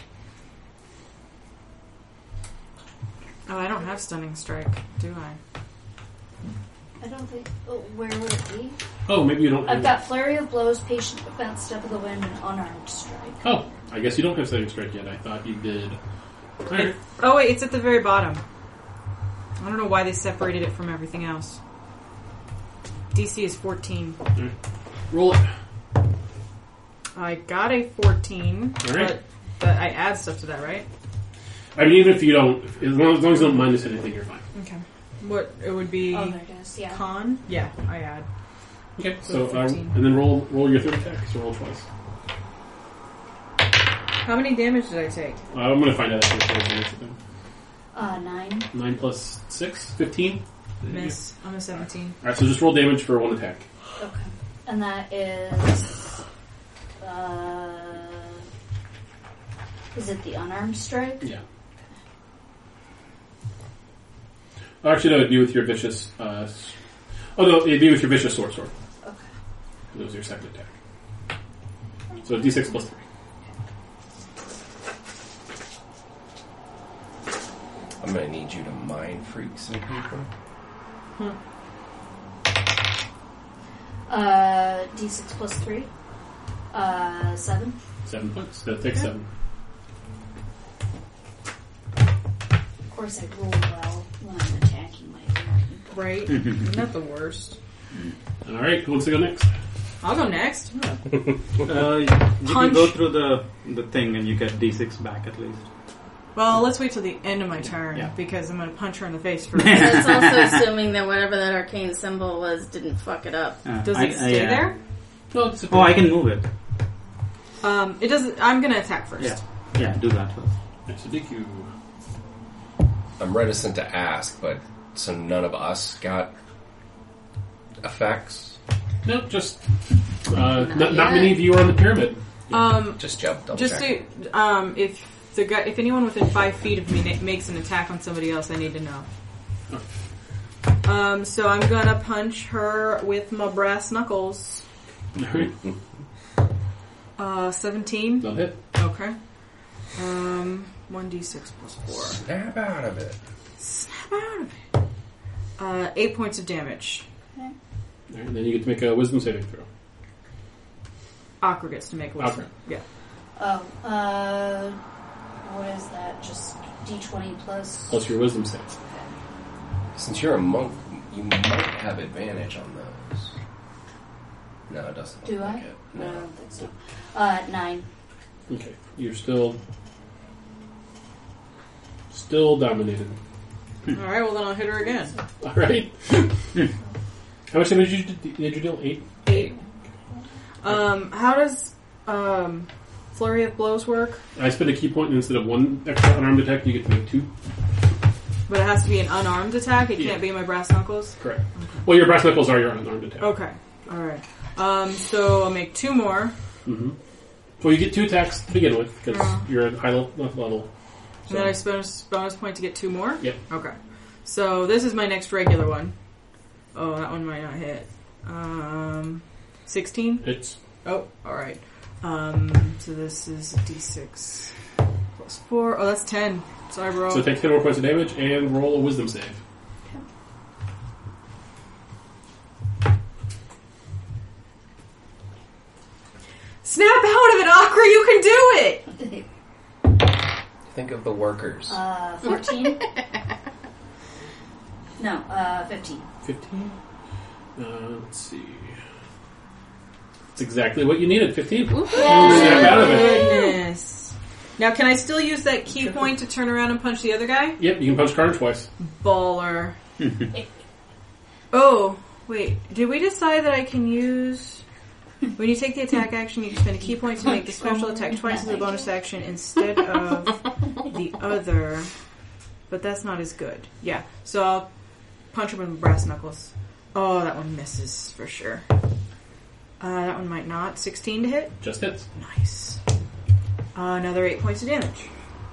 Oh, I don't have stunning strike, do I? I don't think. Oh, where would it be? Oh, maybe you don't have... I've got flurry of blows, patient defense, step of the wind, and unarmed strike. Oh, I guess you don't have stunning strike yet. I thought you did. Alright. Oh wait, it's at the very bottom. I don't know why they separated it from everything else. D C is fourteen. Alright. Roll it. I got a fourteen, Alright. but, but I add stuff to that, right? I mean, even if you don't, as long as, long as you don't minus anything, you're fine. Okay. What, it would be Oh, there it is. Yeah. con? Yeah, I add. Okay, so, So uh, fifteen. and then roll roll your third attack, so roll twice. How many damage did I take? Uh, I'm going to find out after the minutes of them. Uh, nine. nine plus six, fifteen. Miss. I'm a seventeen. Alright, so just roll damage for one attack. Okay. And that is. Uh, is it the unarmed strike? Yeah. Actually, no, it'd be with your vicious... Uh, s- oh, no, it'd be with your vicious sword sword. Okay. That was your second attack. So d six plus three. I'm gonna need you to mind freak some people. Uh, d six plus three. Uh, seven. Seven points. That takes seven. Of course, I roll well when I'm attacking my enemy. Right? Isn't that the worst? Alright, who wants to go next? I'll go next. Uh, you can Punch. go through the the thing and you get d six back at least. Well, let's wait till the end of my turn, Yeah. because I'm going to punch her in the face first. That's also assuming that whatever that arcane symbol was didn't fuck it up. Uh, Does I- it I, stay uh, there? No, it's Oh, I can move it. Um, it doesn't. I'm going to attack first. Yeah, yeah, do that first. It's a D Q. I'm reticent to ask, but so none of us got effects. No, just... Uh, not, not yet. many of you are on the pyramid. Um, Just jump, double just check. to, um, if the guy, if anyone within five feet of me na- makes an attack on somebody else, I need to know. Um, so I'm gonna punch her with my brass knuckles. Alright, Uh, seventeen. that'll hit. Okay. Um, one d six plus four. Snap out of it. Snap out of it. Uh, eight points of damage. Alright, then you get to make a wisdom saving throw. Aqua gets to make a wisdom. Aqua. Yeah. Oh, uh, what is that? Just d twenty plus. Plus your wisdom save. Since you're a monk, you might have advantage on those. No, it doesn't Do look I? like it. No, I No. don't think so. Uh, nine. Okay, you're still... Still dominated. Alright, well then I'll hit her again. Alright. How much damage did you, did you deal? Eight? Eight. Um, how does, um, Flurry of Blows work? I spend a key point, and instead of one extra unarmed attack, you get to make two. But it has to be an unarmed attack? It Yeah. can't be my brass knuckles? Correct. Well, your brass knuckles are your unarmed attack. Okay. Alright. Um, so I'll make two more. Mm-hmm. Well, you get two attacks to begin with, because Yeah. you're at high level. level. And then I bonus, bonus point to get two more? Yep. Okay. So this is my next regular one. Oh, that one might not hit. Um, sixteen? It's Oh, alright. Um, so this is d six plus four. Oh, that's ten. So I roll. so take ten more points of damage and roll a wisdom save. Snap out of it, Akra! where you can do it. Think of the workers. Uh, fourteen? No, uh, fifteen. fifteen? Uh, let's see. It's exactly what you needed, fifteen. Snap out of it. Goodness. Now, can I still use that key point to turn around and punch the other guy? Yep, you can punch Carter twice. Baller. Oh, wait. Did we decide that I can use... When you take the attack action, you can spend a key point to make the special attack twice as a bonus action instead of the other. But that's not as good. Yeah, so I'll punch him with brass knuckles. Oh, that one misses for sure. Uh, that one might not. sixteen to hit? Just hits. Nice. Uh, another eight points of damage.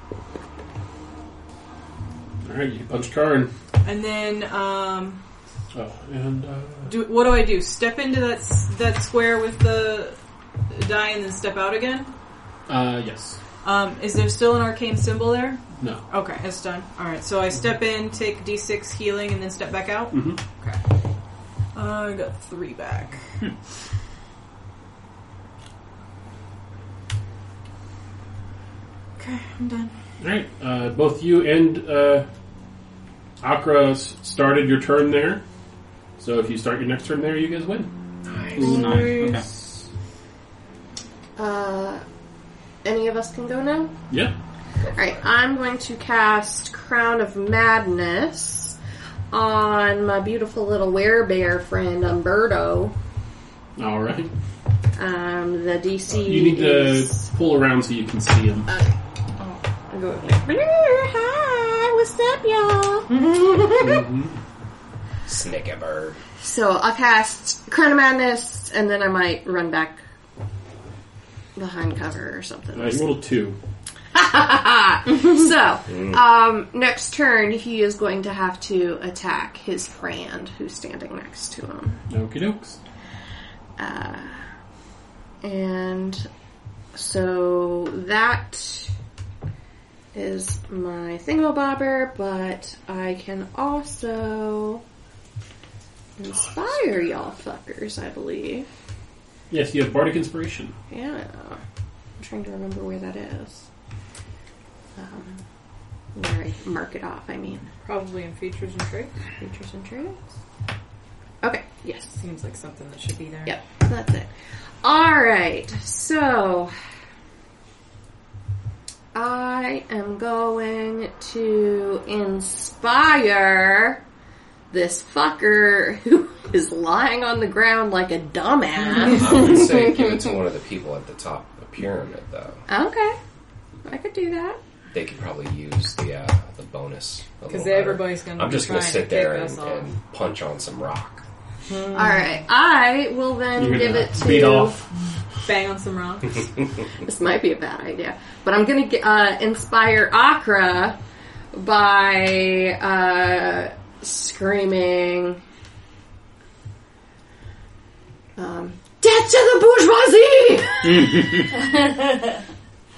Alright, you punch Karn. And then, um... Oh, and, uh... Do, what do I do? Step into that s- that square with the die and then step out again? Uh, yes. Um, is there still an arcane symbol there? No. Okay, it's done. Alright, so I step in, take d six healing, and then step back out? Mm-hmm. Okay. Uh, I got three back. Okay, I'm done. Alright, uh, both you and, uh, Akra s- started your turn there. So if you start your next turn there, you guys win. Ooh, nice. Okay. Uh, any of us can go now? Yeah. Alright, I'm going to cast Crown of Madness on my beautiful little werebear friend, Umberto. Alright. Um, the D C You need is... to pull around so you can see him. Okay. I'm going like, hi, what's up, y'all? Mm-hmm. Snickerbird. So I'll cast Crown of Madness, and then I might run back behind cover or something. Uh, you rolled two. So, um, next turn, he is going to have to attack his friend who's standing next to him. Okie dokes. Uh, and so that is my thingamabobber, but I can also inspire y'all fuckers, I believe. Yes, you have Bardic Inspiration. Yeah. I'm trying to remember where that is. Um, where I mark it off, I mean. Probably in features and traits. Features and traits. Okay, yes. Seems like something that should be there. Yep, that's it. Alright, so I am going to inspire this fucker who is lying on the ground like a dumbass. I would say give it to one of the people at the top of the pyramid, though. Okay, I could do that. They could probably use the uh, the bonus. Because everybody's going to I'm be just going to trying sit to there kick and, us off. and punch on some rock. Alright, I will then You're give gonna it to... beat off. Bang on some rocks. This might be a bad idea. But I'm going to uh, inspire Akra by uh, screaming... Um, Death to the bourgeoisie!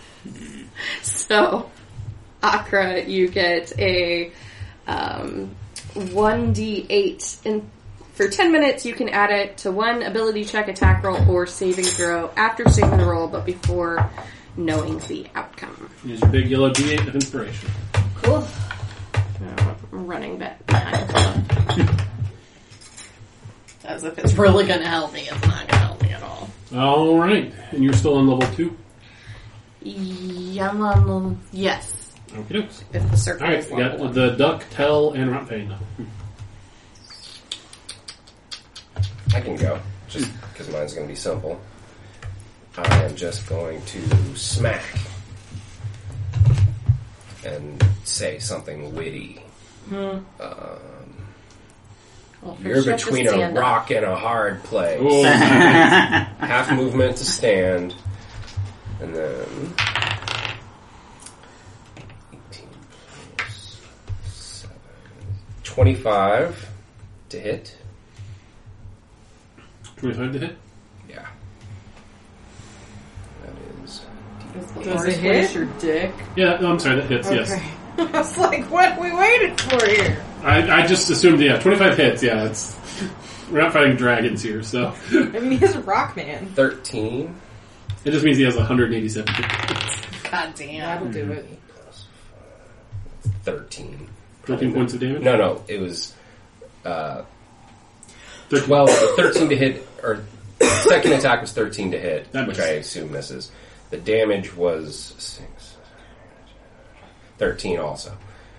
So, Akra, you get a um, one d eight. In, for ten minutes, you can add it to one ability check, attack roll, or saving throw after seeing the roll, but before knowing the outcome. Use your big yellow D eight of Inspiration. Cool. No, I'm running back behind Club. As if it's really going to help me. It's not going to help me at all. Alright, and you're still on level two? Yum, yes. Okie dokes. If the circle Alright, is we level got one. the duck, tell, and Ratpain. I can go, just because mine's going to be simple. I am just going to smack and say something witty. Hmm. Um, Well, you're first you have to between a stand up. rock and a hard place. Oh, Half movement to stand, and then eighteen plus seven, twenty-five to hit. twenty-five to hit? Yeah, that is. Does it hit? your dick? Yeah, no, I'm sorry, that hits, yes. I was like, what we waited for here? I, I just assumed, yeah, twenty-five hits, yeah, it's... We're not fighting dragons here, so... I mean, he's a rock man. Thirteen. It just means he has one hundred eighty-seven. God damn. That'll do it. thirteen. thirteen points of damage? No, no, it was uh, thirteen. twelve, thirteen to hit, or second attack was thirteen to hit, That which misses. I assume misses. The damage was six, thirteen also.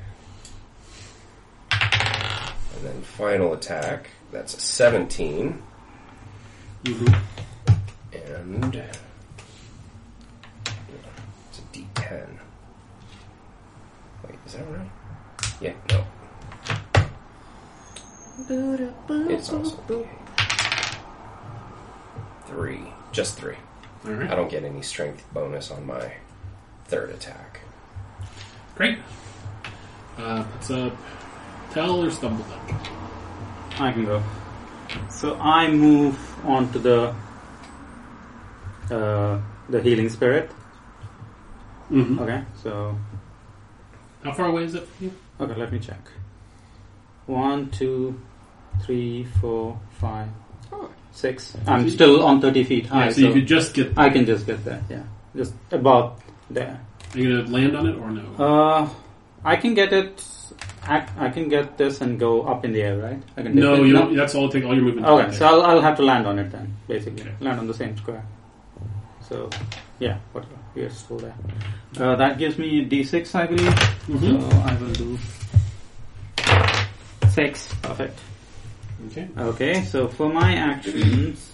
And then final attack, that's a seventeen. Mhm. And it's a D ten. Wait, is that right? Yeah, no. It's also D eight. Three. Just three. I Alright. don't get any strength bonus on my third attack. Great. Uh, puts up Tell or Stumble Duck. I can go. So I move on to the uh, the healing spirit. Mm-hmm. Okay, so How far away is it from you? okay, let me check. One, two, three, four, five, six. I'm still on thirty feet high, Yeah, so, you could just get... I can just get there. Yeah, just about there. Are you going to land on it or no? Uh, I can get it. I, I can get this and go up in the air, right? I can no, dip it. you don't, that's all it takes. All your movement. Okay, so I'll, I'll have to land on it then, basically. Okay. Land on the same square. So, yeah, whatever. We are still there. Uh, that gives me a D six, I believe. Mhm. So I will do six. Perfect. Okay. Okay, so for my actions,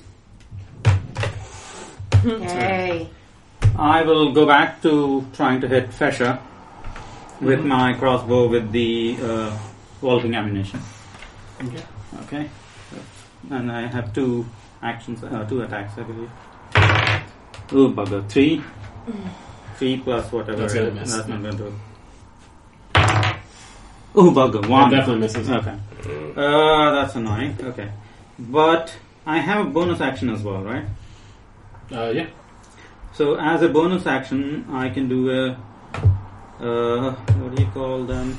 Hey. I will go back to trying to hit Fesha with my crossbow with the uh, vaulting ammunition. Okay. Okay. And I have two actions, uh, two attacks, I believe. Oh, bugger. Three. Three plus whatever. That's it gonna is. miss. That's not going to do. Oh, bugger. One. That definitely misses. Okay. Uh, that's annoying. Okay. But I have a bonus action as well, right? Uh, yeah. So as a bonus action, I can do a, uh, what do you call them?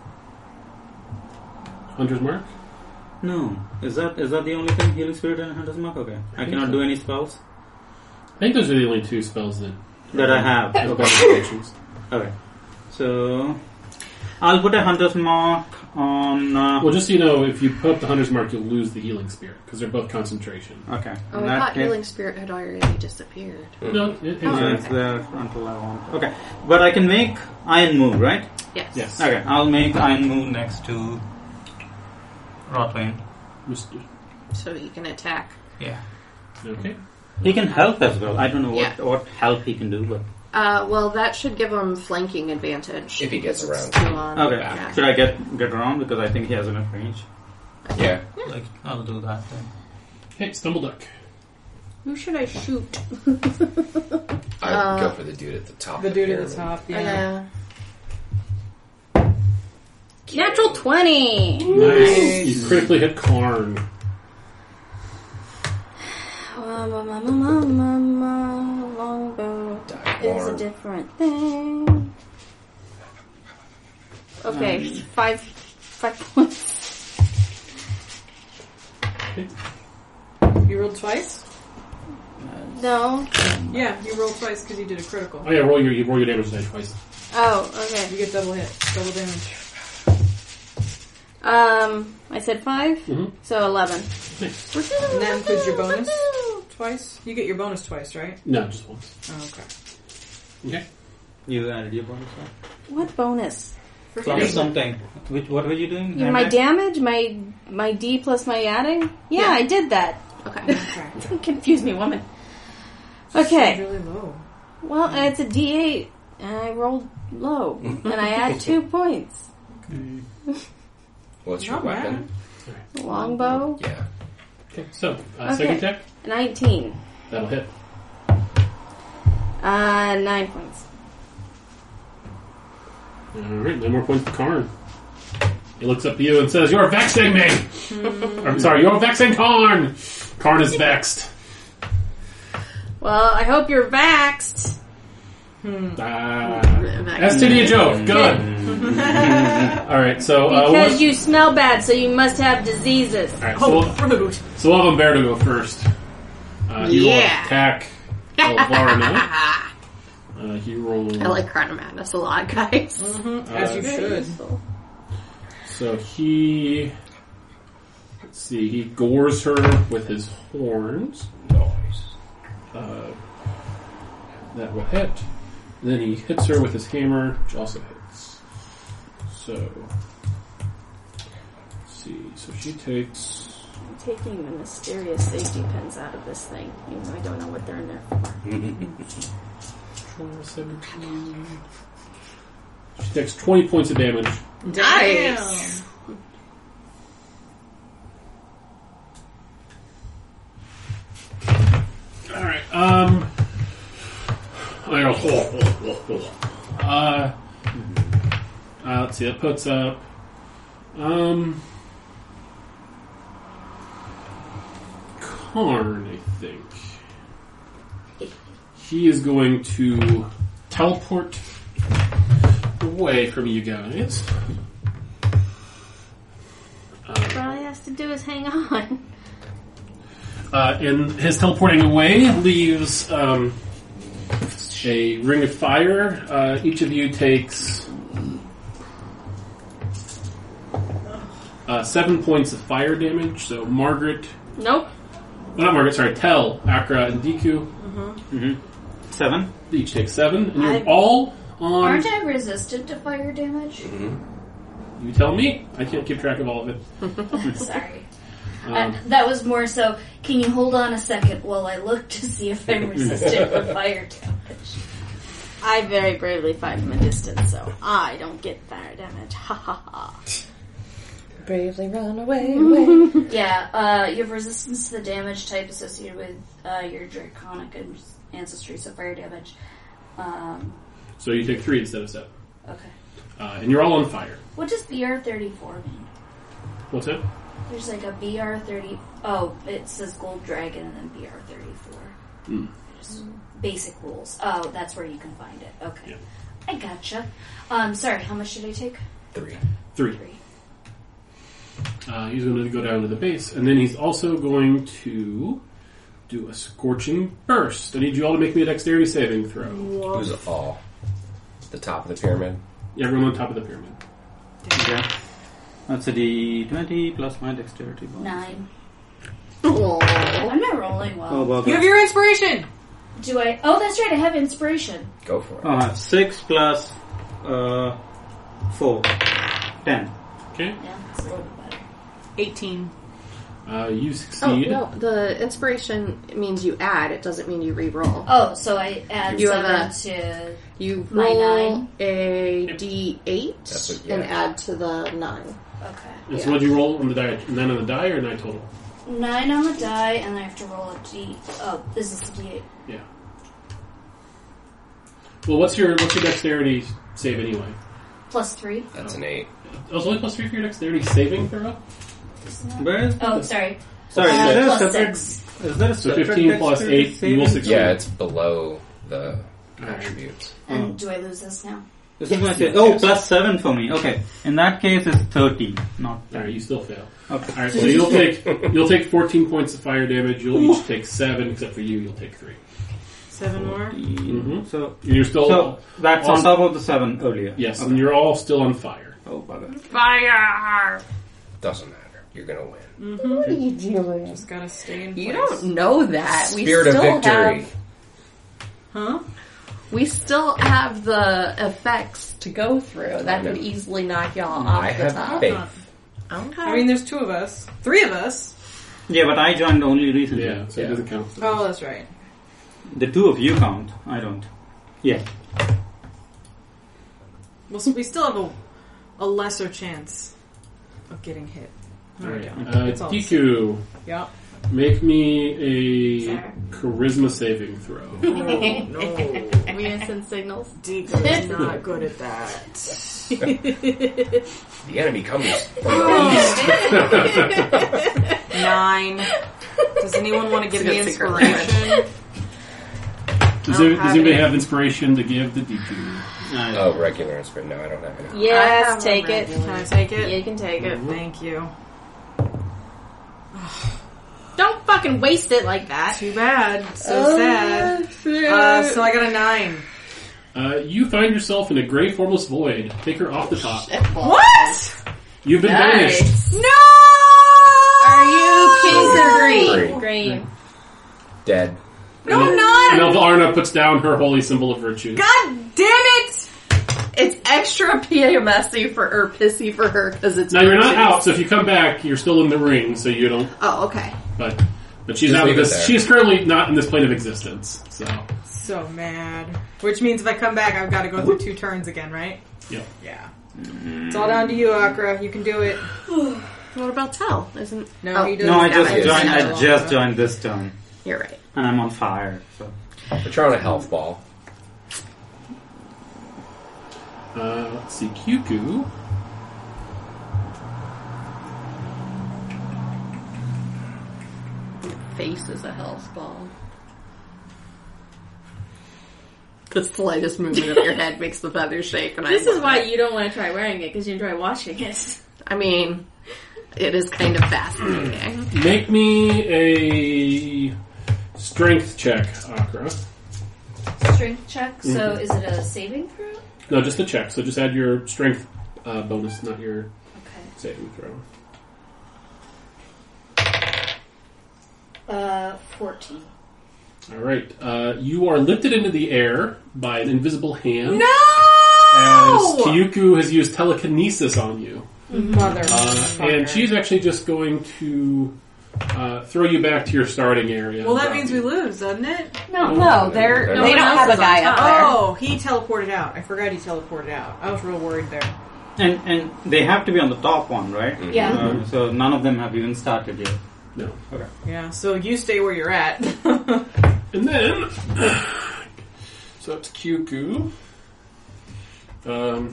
Hunter's Mark? No. Is that is that the only thing? Healing Spirit and Hunter's Mark? Okay. I, think cannot so. do any spells I think those are the only two spells that... that I have. Okay. Okay. Okay. So I'll put a Hunter's Mark on. Uh, Well, just so you know, if you put up the Hunter's Mark, you'll lose the Healing Spirit, because they're both concentration. okay. Oh, In I that thought case- Healing Spirit had already disappeared. No, it, it's Yeah, it's there until I want. Okay, but I can make Iron Move, right? Yes. Yes. Okay, I'll make Iron Move next to Rotwain. Mister So you can attack. Yeah. Okay. He can help as well. I don't know what Yeah. what help he can do, but Uh, well, that should give him flanking advantage. If he gets because it's around. two on. okay. Yeah. Should I get get around because I think he has enough range? Yeah. Like I'll do that then. Hey, Stumble Duck. Who should I shoot? I would Uh, go for the dude at the top. The of dude at the pyramid. top, yeah. Uh, Natural twenty! Nice. You critically hit Karn. Longbow Die is a warm. different thing. Okay, five five points. You rolled twice? No. Yeah, you rolled twice because you did a critical. Oh yeah, roll your you roll your damage die twice. Oh, okay. You get double hit, double damage. Um, I said five, Mhm. so eleven. Nice. And that includes your bonus twice? You get your bonus twice, right? No, just once. Oh, okay. Okay. You added your bonus. What bonus? Plus something. Which what were you doing? My damage, my my D plus my adding. Yeah, Yeah. I did that. okay. Okay. Don't confuse me, woman. Okay. It's really low. Well, it's a D eight, and I rolled low, and I add two points. What's your Not weapon? Longbow, Yeah. Okay. So uh, second Okay. attack nineteen. that'll hit. Uh, nine points. All right, no more points to Karn. He looks up to you and says, "You're vexing me." Or, I'm sorry, you're vexing Karn. Karn is vexed. Well, I hope you're vaxxed. Ah, S T D a joke. Good. All right, so uh, Because we'll, you smell bad, so you must have diseases. all right, so, we'll, Fruit! so we'll have Umberto go first. Uh, he will Yeah. attack Elvarna. Uh, he rolled. I like Crown of Madness a lot, guys. Mm-hmm. As you Uh, should. So he, let's see, he gores her with his horns. Nice. Uh, that will hit. And then he hits her with his hammer, which also hits. So, let's see. So she takes. I'm taking the mysterious safety pins out of this thing, even though I don't know what they're in there for. seventeen. She takes twenty points of damage. Nice. Alright, um. I go. Uh, uh, let's see, it puts up. Um. Karn, I think. He is going to teleport away from you guys. Uh, All he has to do is hang on. uh, and his teleporting away leaves um, a ring of fire. Uh, each of you takes uh, seven points of fire damage. So Margaret, Nope. well, not Margaret, sorry, Tel, Akra, and Deku Mm-hmm. Seven. each take seven, and you're I- all on. Aren't I resistant to fire damage? You tell me. I can't keep track of all of it. Sorry. Um, Uh, that was more so, can you hold on a second while I look to see if I'm resistant to fire damage? I very bravely fight from a distance, so I don't get fire damage. Ha ha ha. Bravely run away, away. Yeah, uh, you have resistance to the damage type associated with uh, your draconic ancestry, so fire damage. Um, so you take three instead of seven. okay. Uh, and you're all on fire. What does B R thirty-four mean? What's that? There's like a B R thirty... Oh, it says Gold Dragon and then B R thirty-four. Hmm. Just basic rules. Oh, that's where you can find it. Okay. Yeah. I gotcha. Um, sorry, how much did I take? Three. Three. Three. Uh, he's going to go down to the base. And then he's also going to do a Scorching Burst. I need you all to make me a dexterity saving throw. Who's all? The top of the pyramid? Everyone on top of the pyramid. Okay. That's a D twenty plus my dexterity bonus. Nine. Aw. I'm not rolling well. Oh, well, You have your inspiration! Do I? Oh, that's right. I have inspiration. Go for it. I have six plus uh, four. Ten. Okay. Yeah, it's a little bit better. eighteen. Uh, you Oh, succeed. no, the inspiration means you add, it doesn't mean you re-roll. Oh, so I add You have seven to. You My roll nine. a D eight That's what- yeah. and add to the nine. Okay. And so what'd you roll on the die? Nine on the die or nine total? Nine on the die, and then I have to roll a D. Oh, this is the D eight. Yeah. Well, what's your what's your dexterity save anyway? Plus three. That's an eight. Oh, it's only plus three for your dexterity saving throw? Isn't that- Where is Oh, sorry. Sorry, Uh, is there a plus separate? six. Is there a So separate fifteen plus dexterity eight, you will saving? succeed. Yeah, it's below the attributes. And do I lose this now? This is my save. Oh, plus seven for me. Okay. In that case, it's thirty, not Alright, you still fail. Okay. Alright, so you'll take you'll take fourteen points of fire damage. You'll each take seven, except for you, you'll take three. Seven more. Mhm. So, You're still so that's on also- top of the seven earlier. yes, Okay. and you're all still on fire. Oh, bugger. Fire! Doesn't matter. You're gonna win. What are you doing? Just gotta stay in You place. don't know that. We Spirit of still victory. have Huh? we still have the effects to go through. That could easily knock y'all off I the have top. faith. Okay. I mean, there's two of us. Three of us. Yeah, but I joined only recently. Yeah, so it Yeah. doesn't count. Oh, that's right. The two of you count. I don't. Yeah. Well, so we still have a, a lesser chance of getting hit. No, we Alright, don't. uh, It's all the Deku, Yeah. make me a Sure. charisma saving throw. Oh, no. We send signals. Deacon is not good at that. The enemy comes from the east. Nine. Does anyone want to give It's a me good secret inspiration? Does, I don't it, does have anybody any. have inspiration to give the Deku? Uh, Oh, regular inspiration. No, I don't have any. Yes, I have take a it. Can I take Yeah, it? you can take it. Thank you. Don't fucking waste it like that. Too bad. So sad. Uh, so I got a nine. Uh, you find yourself in a gray formless void. Take her off the top. What? You've been Nice. banished. No! Are you pink or green? Green. Green. Dead. No, I'm not! And Elvarna puts down her holy symbol of virtue. God damn it! It's extra P M S y for or pissy for her because it's. Now you're not virtues. out, so if you come back, you're still in the ring, so you don't. Oh, okay. But but she's Just out of leave it this. there. She's currently not in this plane of existence. So So mad. Which means if I come back, I've got to go through two turns again, right? yeah. Yeah. It's all down to you, Akra. You can do it. What about Tell? Isn't No, Oh, he doesn't. No, I Yeah, just I joined. just- I just joined this turn, You're right. and I'm on fire. So But you're on a health ball. Uh, let's see, Kyuku. Face is a health ball. The slightest movement of your head makes the feathers shake. And This I is love why it. you don't want to try wearing it, because you enjoy watching it. I mean, it is kind of fascinating. Make me a strength check, Akra. Strength check. So Mhm. is it a saving throw? No, just a check. So just add your strength uh, bonus, not your Okay. saving throw. Uh, fourteen. All right. Uh, you are lifted into the air by an invisible hand. No! As Kyuku has used telekinesis on you. Mother. Uh, and she's actually just going to uh, throw you back to your starting area. Well, that means we lose, doesn't it? No, no, they're, No they one don't else have a is on guy top. up there. Oh, he teleported out. I forgot he teleported out. I was real worried there. and and they have to be on the top one, right? Yeah. Uh, so none of them have even started yet. No. Okay. Yeah, so you stay where you're at. And then, so it's Kyuku. Um,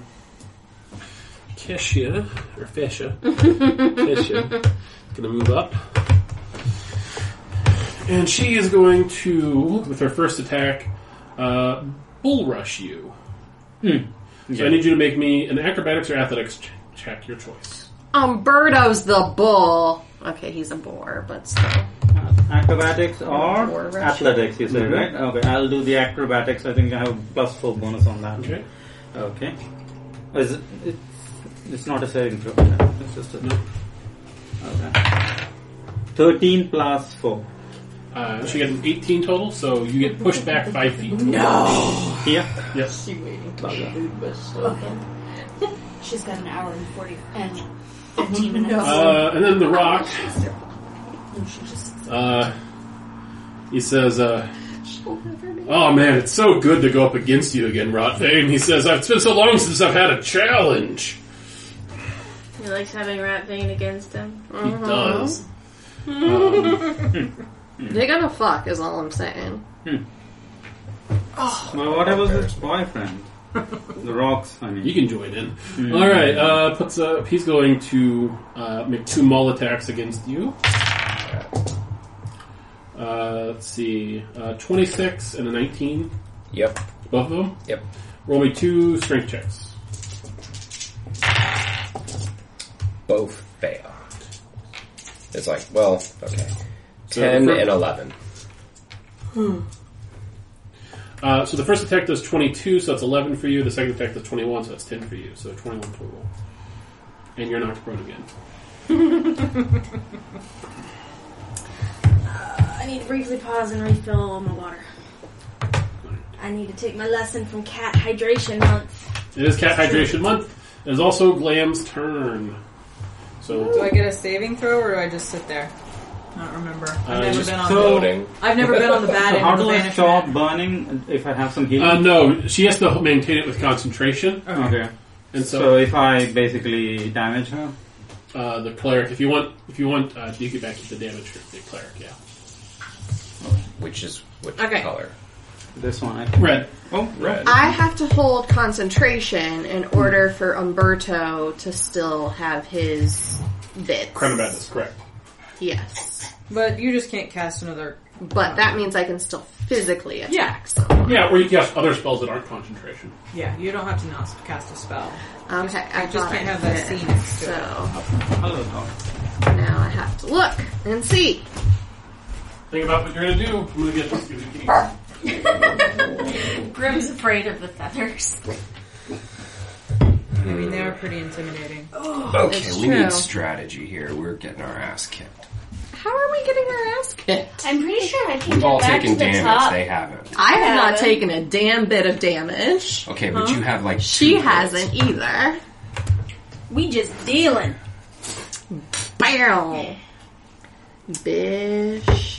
Kesha, or Fesha. Kesha, gonna move up. And she is going to, with her first attack, uh, bull rush you. Hmm. So I need you to make me an acrobatics or athletics ch- check, your choice. Umberto's the bull. Okay, he's a boar, but still. Uh, acrobatics or Or rush. athletics, you said, right? Okay, I'll do the acrobatics. I think I have plus four bonus on that. Okay. Okay. Is it, it's, it's not a saving throw. right? It's just a... No. Okay. thirteen plus four. Uh, she got an eighteen total, so you get pushed back five feet. Here? Yes. She's got an hour and forty and fifteen minutes. Uh, and then the rock, And she just uh, he says, uh, oh man, it's so good to go up against you again, Rotvane. He says, it's been so long since I've had a challenge. He likes having Rat Vane against him. He does. Um, They're gonna fuck, is all I'm saying. Well, what was his boyfriend? The rocks, I mean. you can join in. Alright, uh, puts up, he's going to uh, make two maul attacks against you. Uh, let's see, uh, twenty-six and a nineteen, Yep. both of them. Yep. Roll me two strength checks. Both fail. It's like, well, okay. So ten for- and eleven. Uh, so the first attack does twenty-two, so that's eleven for you. The second attack does twenty-one, so that's ten for you. So twenty-one total. And you're knocked prone again. I need to briefly pause and refill my water. I need to take my lesson from Cat Hydration Month. It is Cat Hydration Month. It is also Glam's turn. Do So I get a saving throw or do I just sit there? I don't remember. I've Uh, never just been on so- the Loading. I've never been on the bad So end how of the do I banishment. stop burning if I have some healing? uh, no, she has to maintain it with concentration. Okay. And So, so, if I basically damage her? uh, the cleric, if you want, if you want, uh, you can back keep the damage for the cleric. Yeah, Which is which Okay. color? This one, I think. red. Oh, Red. I have to hold concentration in order for Umberto to still have his bits. Chronobat is correct. Yes. But you just can't cast another. But that means I can still physically attack Yeah. someone. Yeah, or you can cast other spells that aren't concentration. Yeah, you don't have to not cast a spell. Okay, I I just thought can't I have that did. C next to it. So hello, dog. now I have to look and see. think about what you're going to do. I'm going to get this stupid keys. Grim's afraid of the feathers. I mean, they are pretty intimidating. Okay, It's we true. need strategy here. We're getting our ass kicked. How are we getting our ass kicked? I'm pretty sure I can We've get all back taken to the damage. top. They haven't. I have not haven't. taken a damn bit of damage. Okay, but you have like She two hits. hasn't either. We just dealing. Bam! Bish.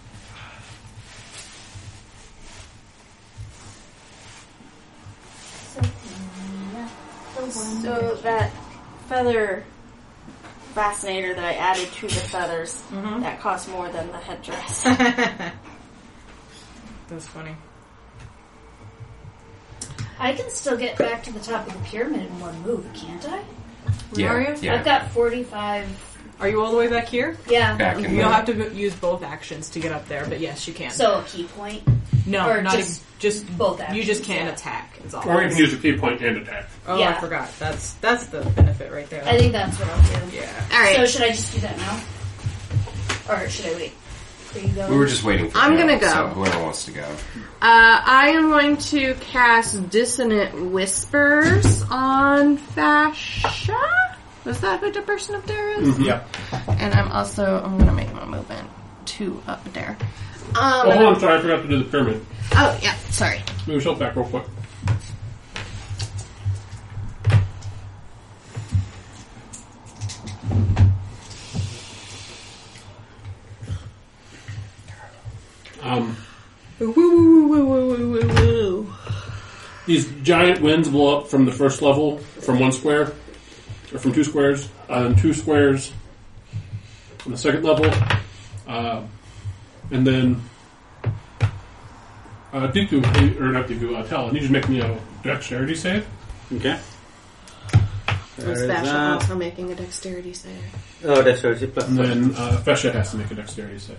So that feather fascinator that I added to the feathers, that costs more than the headdress. That's funny. I can still get back to the top of the pyramid in one move, can't I? Yeah, Are you? yeah. I've got forty-five. Are you all the way back here? Yeah. Back in You'll the, have to use both actions to get up there, but yes, you can. So a key point. no, or not just ex- just both You actions, just can't yeah. attack. Is all. Or you can use a key point and attack. Oh, I Yeah. forgot. That's that's the benefit right there. I think that's what I'll do. yeah. Alright. So should I just do that now? Or should I wait? Are you going? we were just waiting for I'm him, gonna go. So whoever wants to go. Uh, I am going to cast Dissonant Whispers on Fascia. Was that who the person up there is? Yep. And I'm also, I'm going to make my movement to up there. Um, Oh, hold on, sorry, I forgot to do the pyramid. oh, yeah, sorry. Move yourself back real quick. Um, Woo, woo, woo, woo, woo, woo, woo. these giant winds blow up from the first level, from one square, or from two squares, uh, and two squares on the second level, uh, and then uh, Diku, or not Diku, uh, Tal, I need you to make me a dexterity save. Okay. There Was is Fascia that. also making a dexterity save? Oh, dexterity plus And seven. then uh, Fesha has to make a dexterity save.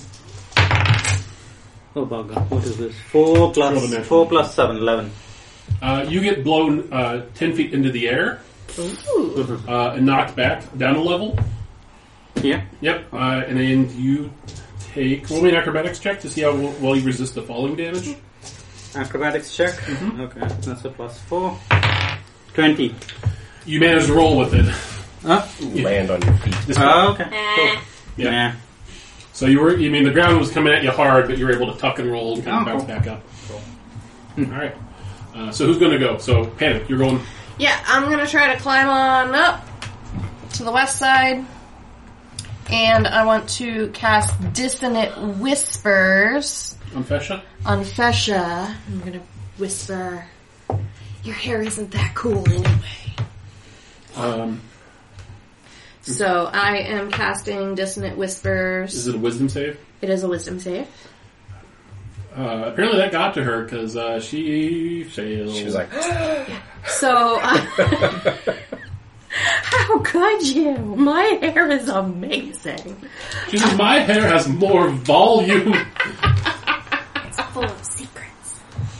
Oh, bugger. What is this? Four Roll the plus natural. four plus seven, eleven. Uh, you get blown uh, ten feet into the air Ooh. uh, and knocked back down a level. Yeah. Yep, uh, and then you take roll me an acrobatics check to see how well well you resist the falling damage. Acrobatics check. Mm-hmm. Okay, that's a plus four. Twenty. You manage to roll with it. Huh? Land on your feet. This- Oh, okay. Eh. yeah. Nah. So you were, you mean the ground was coming at you hard, but you were able to tuck and roll and kind of Oh, bounce cool. back up. All right. Uh, so who's going to go? So Panic, you're going. Yeah, I'm gonna try to climb on up to the west side. And I want to cast Dissonant Whispers On Fesha? on Fesha. I'm gonna whisper, your hair isn't that cool anyway. Um, So I am casting Dissonant Whispers. is it a wisdom save? It is a wisdom save. Uh, apparently that got to her because uh, she failed. She was like, So, uh, how could you? My hair is amazing. She says, my hair has more volume. It's full of secrets.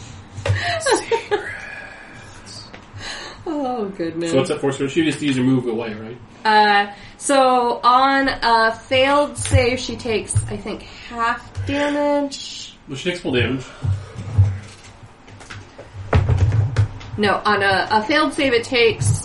Oh, goodness. So what's that for? So she just used her move away, right? Uh, so on a failed save, she takes, I think, half damage. Well, she takes full damage. No, on a, a failed save, it takes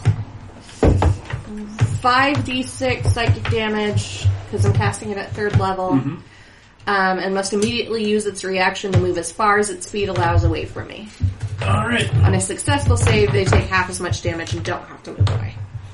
five d six psychic damage because I'm casting it at third level, Mm-hmm. um, and must immediately use its reaction to move as far as its speed allows away from me. All right. On a successful save, they take half as much damage and don't have to move away.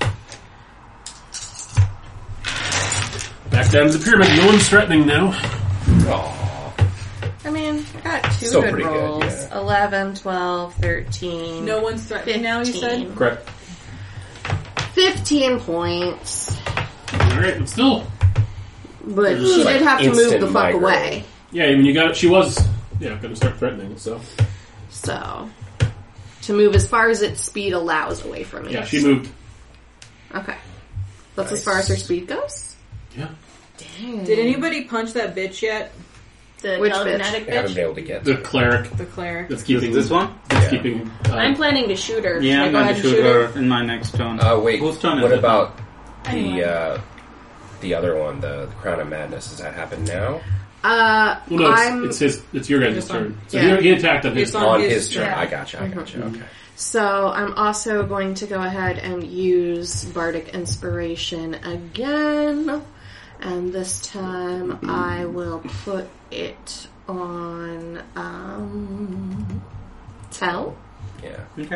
Back down to the pyramid. No one's threatening now. "Oh, I mean, I got two Still good pretty good, rolls. yeah. eleven, twelve, thirteen. No one's threatening now, you said? fifteen. Correct. fifteen points. All right, but still, But This is she like did have to move instant the fuck migraine. away. yeah. When you got it, she was yeah going to start threatening. So So, to move as far as its speed allows away from me. yeah, she moved. Okay. That's as far as her speed goes? Yeah. Dang. Did anybody punch that bitch yet? The Which telekinetic I haven't bitch. been able to get The to it." cleric The cleric. that's keeping This one? That's Yeah. keeping. Uh, I'm planning to shoot her. Yeah, Should I I'm go going ahead to and shoot shoot her? her in my next turn. Uh, wait, Whose turn what is it about Anyway. the, uh, the other one, the, the Crown of Madness? Does that happen now? Uh, Well, no, I'm it's, it's his. It's your guys' It's on- turn. So yeah. he, he attacked on his It's on turn. On his his turn. turn. I gotcha. I gotcha. Okay. so I'm also going to go ahead and use Bardic Inspiration again, and this time I will put it on um, Tell. Yeah. Okay.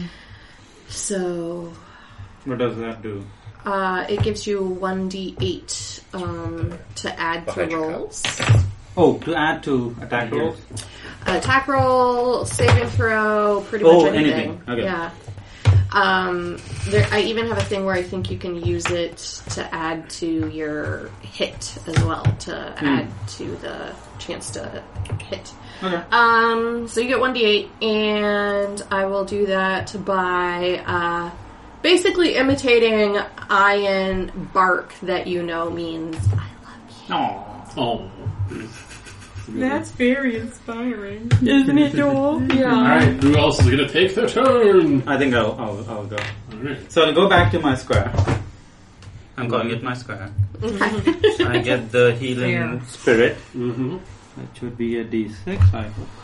So What does that do? uh, it gives you one d eight um, to add to Behind your rolls. Oh, to add to attack rolls? Attack roll, saving throw, pretty much Oh, anything. anything. Okay. Yeah. Um, there, I even have a thing where I think you can use it to add to your hit as well, to add to the chance to hit. Okay. Um, so you get one d eight, and I will do that by uh, basically imitating iron bark that you know means I love you. Oh. Oh. That's very inspiring. Isn't it, Joel? Yeah. Alright, who else is going to take their turn? I think I'll, I'll, I'll go. Alright. So I'll go back to my square. I'm calling it my square. I get the healing There. spirit. Mm-hmm. That should be a d six, I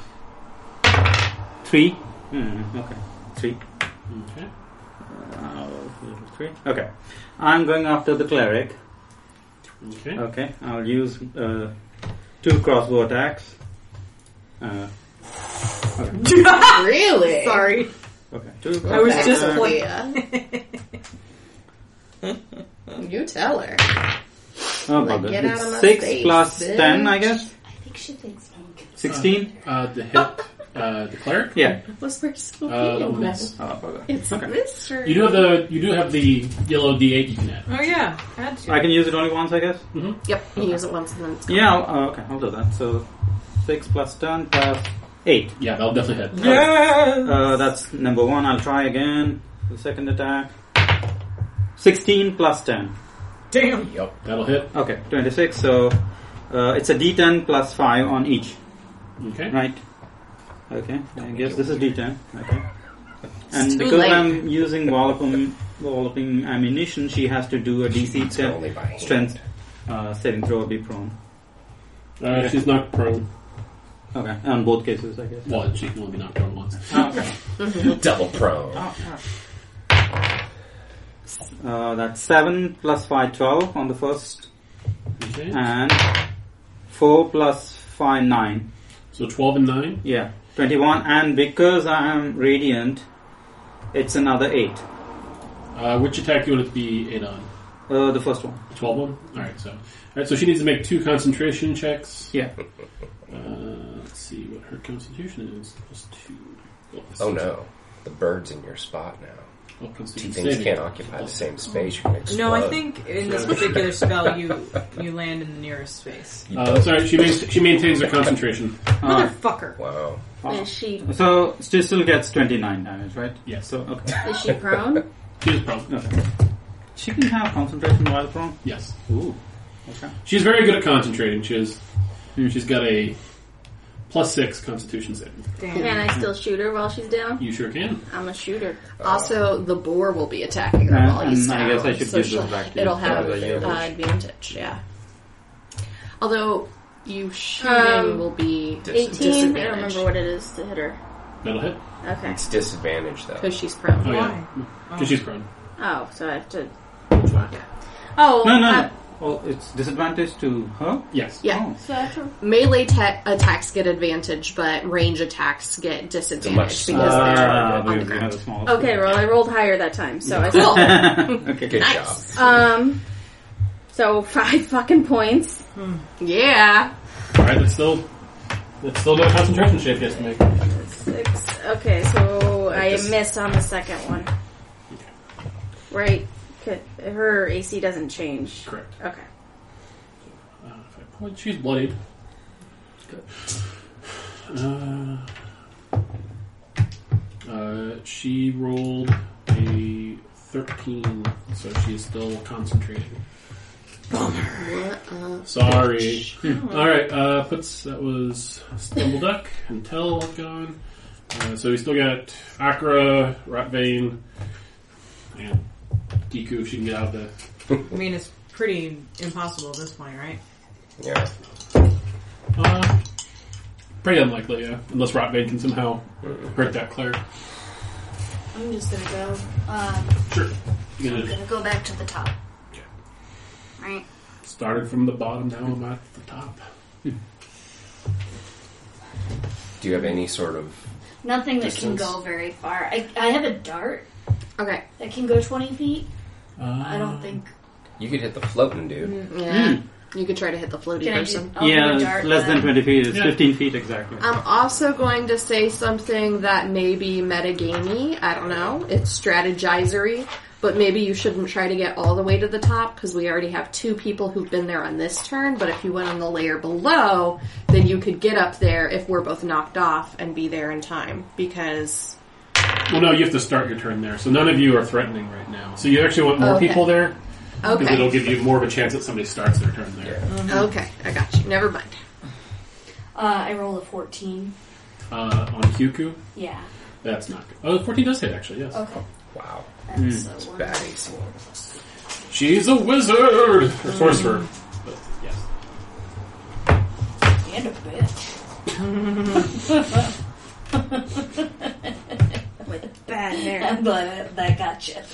hope. Three. Mm, okay. Three. Okay. Uh, three. Okay. I'm going after the cleric. Okay. Okay. I'll use uh, two crossbow attacks. Uh, okay. Really? Sorry. Okay. Two I was Okay, just Sophia. like... You tell her. Oh, Like, bugger. get out of my It's six face, plus bitch. ten, I guess. I think she thinks Sixteen. Uh, the hit, uh, the cleric. Yeah. What's where Sophia? Uh, that one's- Oh, bugger. It's Okay. mystery. You do have the you do have the yellow D eight you can add. Oh yeah, had to. I can use it only once, I guess. Yep, you use it once and then it's gone. Yeah. I'll, uh, okay. I'll do that. So six plus ten plus eight. Yeah, that'll definitely hit. Yes! Uh, that's number one. I'll try again. The second attack. Sixteen plus ten. Damn. Yep. That'll hit. Okay, twenty-six. So uh, it's a D ten plus five on each. Okay. Right. Okay. I guess this is D ten. Okay. And too because late. I'm using walloping, walloping ammunition, she has to do a D C It's only by ten hand. strength uh, saving throw or be prone. Uh, she's knocked prone. Okay. On both cases, I guess. Well, she can only be knocked prone once. Okay. Double prone. Uh, that's seven plus five, twelve on the first, Okay. and four plus five, nine. So twelve and nine. Yeah, twenty-one. And because I am radiant, it's another eight. Uh, which attack do you want it to be eight on? Uh, the first one. The twelve one. All right. So all right. So she needs to make two concentration checks. Yeah. Uh, let's see what her constitution is. Plus two. Well, Oh no. The bird's in your spot now. Well, Two constitution things saving. can't occupy the same space. You can explode. No, I think in this particular spell you you land in the nearest space. You Uh, both- sorry, she main- she maintains her concentration. Uh, Motherfucker. Wow. Is she so she still gets twenty-nine damage, right? Yes. So okay. is she prone? She is prone. Okay. She can have concentration while prone. Yes. Ooh. Okay. She's very good at concentrating. She has, Hmm. she's got a plus six constitution saving. Damn. Can I still shoot her while she's down? You sure can. I'm a shooter. Also, the boar will be attacking her And- while he's and I down. guess I should so give this she'll- back to you. It'll have Yeah, uh, the advantage. advantage, yeah. Although, you shooting Um, will be eighteen. I disadvantage. don't remember what it is to hit her. That'll hit. Okay. It's disadvantage though. Because she's prone. Oh yeah. Why? Because she's prone. Oh, so I have to. Fine. Oh, No, no, uh, no. Oh, it's disadvantage to her. Yes. Yeah. Oh. So I have to. Melee ta- attacks get advantage, but range attacks get disadvantage much because smaller they're Ah, on the because we have ground. a small. Okay, well I rolled higher that time, so I still. okay. Good Nice. job. Um. So five fucking points. Yeah. All right. It's still it's still got a concentration shape he has to make. Six. Okay, so I just- missed on the second one. Right. Could, her A C doesn't change. Correct. Okay. Uh, five points. She's bloodied. Uh, uh, she rolled a thirteen, so she is still concentrating. What a Sorry. All right. Uh, puts that was Stumbleduck and Tell gone. Uh, so we still got Akra, Rotvane, and Giku if she can get out of the. I mean, it's pretty impossible at this point, right? Yeah. Uh, pretty unlikely, yeah. Unless Rotbane can somehow hurt that cleric. I'm just gonna go. Um, Sure. You I'm gonna gonna go back to the top. Okay. Right. started from the bottom, now I'm at the top. Do you have any sort of... Nothing that Distance? can go very far. I, I have a dart Okay. that can go twenty feet. Uh, I don't think. You could hit the floating dude. Yeah. You could try to hit the floaty Can I person. do, I'll do yeah, a dart less than then. twenty feet. It's Yeah. fifteen feet exactly. I'm also going to say something that may be metagamey. I don't know. It's strategizery. But maybe you shouldn't try to get all the way to the top because we already have two people who've been there on this turn. But if you went on the layer below, then you could get up there if we're both knocked off and be there in time. Because... Well, no, you have to start your turn there. So none of you are threatening right now. So you actually want more Okay. people there because Okay. it'll give you more of a chance that somebody starts their turn there. Okay, I got you. Never mind. Uh, I roll a fourteen. Uh, on Kyuku, Yeah. that's not good. Oh, fourteen does hit actually. Yes, Okay. Wow. That's Mm. a one. Bad A C. she's a wizard or sorcerer. But yes, And a bitch. With bad hair. But that gotcha.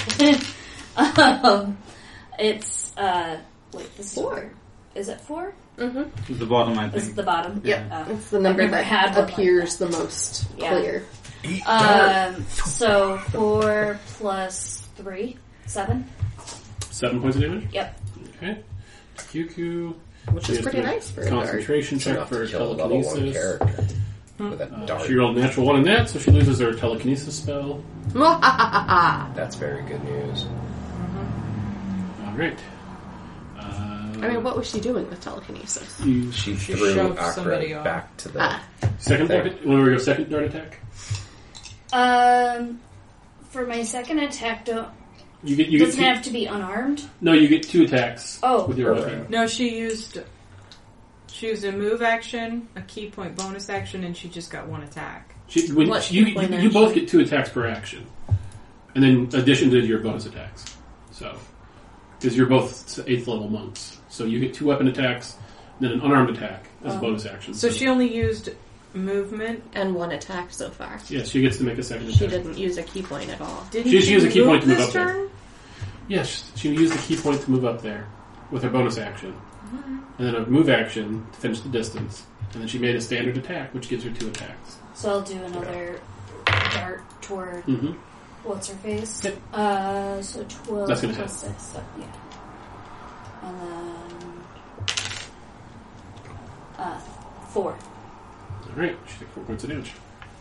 um, it's, uh, wait, this Four. is where- Is it four? Mm-hmm. It's the bottom, I This is think. the bottom? Yep. Oh. It's the number I've never that had one like appears the most Yeah. clear. Um, so four plus three, seven. seven points of damage. Yep. Okay, Kyuku, Which she is has pretty to make nice for a dart. concentration It's check enough for to kill a level one telekinesis. character with a Uh, dart. she rolled a natural one in that, so she loses her telekinesis spell. That's very good news. All right. Uh, I mean, what was she doing with telekinesis? you- She, She threw shoved somebody Akra off. back to the... Ah. second Thing. dart. When we go second dart attack, Um, for my second attack, don't you get you get doesn't two, have to be unarmed. no, you get two attacks. Oh. with your Perfect. weapon. No, she used she used a move action, a key point bonus action, and she just got one attack. She, when, What you, point you, you both action? get two attacks per action, and then addition to your bonus attacks. So, because you're both eighth level monks, so you get two weapon attacks, and then an unarmed attack as a Oh. bonus action. So she only used movement. And one attack so far. yeah, she gets to make a second She attack. didn't use a key point at all. Didn't She- she used a key move point to move this up there. turn? Yes, she used the key point to move up there with her bonus action, and then a move action to finish the distance, and then she made a standard attack, which gives her two attacks. So I'll do another dart toward Mm-hmm. what's her face. Yep. Uh, so twelve That's gonna plus hit. six. So, yeah. And then uh, four. All right, she took four points of damage.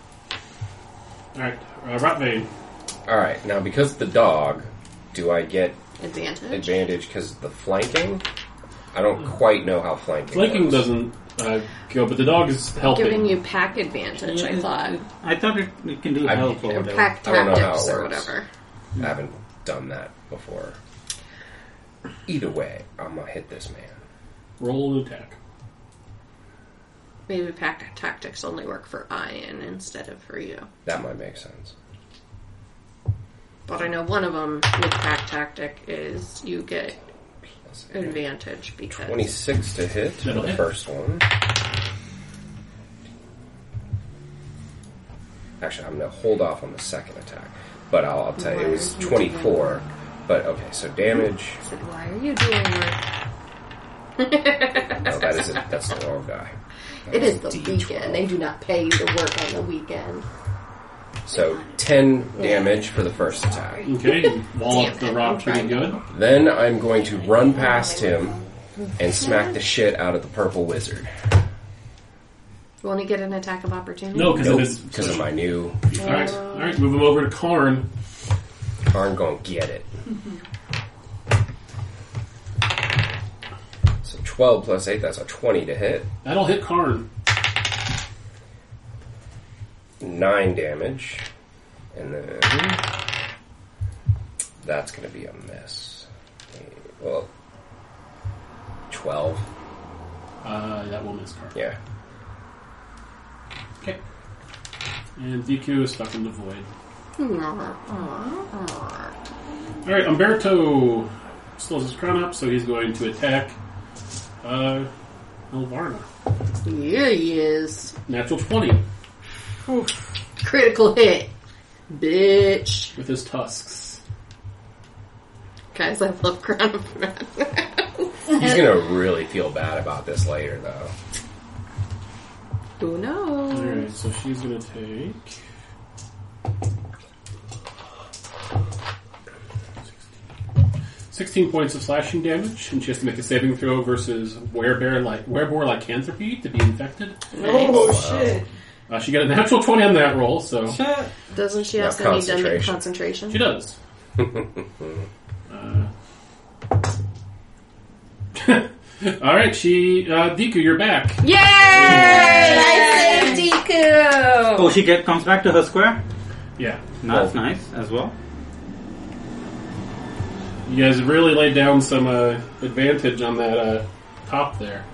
All right, uh, Rotvane. Alright, now because the dog, do I get Advantage. advantage because of the flanking? I don't quite know how flanking Flanking works. doesn't uh, go, but the dog is helping. Giving you pack advantage, I thought. I thought it, it can do I- help or or Or whatever. pack I don't know how tactics it or works. whatever. I haven't done that before. Either way, I'm gonna hit this man. Roll an attack. Maybe pack tactics only work for Ian instead of for you. That might make sense. But I know one of them with pack tactic is you get Let's see. advantage because twenty-six to hit for That'll the hit. first one. Actually, I'm going to hold off on the second attack. But I'll, I'll tell you, it was Why are you twenty-four. But, okay, so damage... I said, why are you doing work? No, that isn't... That's the wrong guy. That It is the D twelve. weekend. They do not pay you to work on the weekend. So, ten damage for the first attack. Okay, you wall up Damn the it, rock I'm pretty trying. good. Then I'm going to run past him and smack the shit out of the purple wizard. You want to get an attack of opportunity? No, because Nope, it is because of my new... All right, all right, move him over to Karn. Karn gonna get it. So twelve plus eight, that's a twenty to hit. That'll hit Karn. Nine damage. And then... That's gonna be a miss. Well... twelve. Uh, that will miss Karn. Yeah. Okay. And D Q is stuck in the void. Alright, Umberto slows his crown up, so he's going to attack uh, Elvarna. Yeah, he is. Natural twenty Critical hit. Bitch. with his tusks. Guys, I love Crown of Madness. He's gonna really feel bad about this later, though. Who knows? Alright, so she's gonna take... sixteen points of slashing damage, and she has to make a saving throw versus werebear like werebore lycanthropy to be infected. Oh shit! Uh, she got a natural twenty on that roll, so Shit. Doesn't she Not also need to make concentration. concentration? she does. uh, Alright, she... Uh, Deku, you're back. Yay! I saved Deku! Oh, she get comes back to her square? Yeah. That's Oh. nice as well. You guys have really laid down some uh, advantage on that uh, top there.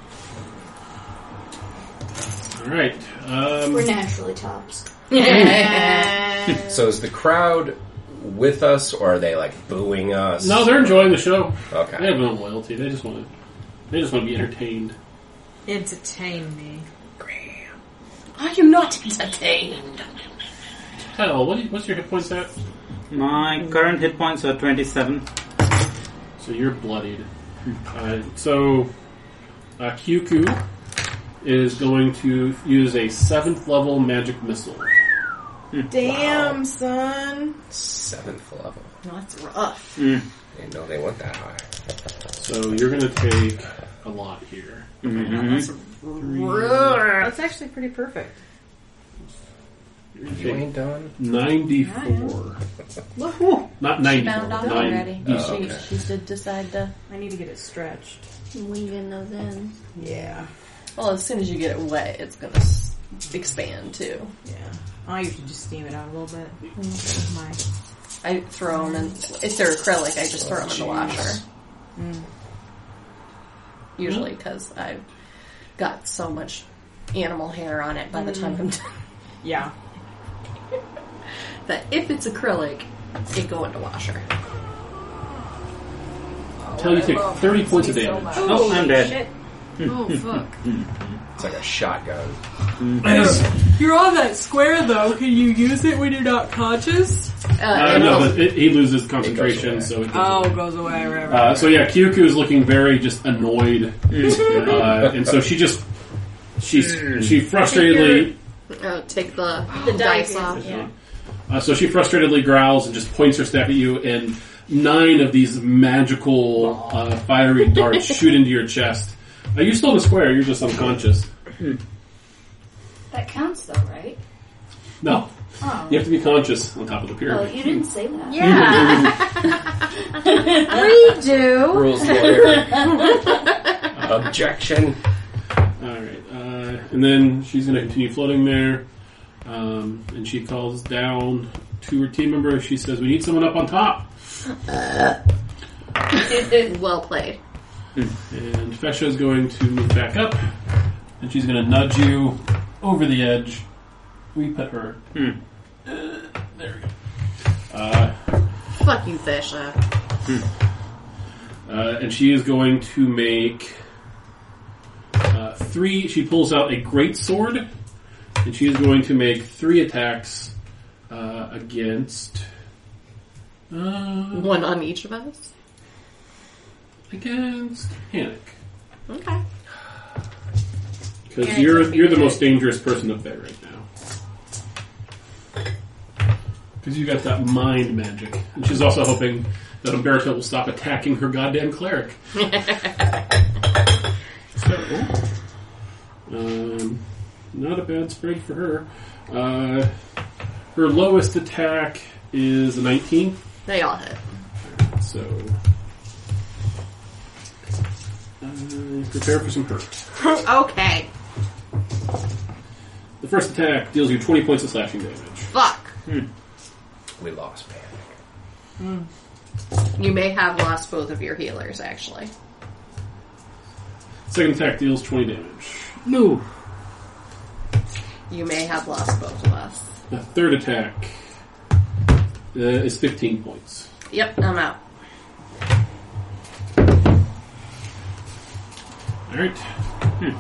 Alright. Um, We're naturally tops. So is the crowd with us, or are they like booing us? no, they're enjoying the show. Okay. They have no loyalty. They just want to. They just want to be entertained. Entertain me. I am not entertained. Hell, what do you, what's your hit points at? My current hit points are twenty-seven. So you're bloodied. Uh, so uh, Kyuku is going to use a seventh level magic missile. Damn, son. Seventh level. That's rough. Mm. Didn't know they went that high. So you're going to take a lot here. Mm-hmm. That's actually pretty perfect. You're gonna You take ain't done? ninety-four. Not ninety-four. Found out nine. already. Oh, she, okay. she did decide to I need to get it stretched. weave in those in. Yeah. Well, as soon as you get it wet, it's gonna s- expand too. Yeah. I usually just steam it out a little bit. With my I throw them in. If they're acrylic, I just throw them in the washer. Mm. Usually, because I've got so much animal hair on it by the time I'm done. Yeah. That if it's acrylic, it go into washer. Until you take thirty points of damage. Oh, I'm dead. Shit. Oh fuck! It's like a shotgun. You're on that square though. Can you use it when you're not conscious? Uh, Uh, and no, I'll- but it, he loses concentration, away. so it goes Oh, away. it goes away. Right, right. Uh, so yeah, Kyuku is looking very just annoyed, uh, and so she just she she frustratedly oh, take the, The dice dice, off. yeah. uh, so she frustratedly growls and just points her staff at you, and nine of these magical uh, fiery darts shoot into your chest. Uh, you're still in the square. You're just unconscious. That counts though, right? No, Oh. you have to be conscious on top of the Well, pyramid. you didn't say that. Yeah. We do. Rules lawyer. Objection. All right, uh, and then she's going to continue floating there, um, and she calls down to her team member. She says, "We need someone up on top." Well played. And Fesha is going to move back up, and she's going to nudge you over the edge. We put her. Hmm. Uh, there we go. Uh, Fuck you, Fesha. uh, and she is going to make uh, three. She pulls out a great sword, and she is going to make three attacks uh, against. Uh, One on each of us. against Hannick. Okay. Because Hannick's you're gonna be you're the dead. most dangerous person up there right now. Because you got that mind magic. And she's also hoping that Umberto will stop attacking her goddamn cleric. So, um, not a bad spread for her. Uh, her lowest attack is a nineteen. They all hit. So, uh, prepare for some hurt. Okay. The first attack deals you twenty points of slashing damage. Fuck. We lost Panic. You may have lost both of your healers, actually. Second attack deals twenty damage. No. You may have lost both of us. The third attack uh, is fifteen points. Yep, I'm out. Alright. Hmm.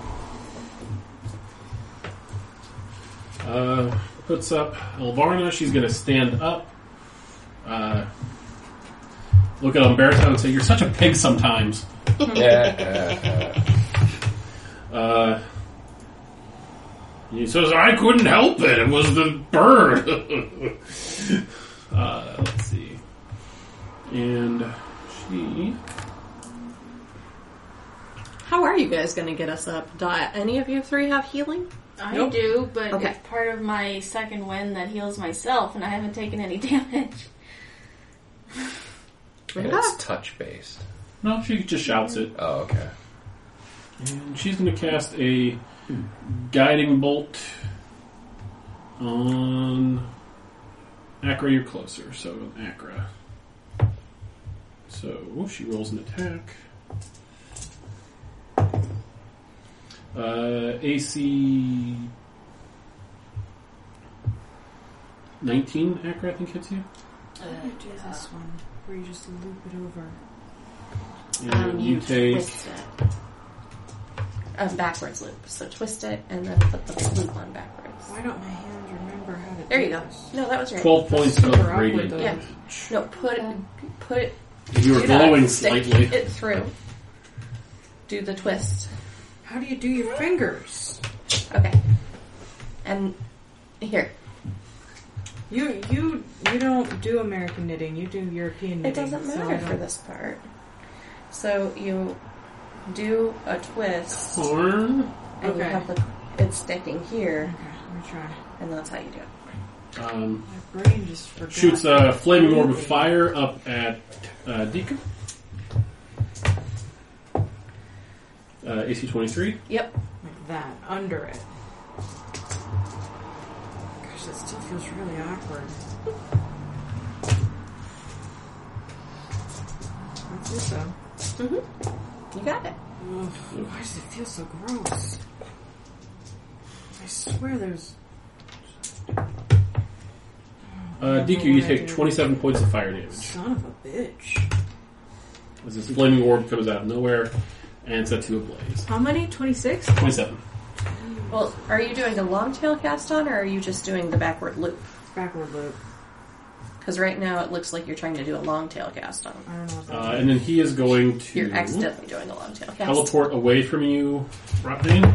Uh, puts up Elvarna. She's going to stand up. Uh, look at Umberto and say, "You're such a pig sometimes." uh, he says, "I couldn't help it. It was the bird." uh, let's see. And she... How are you guys going to get us up? Do any of you three have healing? I Nope. do, but Okay. it's part of my second wind that heals myself, and I haven't taken any damage. And it's touch based. No, she just shouts it. Oh, okay. And she's going to cast a guiding bolt on Akra. You're closer, so Akra. So she rolls an attack. Uh, A C nineteen, Akra, I think hits you. How do you do this one? Where you just loop it over. And Um, you, you take twist it. A backwards loop. So twist it and then put the loop on backwards. Why don't my hands remember how to There do you go. this? No, that was right. twelve points Super of awkward, radiant though. damage. No, put it, put it. You were do that. glowing Stick slightly. it through. Do the twist. How do you do your fingers? Okay. And here. You you you don't do American knitting. You do European knitting. It doesn't so I matter for don't- this part. So you do a twist, Horn. and you Okay. have the it's sticking here, Okay, let me try. and that's how you do it. Um, My brain just forgot. shoots a flaming orb of fire up at uh, Deacon. Uh, A C twenty-three. Yep. Like that, under it. Gosh, that still feels really awkward. That's it though. Mm-hmm. You got it. Ugh, why does it feel so gross? I swear there's... Uh, D Q, you take twenty-seven points of fire damage Son of a bitch. as this flaming orb comes out of nowhere and sets you ablaze. How many? twenty-six? twenty-seven. Well, are you doing a long tail cast on, or are you just doing the backward loop? Backward loop. Because right now it looks like you're trying to do a long tail cast on. I don't know what that Uh, and then he is going to You're accidentally doing a long tail cast. teleport away from you, Rotbane.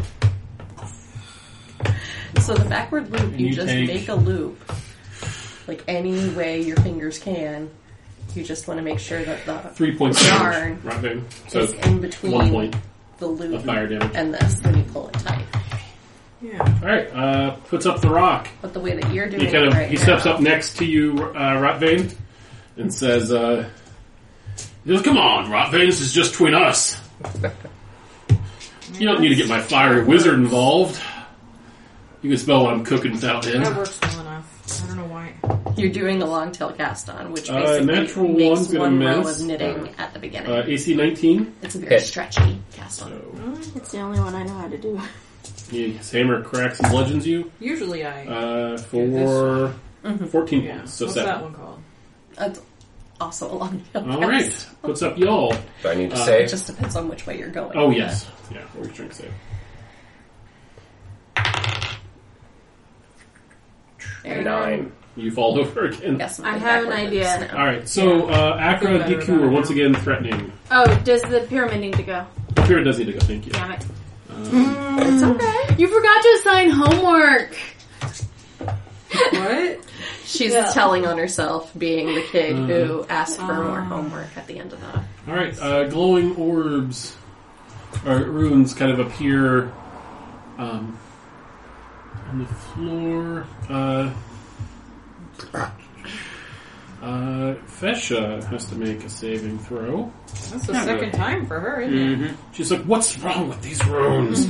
So the backward loop, And you, you just take- make a loop, like any way your fingers can. You just want to make sure that the Three points of yarn damage, Rotbane. So is in between one point the loop of fire damage. and this, then you pull it tight. Yeah. Alright, uh, puts up the rock. But the way that you're doing He kind it of right he now, steps up next to you, uh, Rotvane, and says, uh, he goes, "Come on, Rotvane, this is just between us. You don't need to get my fiery wizard involved. You can spell what I'm cooking without him." That works well enough. I don't know why. you're doing a long tail cast on, which Uh, basically natural makes one's gonna one row miss. of knitting at the beginning. Uh, A C nineteen. it's a very hit. stretchy cast on. So It's the only one I know how to do. his hammer cracks and bludgeons you Usually I... uh, for fourteen yeah. points. So What's seven. that one called? That's also a long tail All cast. right, puts up y'all. Do I need to Uh, save? It just depends on which way you're going. Oh yes, yeah. What were you trying to say? There you Nine. You fall over again. Yes, I have an idea. All right, so uh, Akra Feel better Deku about are it once now. again threatening. Oh, does the pyramid need to go? Kira does need to go. Thank you. Damn it. It's okay. You forgot to assign homework! What? She's Yeah. telling on herself, being the kid Uh-huh. who asked for more Oh. homework at the end of the. All right, uh, glowing orbs or runes kind of appear um, on the floor. Uh, uh, Fesha has to make a saving throw. That's the second time for her, isn't it? She's like, "What's wrong with these runes?"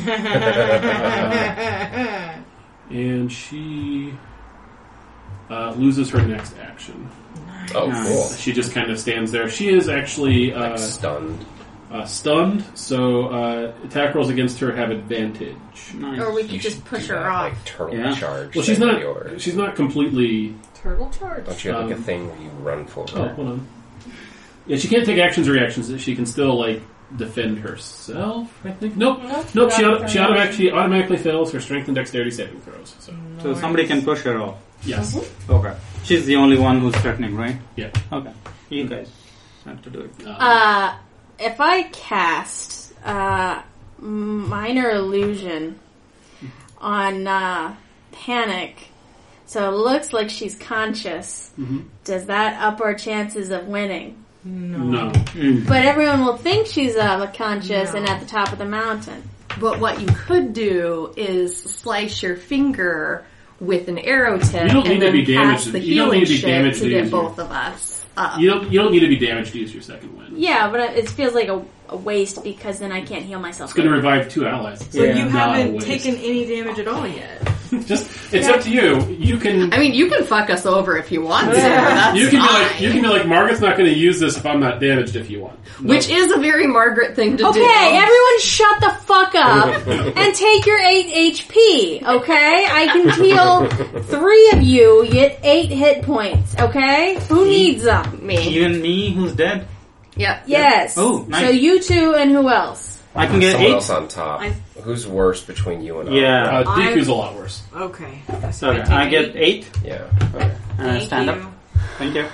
And she uh, loses her next action. Oh, cool. She just kind of stands there. She is actually uh, Like stunned. uh, stunned, so uh, attack rolls against her have advantage. Nice. Or we could You just should push do her that, off. Like turtle Yeah. charge. Well, she's thing not. with yours. She's not completely. Turtle charge. Don't you have like um, a thing where you run forward? Oh, hold on. Yeah, she can't take actions or reactions. She can still like defend herself, I think. Nope. Nope. Nope, she, Not auto- she defend automatically, automatically fails her strength and dexterity saving throws. So, So somebody can push her off. yes. Okay. She's the only one who's threatening, right? Yeah. Okay. You guys have to do it. Um, Uh, if I cast uh, minor illusion on uh, Panic, so it looks like she's conscious, mhm. does that up our chances of winning? No. But everyone will think she's uh, conscious No. and at the top of the mountain. But what you could do is slice your finger with an arrow tip You don't need and to then be damaged. cast the You don't healing need to be shit damaged to to get use your- both of us up. You don't, you don't need to be damaged to use your second win. Yeah, but it feels like a, a waste because then I can't heal myself. It's going to later. revive two allies. So Yeah. you Not a haven't waste. taken any damage at all yet. Just, it's up to you. You can, I mean, you can fuck us over if you want to. Yeah. That's you can be fine. like, you can be like, Margaret's not going to use this if I'm not damaged if you want. No. Which is a very Margaret thing to Okay, do. everyone shut the fuck up and take your eight H P, okay? I can heal three of you, you get eight hit points, okay? Who needs them? Me. Even me, who's dead, Yep. Yes. Oh, nice. So you two and who else? I can get Someone eight. else on top. I- Who's worse between you and I? Yeah. Uh, Deku's I'm- a lot worse. Okay. Sorry, I get eight. Yeah. Okay. And I Thank stand you. up. Thank you.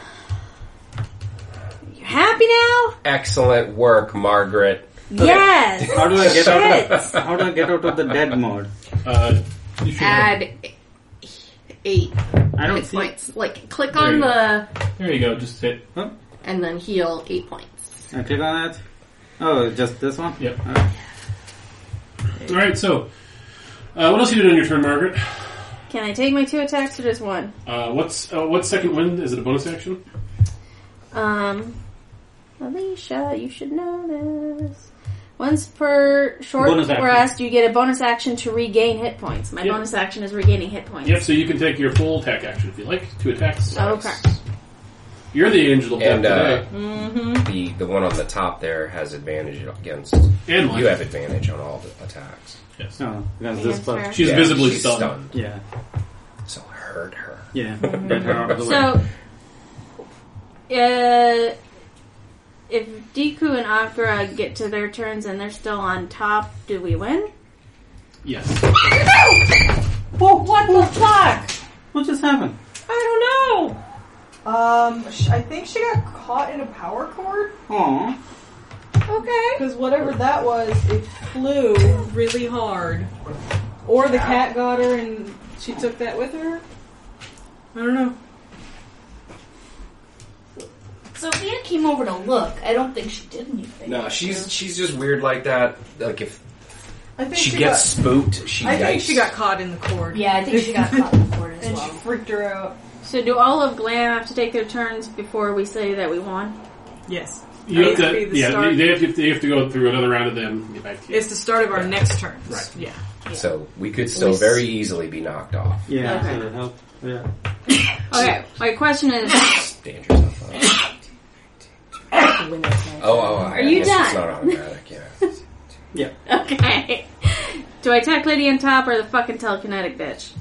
You happy now? Excellent work, Margaret. Yes. How do I get out of Shit. How do I get out of the dead mode? Uh, you should have- Add eight I don't hit see. points. Like, click There on you the... there you go. Just hit. and then heal eight points. I click on that. Oh, just this one. Yep. Uh, All right. So, uh, what else you did on your turn, Margaret? Can I take my two attacks or just one? Uh, what's uh, what's second wind? Is it a bonus action? Um, Alicia, you should know this. Once per short Bonus action. rest, you get a bonus action to regain hit points. My Yep. bonus action is regaining hit points. Yep. So you can take your full attack action if you like. Two attacks. Okay. You're the angel of death And uh, today. Mm-hmm. the the one on the top there has advantage against. And life. You have advantage on all the attacks. Yes. no, because Yes, this sir. part. She's Yeah, visibly she's stunned. Yeah. So hurt her. Yeah. Get her out of the way. So, uh, if Deku and Akira get to their turns and they're still on top, do we win? Yes. Whoa, what the fuck? What just happened? I don't know. Um, sh- I think she got caught in a power cord. Aw. Okay. Because whatever that was, it flew really hard. Or the cat got her and she took that with her. I don't know. Sophia came over to look. I don't think she did anything. No, she's she's just weird like that. Like if I think she, she, gets got, spooked, she I think yikes. she got caught in the cord. Yeah, I think she got caught in the cord as And she well. freaked her out. So do all of Glam have to take their turns before we say that we won? Yes. You have Basically, to, the yeah, start- they have to, they have to go through another round of them and get back to you. It's the start of our next turn. Right. Yeah. So we could still We s- very easily be knocked off. Yeah. Okay. So that helped. Yeah. Okay, my question is, Stand yourself up. Oh, oh, oh, Are you I guess done? It's not automatic, yeah. Yeah. okay. Do I attack Lady on top or the fucking telekinetic bitch?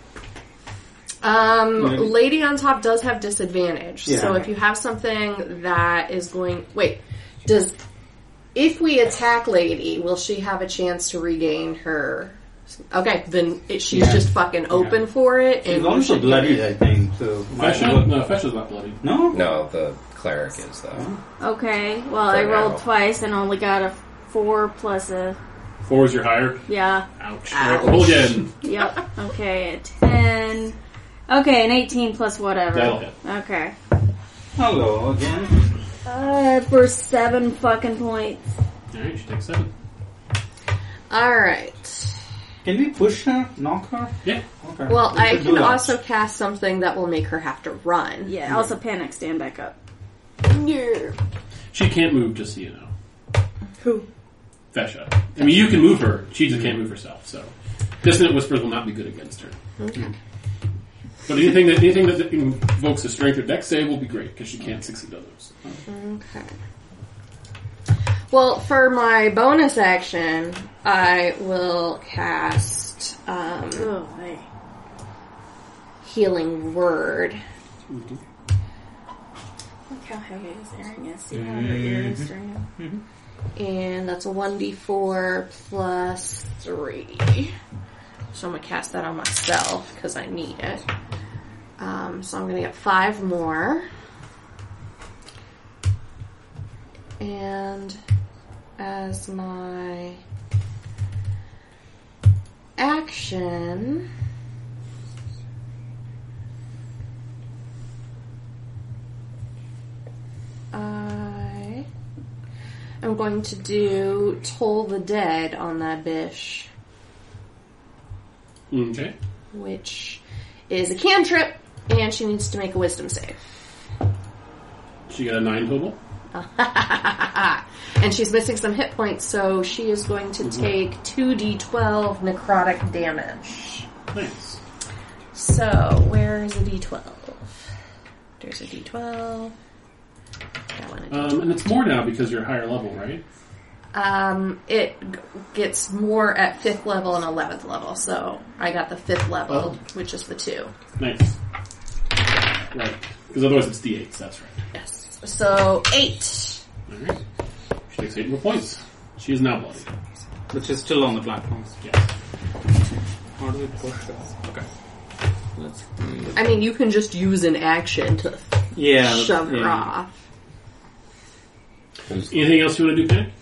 Um, Maybe. Lady on top does have disadvantage. Yeah. So if you have something that is going... Wait, does... If we attack Lady, will she have a chance to regain her... Okay, then it, she's Yeah. just fucking open for it. She's and we also should- bloodied, I think. So might as Fesha? well- No, Fesha's not bloody. No. No, the cleric is though. Okay, well For I rolled now. twice and only got a four plus a, Four is your higher. yeah, Ouch. Ouch. Roll again. yep, okay, a ten, okay, an eighteen plus whatever. That'll hit. Okay. Hello again. Uh, for seven fucking points. Alright, she takes seven. Alright. Can we push her? Knock her? Yeah. Okay. Well, We I should do can that. also cast something that will make her have to run. Yeah, also panic, stand back up. She can't move, just so you know. Who? Fesha. I mean, you can move her. She just can't move herself, so. Dissonant Whispers will not be good against her. Okay. But anything that anything that invokes a strength or dex save will be great, because she can't succeed on those. Okay. Well, for my bonus action, I will cast um, Oh, hey. Healing Word. Look how heavy his earring is. See how her ear is during And that's a one d four plus three. So I'm going to cast that on myself because I need it. Um, so I'm going to get five more. And as my action, I am going to do Toll the Dead on that bish. Okay. Which is a cantrip, and she needs to make a wisdom save. She got a nine total. And she's missing some hit points, so she is going to Mm-hmm. take two d twelve necrotic damage. Nice. So, where is a d twelve? There's a d twelve. That one a D twelve. Um, and it's more now because you're higher level, right? Um, it g- gets more at fifth level and eleventh level, so I got the fifth level, Oh. which is the two. Nice. Right. Because otherwise it's d eights, that's right. Yes. So, eight. Alright. She takes eight more points. She is now bloody. Which is still on the platform. Yes. How do we push this? Okay. Let's. I mean, you can just use an action to Yeah. shove her yeah. off. Anything else you want to do, Penny?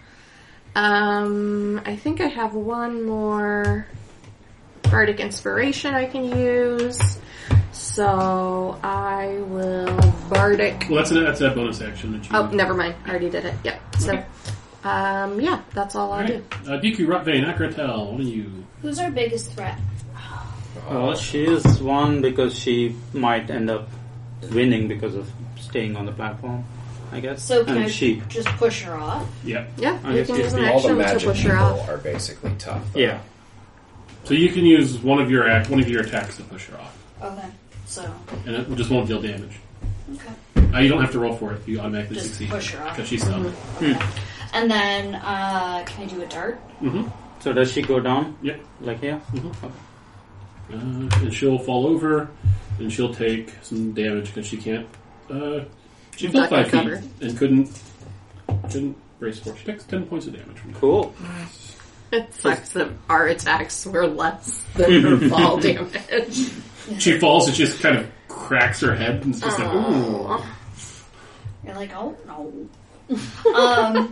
Um, I think I have one more bardic inspiration I can use. So I will bardic. Well, that's a, that's a bonus action that you... Oh, never mind. I already did it. Yep. So, Okay. um, yeah, that's all I'll Alright. do. Uh, Deku, Rutvane, Akratel, what are you? Who's our biggest threat? Well, she is one because she might end up winning because of staying on the platform, I guess. So can and I she. just push her off? Yeah. Yeah, I you guess can you- use an All the action to magic push her people off. are basically tough. though. Yeah. So you can use one of your act, one of your attacks to push her off. Okay. So, And it just won't deal damage. okay. Uh, you don't have to roll for it. You automatically Just succeed. push her off. Because she's stunned. Okay. And then, uh, can I do a dart? Mm-hmm. So does she go down? Yep. Like here? Uh, and she'll fall over, and she'll take some damage because she can't. Uh, she's still Duck five and feet cover. and couldn't couldn't brace for it. She takes ten points of damage from that. Cool. It sucks that our attacks were less than her fall damage. She falls and she just kind of cracks her head and it's just like, ooh. Aw. You're like, oh no. um,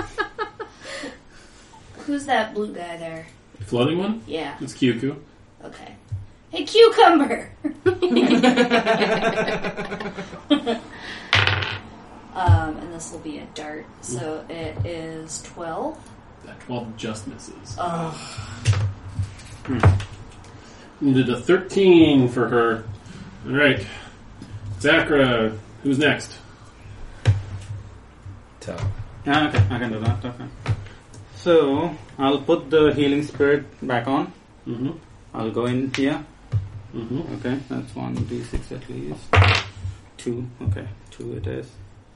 who's that blue guy there? Floating one? Yeah. It's Kyuku. Okay. Hey, cucumber. um, and this will be a dart. So it is twelve. That twelve just misses. Oh. And did a thirteen for her. Alright. Zakra, who's next? Tough. Yeah, okay, I can do that. Okay. So I'll put the healing spirit back on. Mm-hmm. I'll go in here. Mm-hmm. Okay, that's one d six at least. Two. Okay, two it is.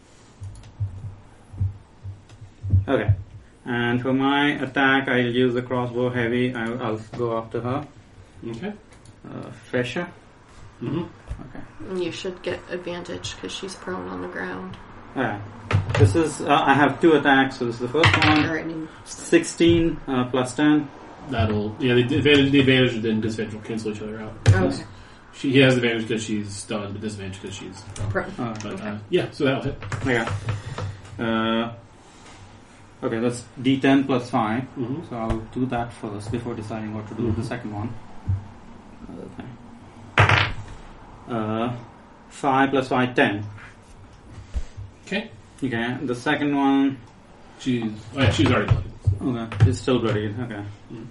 Okay, and for my attack, I'll use the crossbow heavy. I'll, I'll go after her. Okay. Uh, Fesha. Mm-hmm. Okay. You should get advantage because she's prone on the ground. Alright. This is. Uh, I have two attacks. So this is the first Or, one. I mean, Sixteen uh, plus ten. That'll, yeah, the advantage, the advantage and then disadvantage will cancel each other out. okay. She he has advantage because she's stunned, but disadvantage because she's prone. Prone. Uh, But, uh, yeah, so that'll hit. okay. Uh, okay, that's d ten plus five. Mm-hmm. So I'll do that first before deciding what to do with the second one. Okay. Uh, five plus five, ten. Okay. Okay, the second one. She's, oh yeah, she's already blooded. Okay, it's still bloodied. Okay.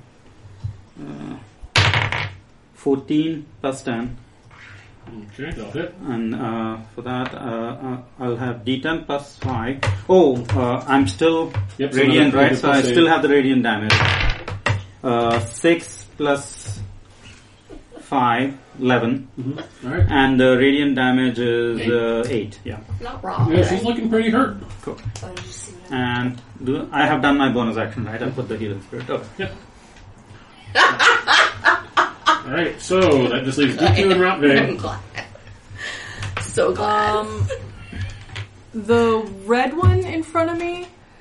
Uh, fourteen plus ten. Okay, that'll hit. And uh, for that, uh, uh, I'll have d ten plus five. Oh, uh, I'm still Yep, so radiant, another right? So I critical still save. have the radiant damage. Uh, six plus five, eleven. Mm-hmm. Alright. And the radiant damage is Eight. uh, eight. Yeah, Not wrong. Yeah, she's looking pretty hurt. cool. Oh, did you see that? And do, I have done my bonus action, right? I put the healing spirit. Okay. Yep. Alright, so that just leaves Deku and I'm Rotvane. glad. So glad. Um, the red one in front of me,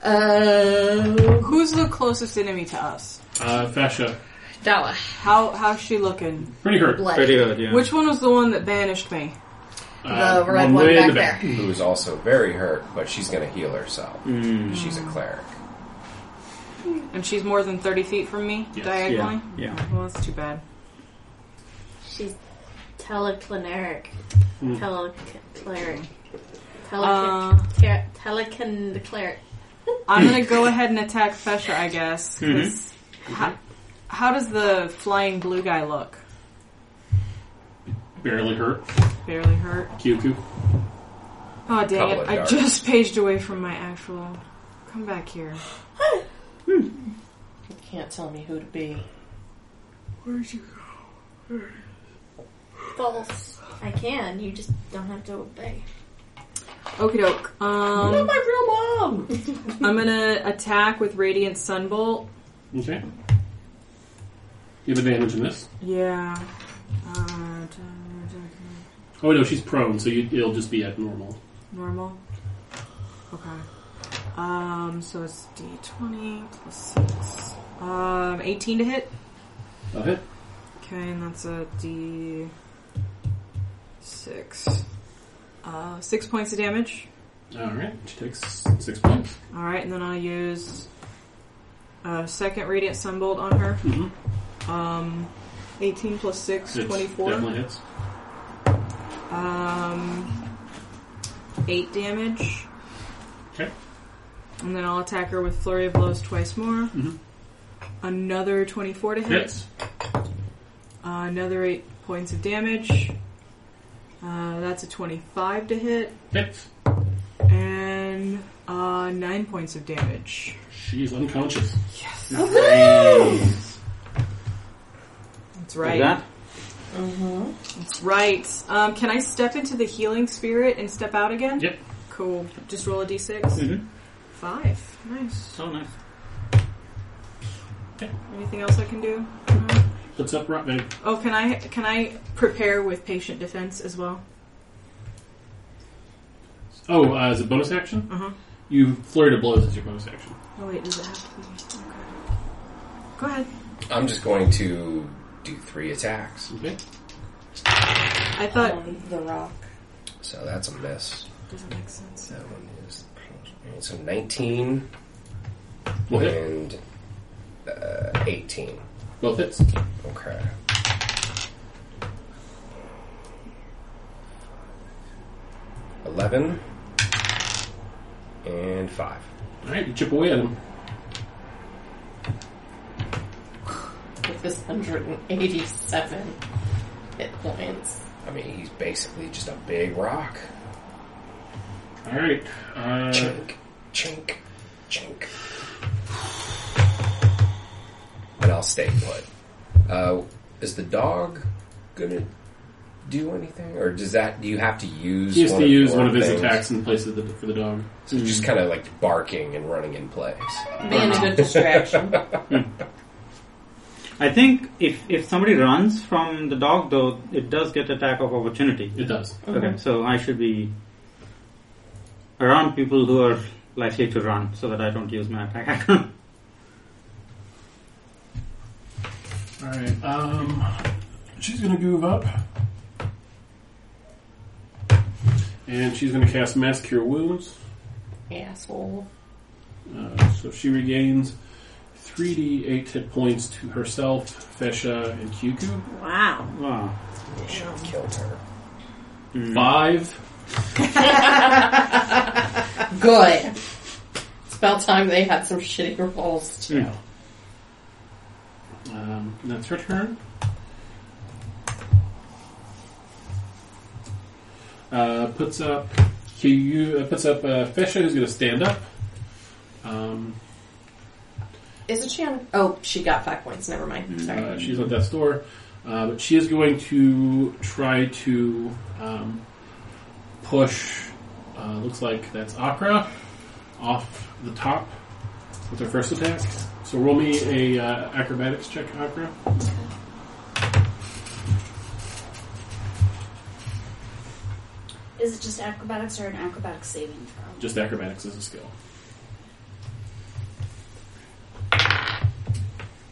Uh, Who's the closest enemy to us? Uh, Fesha. Dawa. How how's she looking? Pretty hurt. Blood. Pretty good, yeah. Which one was the one that banished me? Uh, The red one way in back the there. back. Who's also very hurt, but she's going to heal herself. Mm. She's a cleric. And she's more than thirty feet from me, Yes. diagonally? Yeah, yeah. Well, that's too bad. She's telecleric. Mm. Telecleric. Uh, Telekin. Telecleric. I'm gonna go ahead and attack Fesha, I guess. 'Cause Mm-hmm. how, how does the flying blue guy look? Barely hurt. Barely hurt. Kyuku. Oh, dang Couple it. of I darts. just paged away from my actual... Come back here. You can't tell me who to be. Where'd you go? False. I can. You just don't have to obey. Okie doke. Not Um, my real mom! I'm gonna attack with Radiant Sunbolt. Okay. You have advantage in this. Yeah. Uh, Oh no, she's prone, so you, it'll just be at normal. normal. Okay. Um, so it's D twenty plus six. Um, eighteen to hit. That'll hit. Okay, and that's a D six. Uh, six points of damage. Alright, she takes six points. Alright, and then I'll use a second Radiant Sunbolt on her. Mm-hmm. Um, eighteen plus six, Hits. twenty-four. Definitely hits. Um, eight damage. Okay. And then I'll attack her with Flurry of Blows twice more. Mhm. Another twenty-four to hit. Hits. Uh, another eight points of damage. Uh, that's a twenty-five to hit. Hits. And uh, nine points of damage. She's unconscious. Nice. That's right. Like that? That's right. Um, can I step into the healing spirit and step out again? Yep. Cool. Just roll a d six. Mm-hmm. Five. Nice. So nice. Anything else I can do? Puts up right back. Oh, can I can I prepare with patient defense as well? Oh, uh, as a bonus action? Uh huh. You flurry to blows as your bonus action. Oh wait, does it have to be? Okay. Go ahead. I'm just going to do three attacks. Okay. I thought On the rock. So that's a miss. doesn't make sense. That one is so nineteen Well hit. and uh, eighteen. Both hits. Okay. Eleven and five. Alright, you chip away at him. With his one hundred eighty-seven hit points. I mean, he's basically just a big rock. Alright. Uh, Chink, chink, chink. And I'll stay put. Uh, is the dog gonna do anything, or does that? Do you have to use? he has one to of use your one of his things? attacks in place of the, for the dog. So it's just kind of like barking and running in place. Being a good distraction. I think if if somebody runs from the dog, though, it does get attack of opportunity. It does. Okay, so I should be around people who are likely to run, so that I don't use my attack action. Alright, um, she's gonna move up. And she's gonna cast Mass Cure Wounds. Asshole. Uh, so she regains three d eight hit points to herself, Fesha, and Kyuku. Wow. Wow. You should have killed her. Five. Good. It's about time they had some shitty rolls too. Um, and that's her turn. Uh, puts up Kyu, uh, puts up uh, Fesha, who's going to stand up. Um, Isn't she on? Oh, she got five points. Never mind. Sorry. uh, she's at death's door, uh, but she is going to try to um, push. Uh, looks like that's Akra off the top with her first attack. So roll me a uh, acrobatics check, Akra. Is it just acrobatics or an acrobatics saving throw? Just acrobatics is a skill.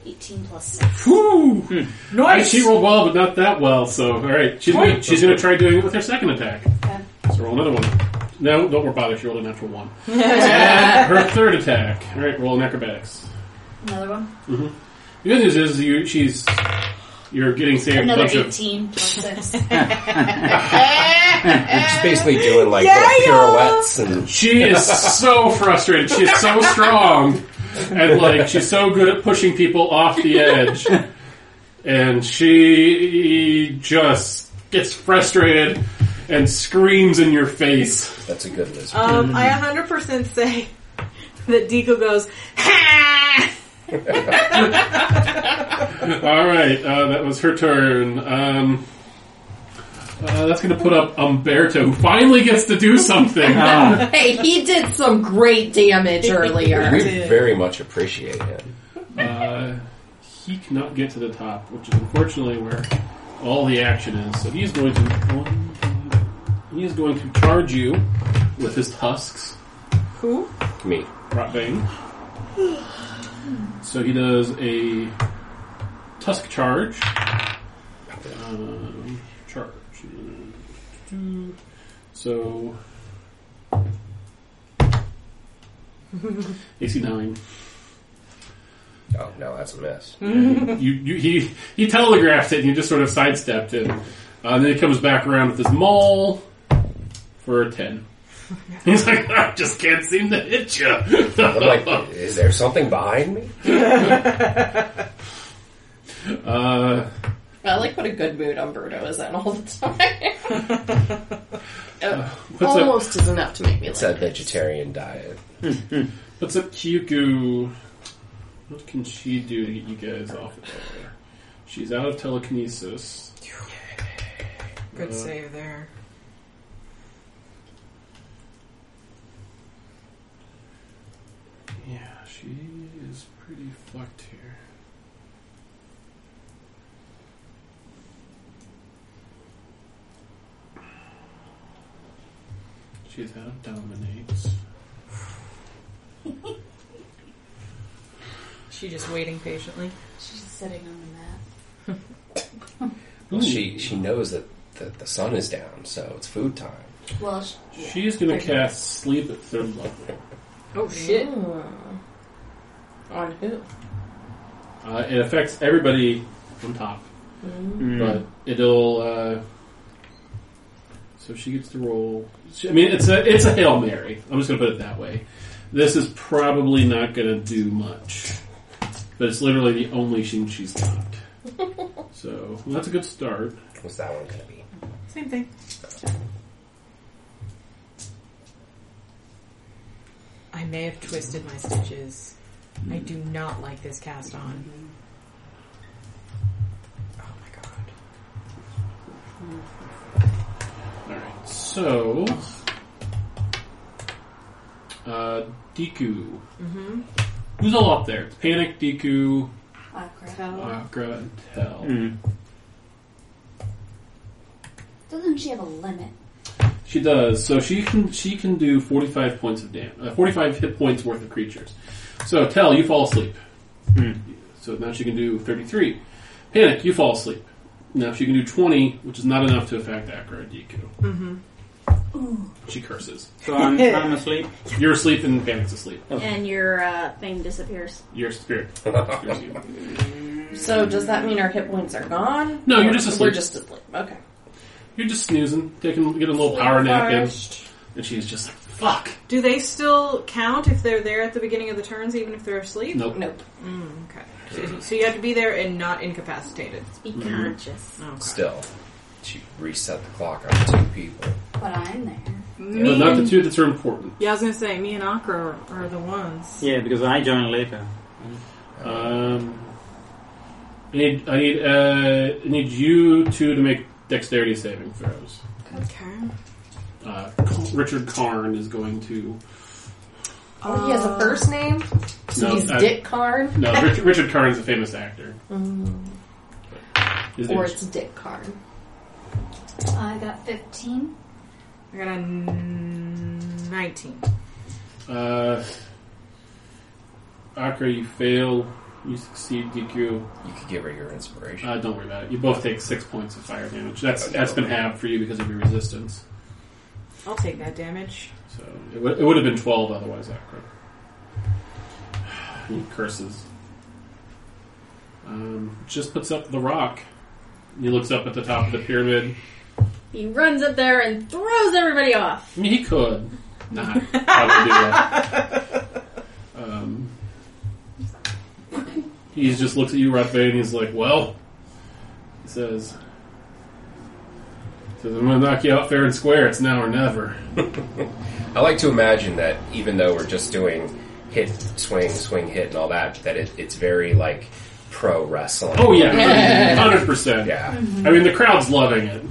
eighteen plus six. Whew! Nice. She rolled well, but not that well. So, all right, she's gonna, she's going to try doing it with her second attack. Okay. So roll another one. No, don't worry about it. She rolled a natural one. And her third attack. All right, roll an acrobatics. Another one. Mm-hmm. The good news is you, she's you're getting saved a Another bunch of. eighteen plus six. She's basically doing like Yeah, little yeah. pirouettes and She is so frustrated. She is so strong, and like she's so good at pushing people off the edge, and she just gets frustrated and screams in your face. that's a good lizard. Um, I one hundred percent say that Deco goes, ha! All right, uh, that was her turn. Um, uh, that's going to put up Umberto, who finally gets to do something. Hey, he did some great damage earlier. We very much appreciate him. Uh, he cannot get to the top, which is unfortunately where all the action is. So he's going to he is going to charge you with his tusks, Who? Me. Rotbane. So he does a tusk charge. Um, charge. So A C nine. Oh no, that's a miss. you, you, he he telegraphed it, and you just sort of sidestepped it. Uh, and then he comes back around with his maul for a ten. He's like, I just can't seem to hit you. I'm like, is there something behind me? uh, I like what a good mood Umberto is in all the time. It what's almost is enough to make me It's like a vegetarian diet. up? What's up, Kyuku? What can she do to get you guys off of there? She's out of telekinesis. Good Uh, save there. Yeah, she is pretty fucked here. She's out of dominates. She just waiting patiently. She's sitting on the mat. Well, she she knows that the, the sun is down, so it's food time. Well, she, yeah. She's gonna cast sleep at third level. Oh shit. Mm. On who? Uh, it affects everybody on top, but it'll. Uh, so she gets to roll. She, I mean, it's a it's a Hail Mary. I'm just gonna put it that way. This is probably not gonna do much, but it's literally the only thing she's got. So well, that's a good start. What's that one going to be? Same thing. I may have twisted my stitches. I do not like this cast on. Oh my god. Alright, so. Uh, Deku. Mm-hmm. Who's all up there? It's Panic, Deku, Akra. Akra, and Tel. Mm. Doesn't she have a limit? She does. So she can she can do forty-five points of damage, uh, forty-five hit points worth of creatures. So Tel, you fall asleep. Mm. So now she can do thirty-three. Panic, you fall asleep. Now she can do twenty, which is not enough to affect Akra or Deku. Mm-hmm. She curses. So I'm, I'm asleep. You're asleep and Panic's asleep. And your uh, thing disappears. Your spirit. scares you. So does that mean our hit points are gone? No, you're Or just asleep. We're just asleep. Okay. You're just snoozing, taking get a little power nap in, and she's just like, "Fuck." Do they still count if they're there at the beginning of the turns, even if they're asleep? Nope. Nope. Mm, okay. So, so you have to be there and not incapacitated. Be conscious. Okay. Still, she reset the clock on two people. But I'm there. Me But not the and- two that are important. Yeah, I was gonna say me and Akra are, are the ones. Yeah, because I joined later. Um, I need I need uh, I need you two to make dexterity saving throws. Okay. Uh, Richard Karn is going to. Oh, he has a first name? So No, he's uh, Dick Karn? No, Richard, Richard Karn is a famous actor. Mm. His Or name's- it's Dick Karn. I got fifteen. I got a n- nineteen. Uh, Akra, you fail You succeed, D Q. You could give her your inspiration. Uh, don't worry about it. You both take six points of fire damage. That's Oh, that's never been mind. halved for you because of your resistance. I'll take that damage. So it would it would have been twelve otherwise. Akra. He curses. Um, just puts up the rock. He looks up at the top of the pyramid. He runs up there and throws everybody off. I mean, he could not probably do that. Um, he just looks at you, Rathbane, and he's like, "Well," he says, he says, "I'm going to knock you out fair and square. It's now or never." I like to imagine that even though we're just doing hit, swing, swing, hit, and all that, that it, it's very like pro wrestling. Oh yeah, hundred percent. Yeah. I mean, the crowd's loving it.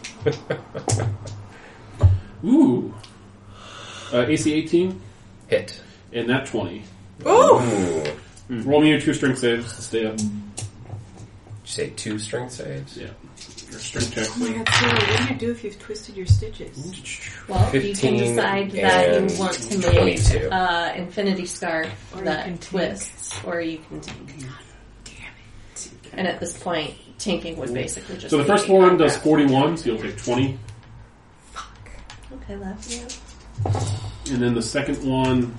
Ooh, uh, A C eighteen Hit. and that twenty. Ooh! Ooh. Did Roll me your two strength saves to stay up. you say two strength saves? Yeah, your strength check. Oh my god, Sarah, what do you do if you've twisted your stitches? Well, you can fifteen decide that and you want to make twenty-two. uh, Infinity Scarf Or you that can tink. twists, or you can tink. And at this point, tinking would basically just So the be first one does crap. forty-one, so you'll take twenty. Okay, left. Yeah. And then the second one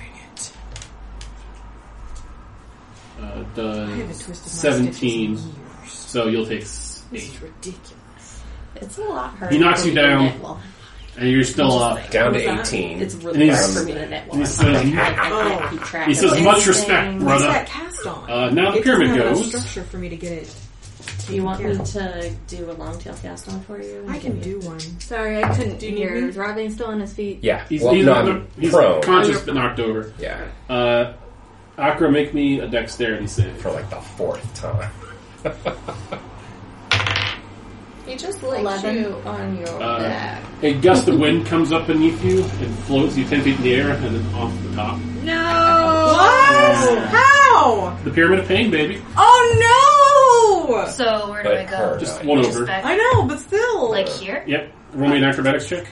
uh, I haven't does twisted my seventeen, stitches in years. so you'll take This eight. is ridiculous. It's a lot harder. He knocks for you me to down. knit one. And you're still up. Down to What was that? eighteen. It's And really he's- hard for me to knit one. he says- I can't, I can't Oh. keep track He of says, it. much respect, What's brother. that cast on? Uh, now the It pyramid doesn't have enough goes. structure for me to get it. Do you want taken me care of. to do a long tail cast on for you? I can do one. Sorry, I couldn't Do you hear. need me? Is Robin still on his feet? Yeah. He's, well, he's, no, I'm he's prone. conscious but knocked over. Yeah. Uh, Akra, make me a dexterity save. For like the fourth time. He just likes Eleven. you on your Uh, back. A gust of wind comes up beneath you and floats you ten feet in the air and then off the top. No! What? How? The Pyramid of Pain, baby. Oh no! So where do But I go? her, Just not one you. over. back, I know, but still. like here? Yep. Roll me an acrobatics check.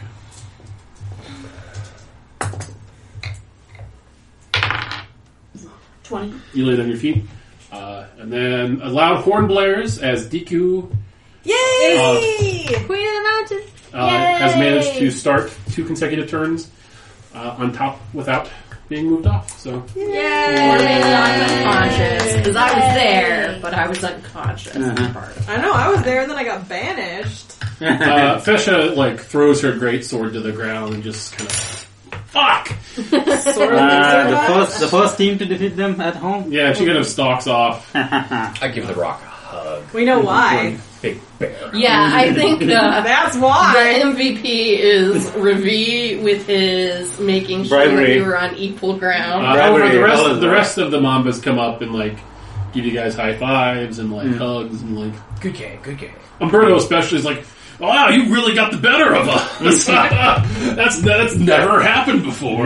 Twenty. You lay on your feet. Uh, and then a loud horn blares as Deku Yay! Queen of the Mountain. uh, has managed to start two consecutive turns uh, on top without being moved off. So Yay! Unconscious. Because I was there, but I was unconscious. Uh-huh. Part of it. I know, I was there and then I got banished. uh, Fesha like throws her great sword to the ground and just kind of fuck. Sort of Uh, the first, the first team to defeat them at home. Yeah, she kind of stalks off. I give the rock a hug. We know why. Big bear. Yeah, I think uh, That's the why. M V P is Ravi with his making sure Bribery. we were on equal ground. Uh, Bribery, however, the rest all is the right. rest of the Mambas come up and like give you guys high fives and like hugs and like Good game, good game. Umberto especially is like, wow, you really got the better of us. that's that's never happened before.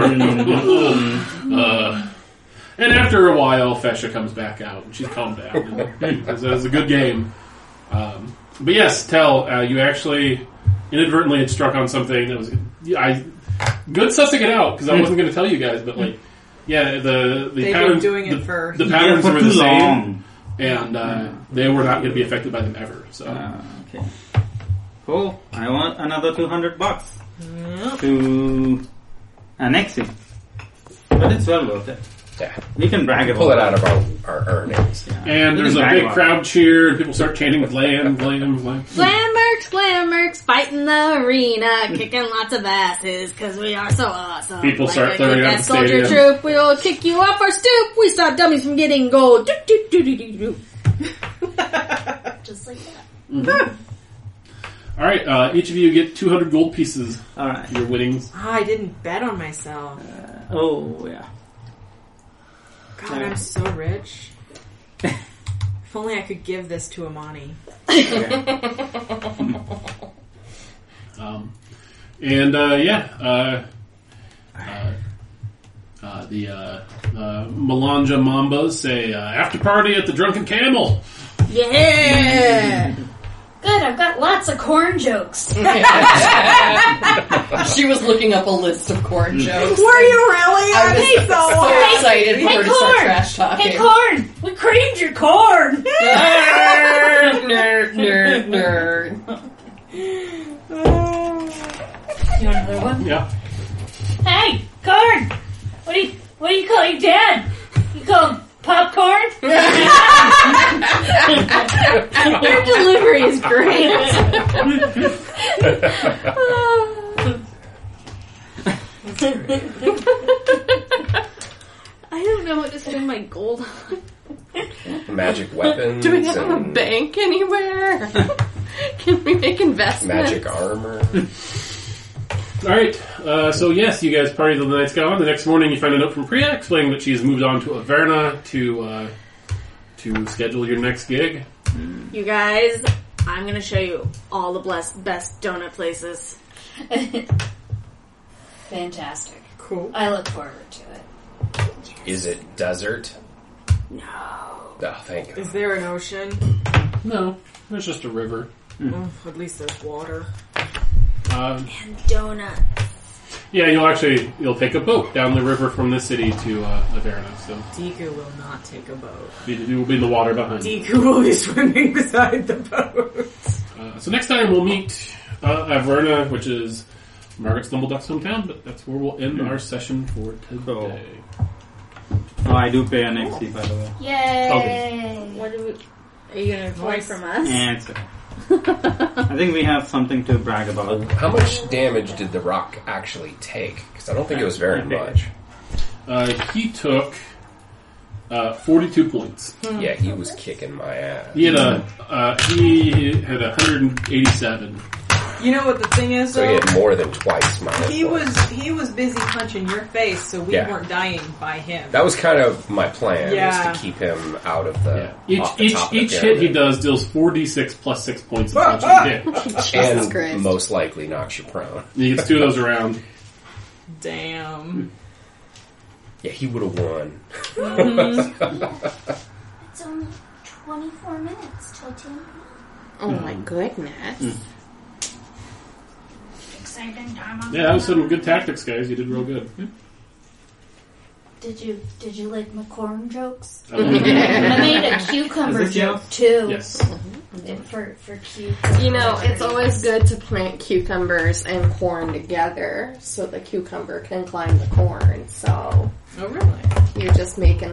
uh, and after a while, Fesha comes back out and she's calmed down. It was, it was a good game. Um, but yes, Tell, uh, you actually inadvertently had struck on something that was I good sussing it out because I wasn't going to tell you guys, but like, yeah, the the They've been patterns doing it the, for- the Yeah, patterns for were too the same, long. and uh, they were not going to be affected by them ever. So. Uh, okay. Cool. I want another two hundred bucks to annex it. But it's well worth it. Yeah. We can brag about Pull it out of our, our earnings. Yeah. And We there's can a brag big about crowd cheer, and people start chanting "Glam, glam, glam." Glammerks, Glammerks, fighting the arena, kicking lots of asses, cause we are so awesome. People start a throwing out kick-ass the soldier stadium. troop, we'll kick you off our stoop, we stop dummies from getting gold. Doo, doo, doo, doo, doo, doo. Just like that. All right, uh, each of you get two hundred gold pieces. it. Alright. Your winnings. Ah, I didn't bet on myself. Oh, yeah. God, I'm so rich. If only I could give this to Amani. Um, and uh, yeah, uh, uh, uh, the uh, uh, Malanja Mambas say uh, after party at the Drunken Camel. Yeah! Good, I've got lots of corn jokes. She was looking up a list of corn jokes. Were you really? I I'm was so so excited for Hey, her to start corn! trash talking. Hey, corn! We creamed your corn. Nerd, nerd, nerd, nerd. You want another one? Yeah. Hey, corn. What do you What do you call your dad? You call him popcorn? Your delivery is great. I don't know what to spend my gold on. Magic weapons. Do we have a and bank anywhere? Can we make investments? magic armor. Alright, uh, so yes, you guys party till the night's gone. The next morning you find a note from Priya explaining that she has moved on to Averna to, uh, to schedule your next gig. You guys, I'm gonna show you all the blessed, best donut places. Fantastic. Cool. I look forward to it. Is it desert? No. Oh, thank God. Is there an ocean? No, there's just a river. Oh, at least there's water. Um, And donut. yeah, you'll actually, you'll take a boat down the river from the city to, uh, Averna, so Deku will not take a boat. you will be in the water behind you. Deku will be swimming beside the boat. Uh, so next time we'll meet, uh, Averna, which is Margaret Stumbleduck's hometown, but that's where we'll end our session for today. Oh, I do pay an X P, by the way. Yay! What do we... Are you gonna avoid from us? Yeah, it's okay. I think we have something to brag about. How much damage did the rock actually take? Because I don't think it was very much. Uh, he took, uh, forty-two points. Yeah, he was kicking my ass. He had a, uh, he had one hundred eighty-seven. You know what the thing is, So he though? had more than twice my hit He points. was he was busy punching your face, so we Yeah. weren't dying by him. That was kind of my plan, Yeah. was to keep him out of the Yeah. Each off the each top of the each hit he pyramid. does deals four d six plus six points of Ah, punching damage. Jesus and Christ. most likely knocks you prone. He gets two of those around. Damn. Yeah, he would have won. It's only twenty-four minutes till ten. Oh my goodness. Exciting time on Yeah, that was some good tactics, guys. You did real good. Did you Did you like my corn jokes? I love it. I made a cucumber Is this joke yours? too. Yes. For for cucumber. You know, it's always good to plant cucumbers and corn together so the cucumber can climb the corn. So Oh, really? you're just making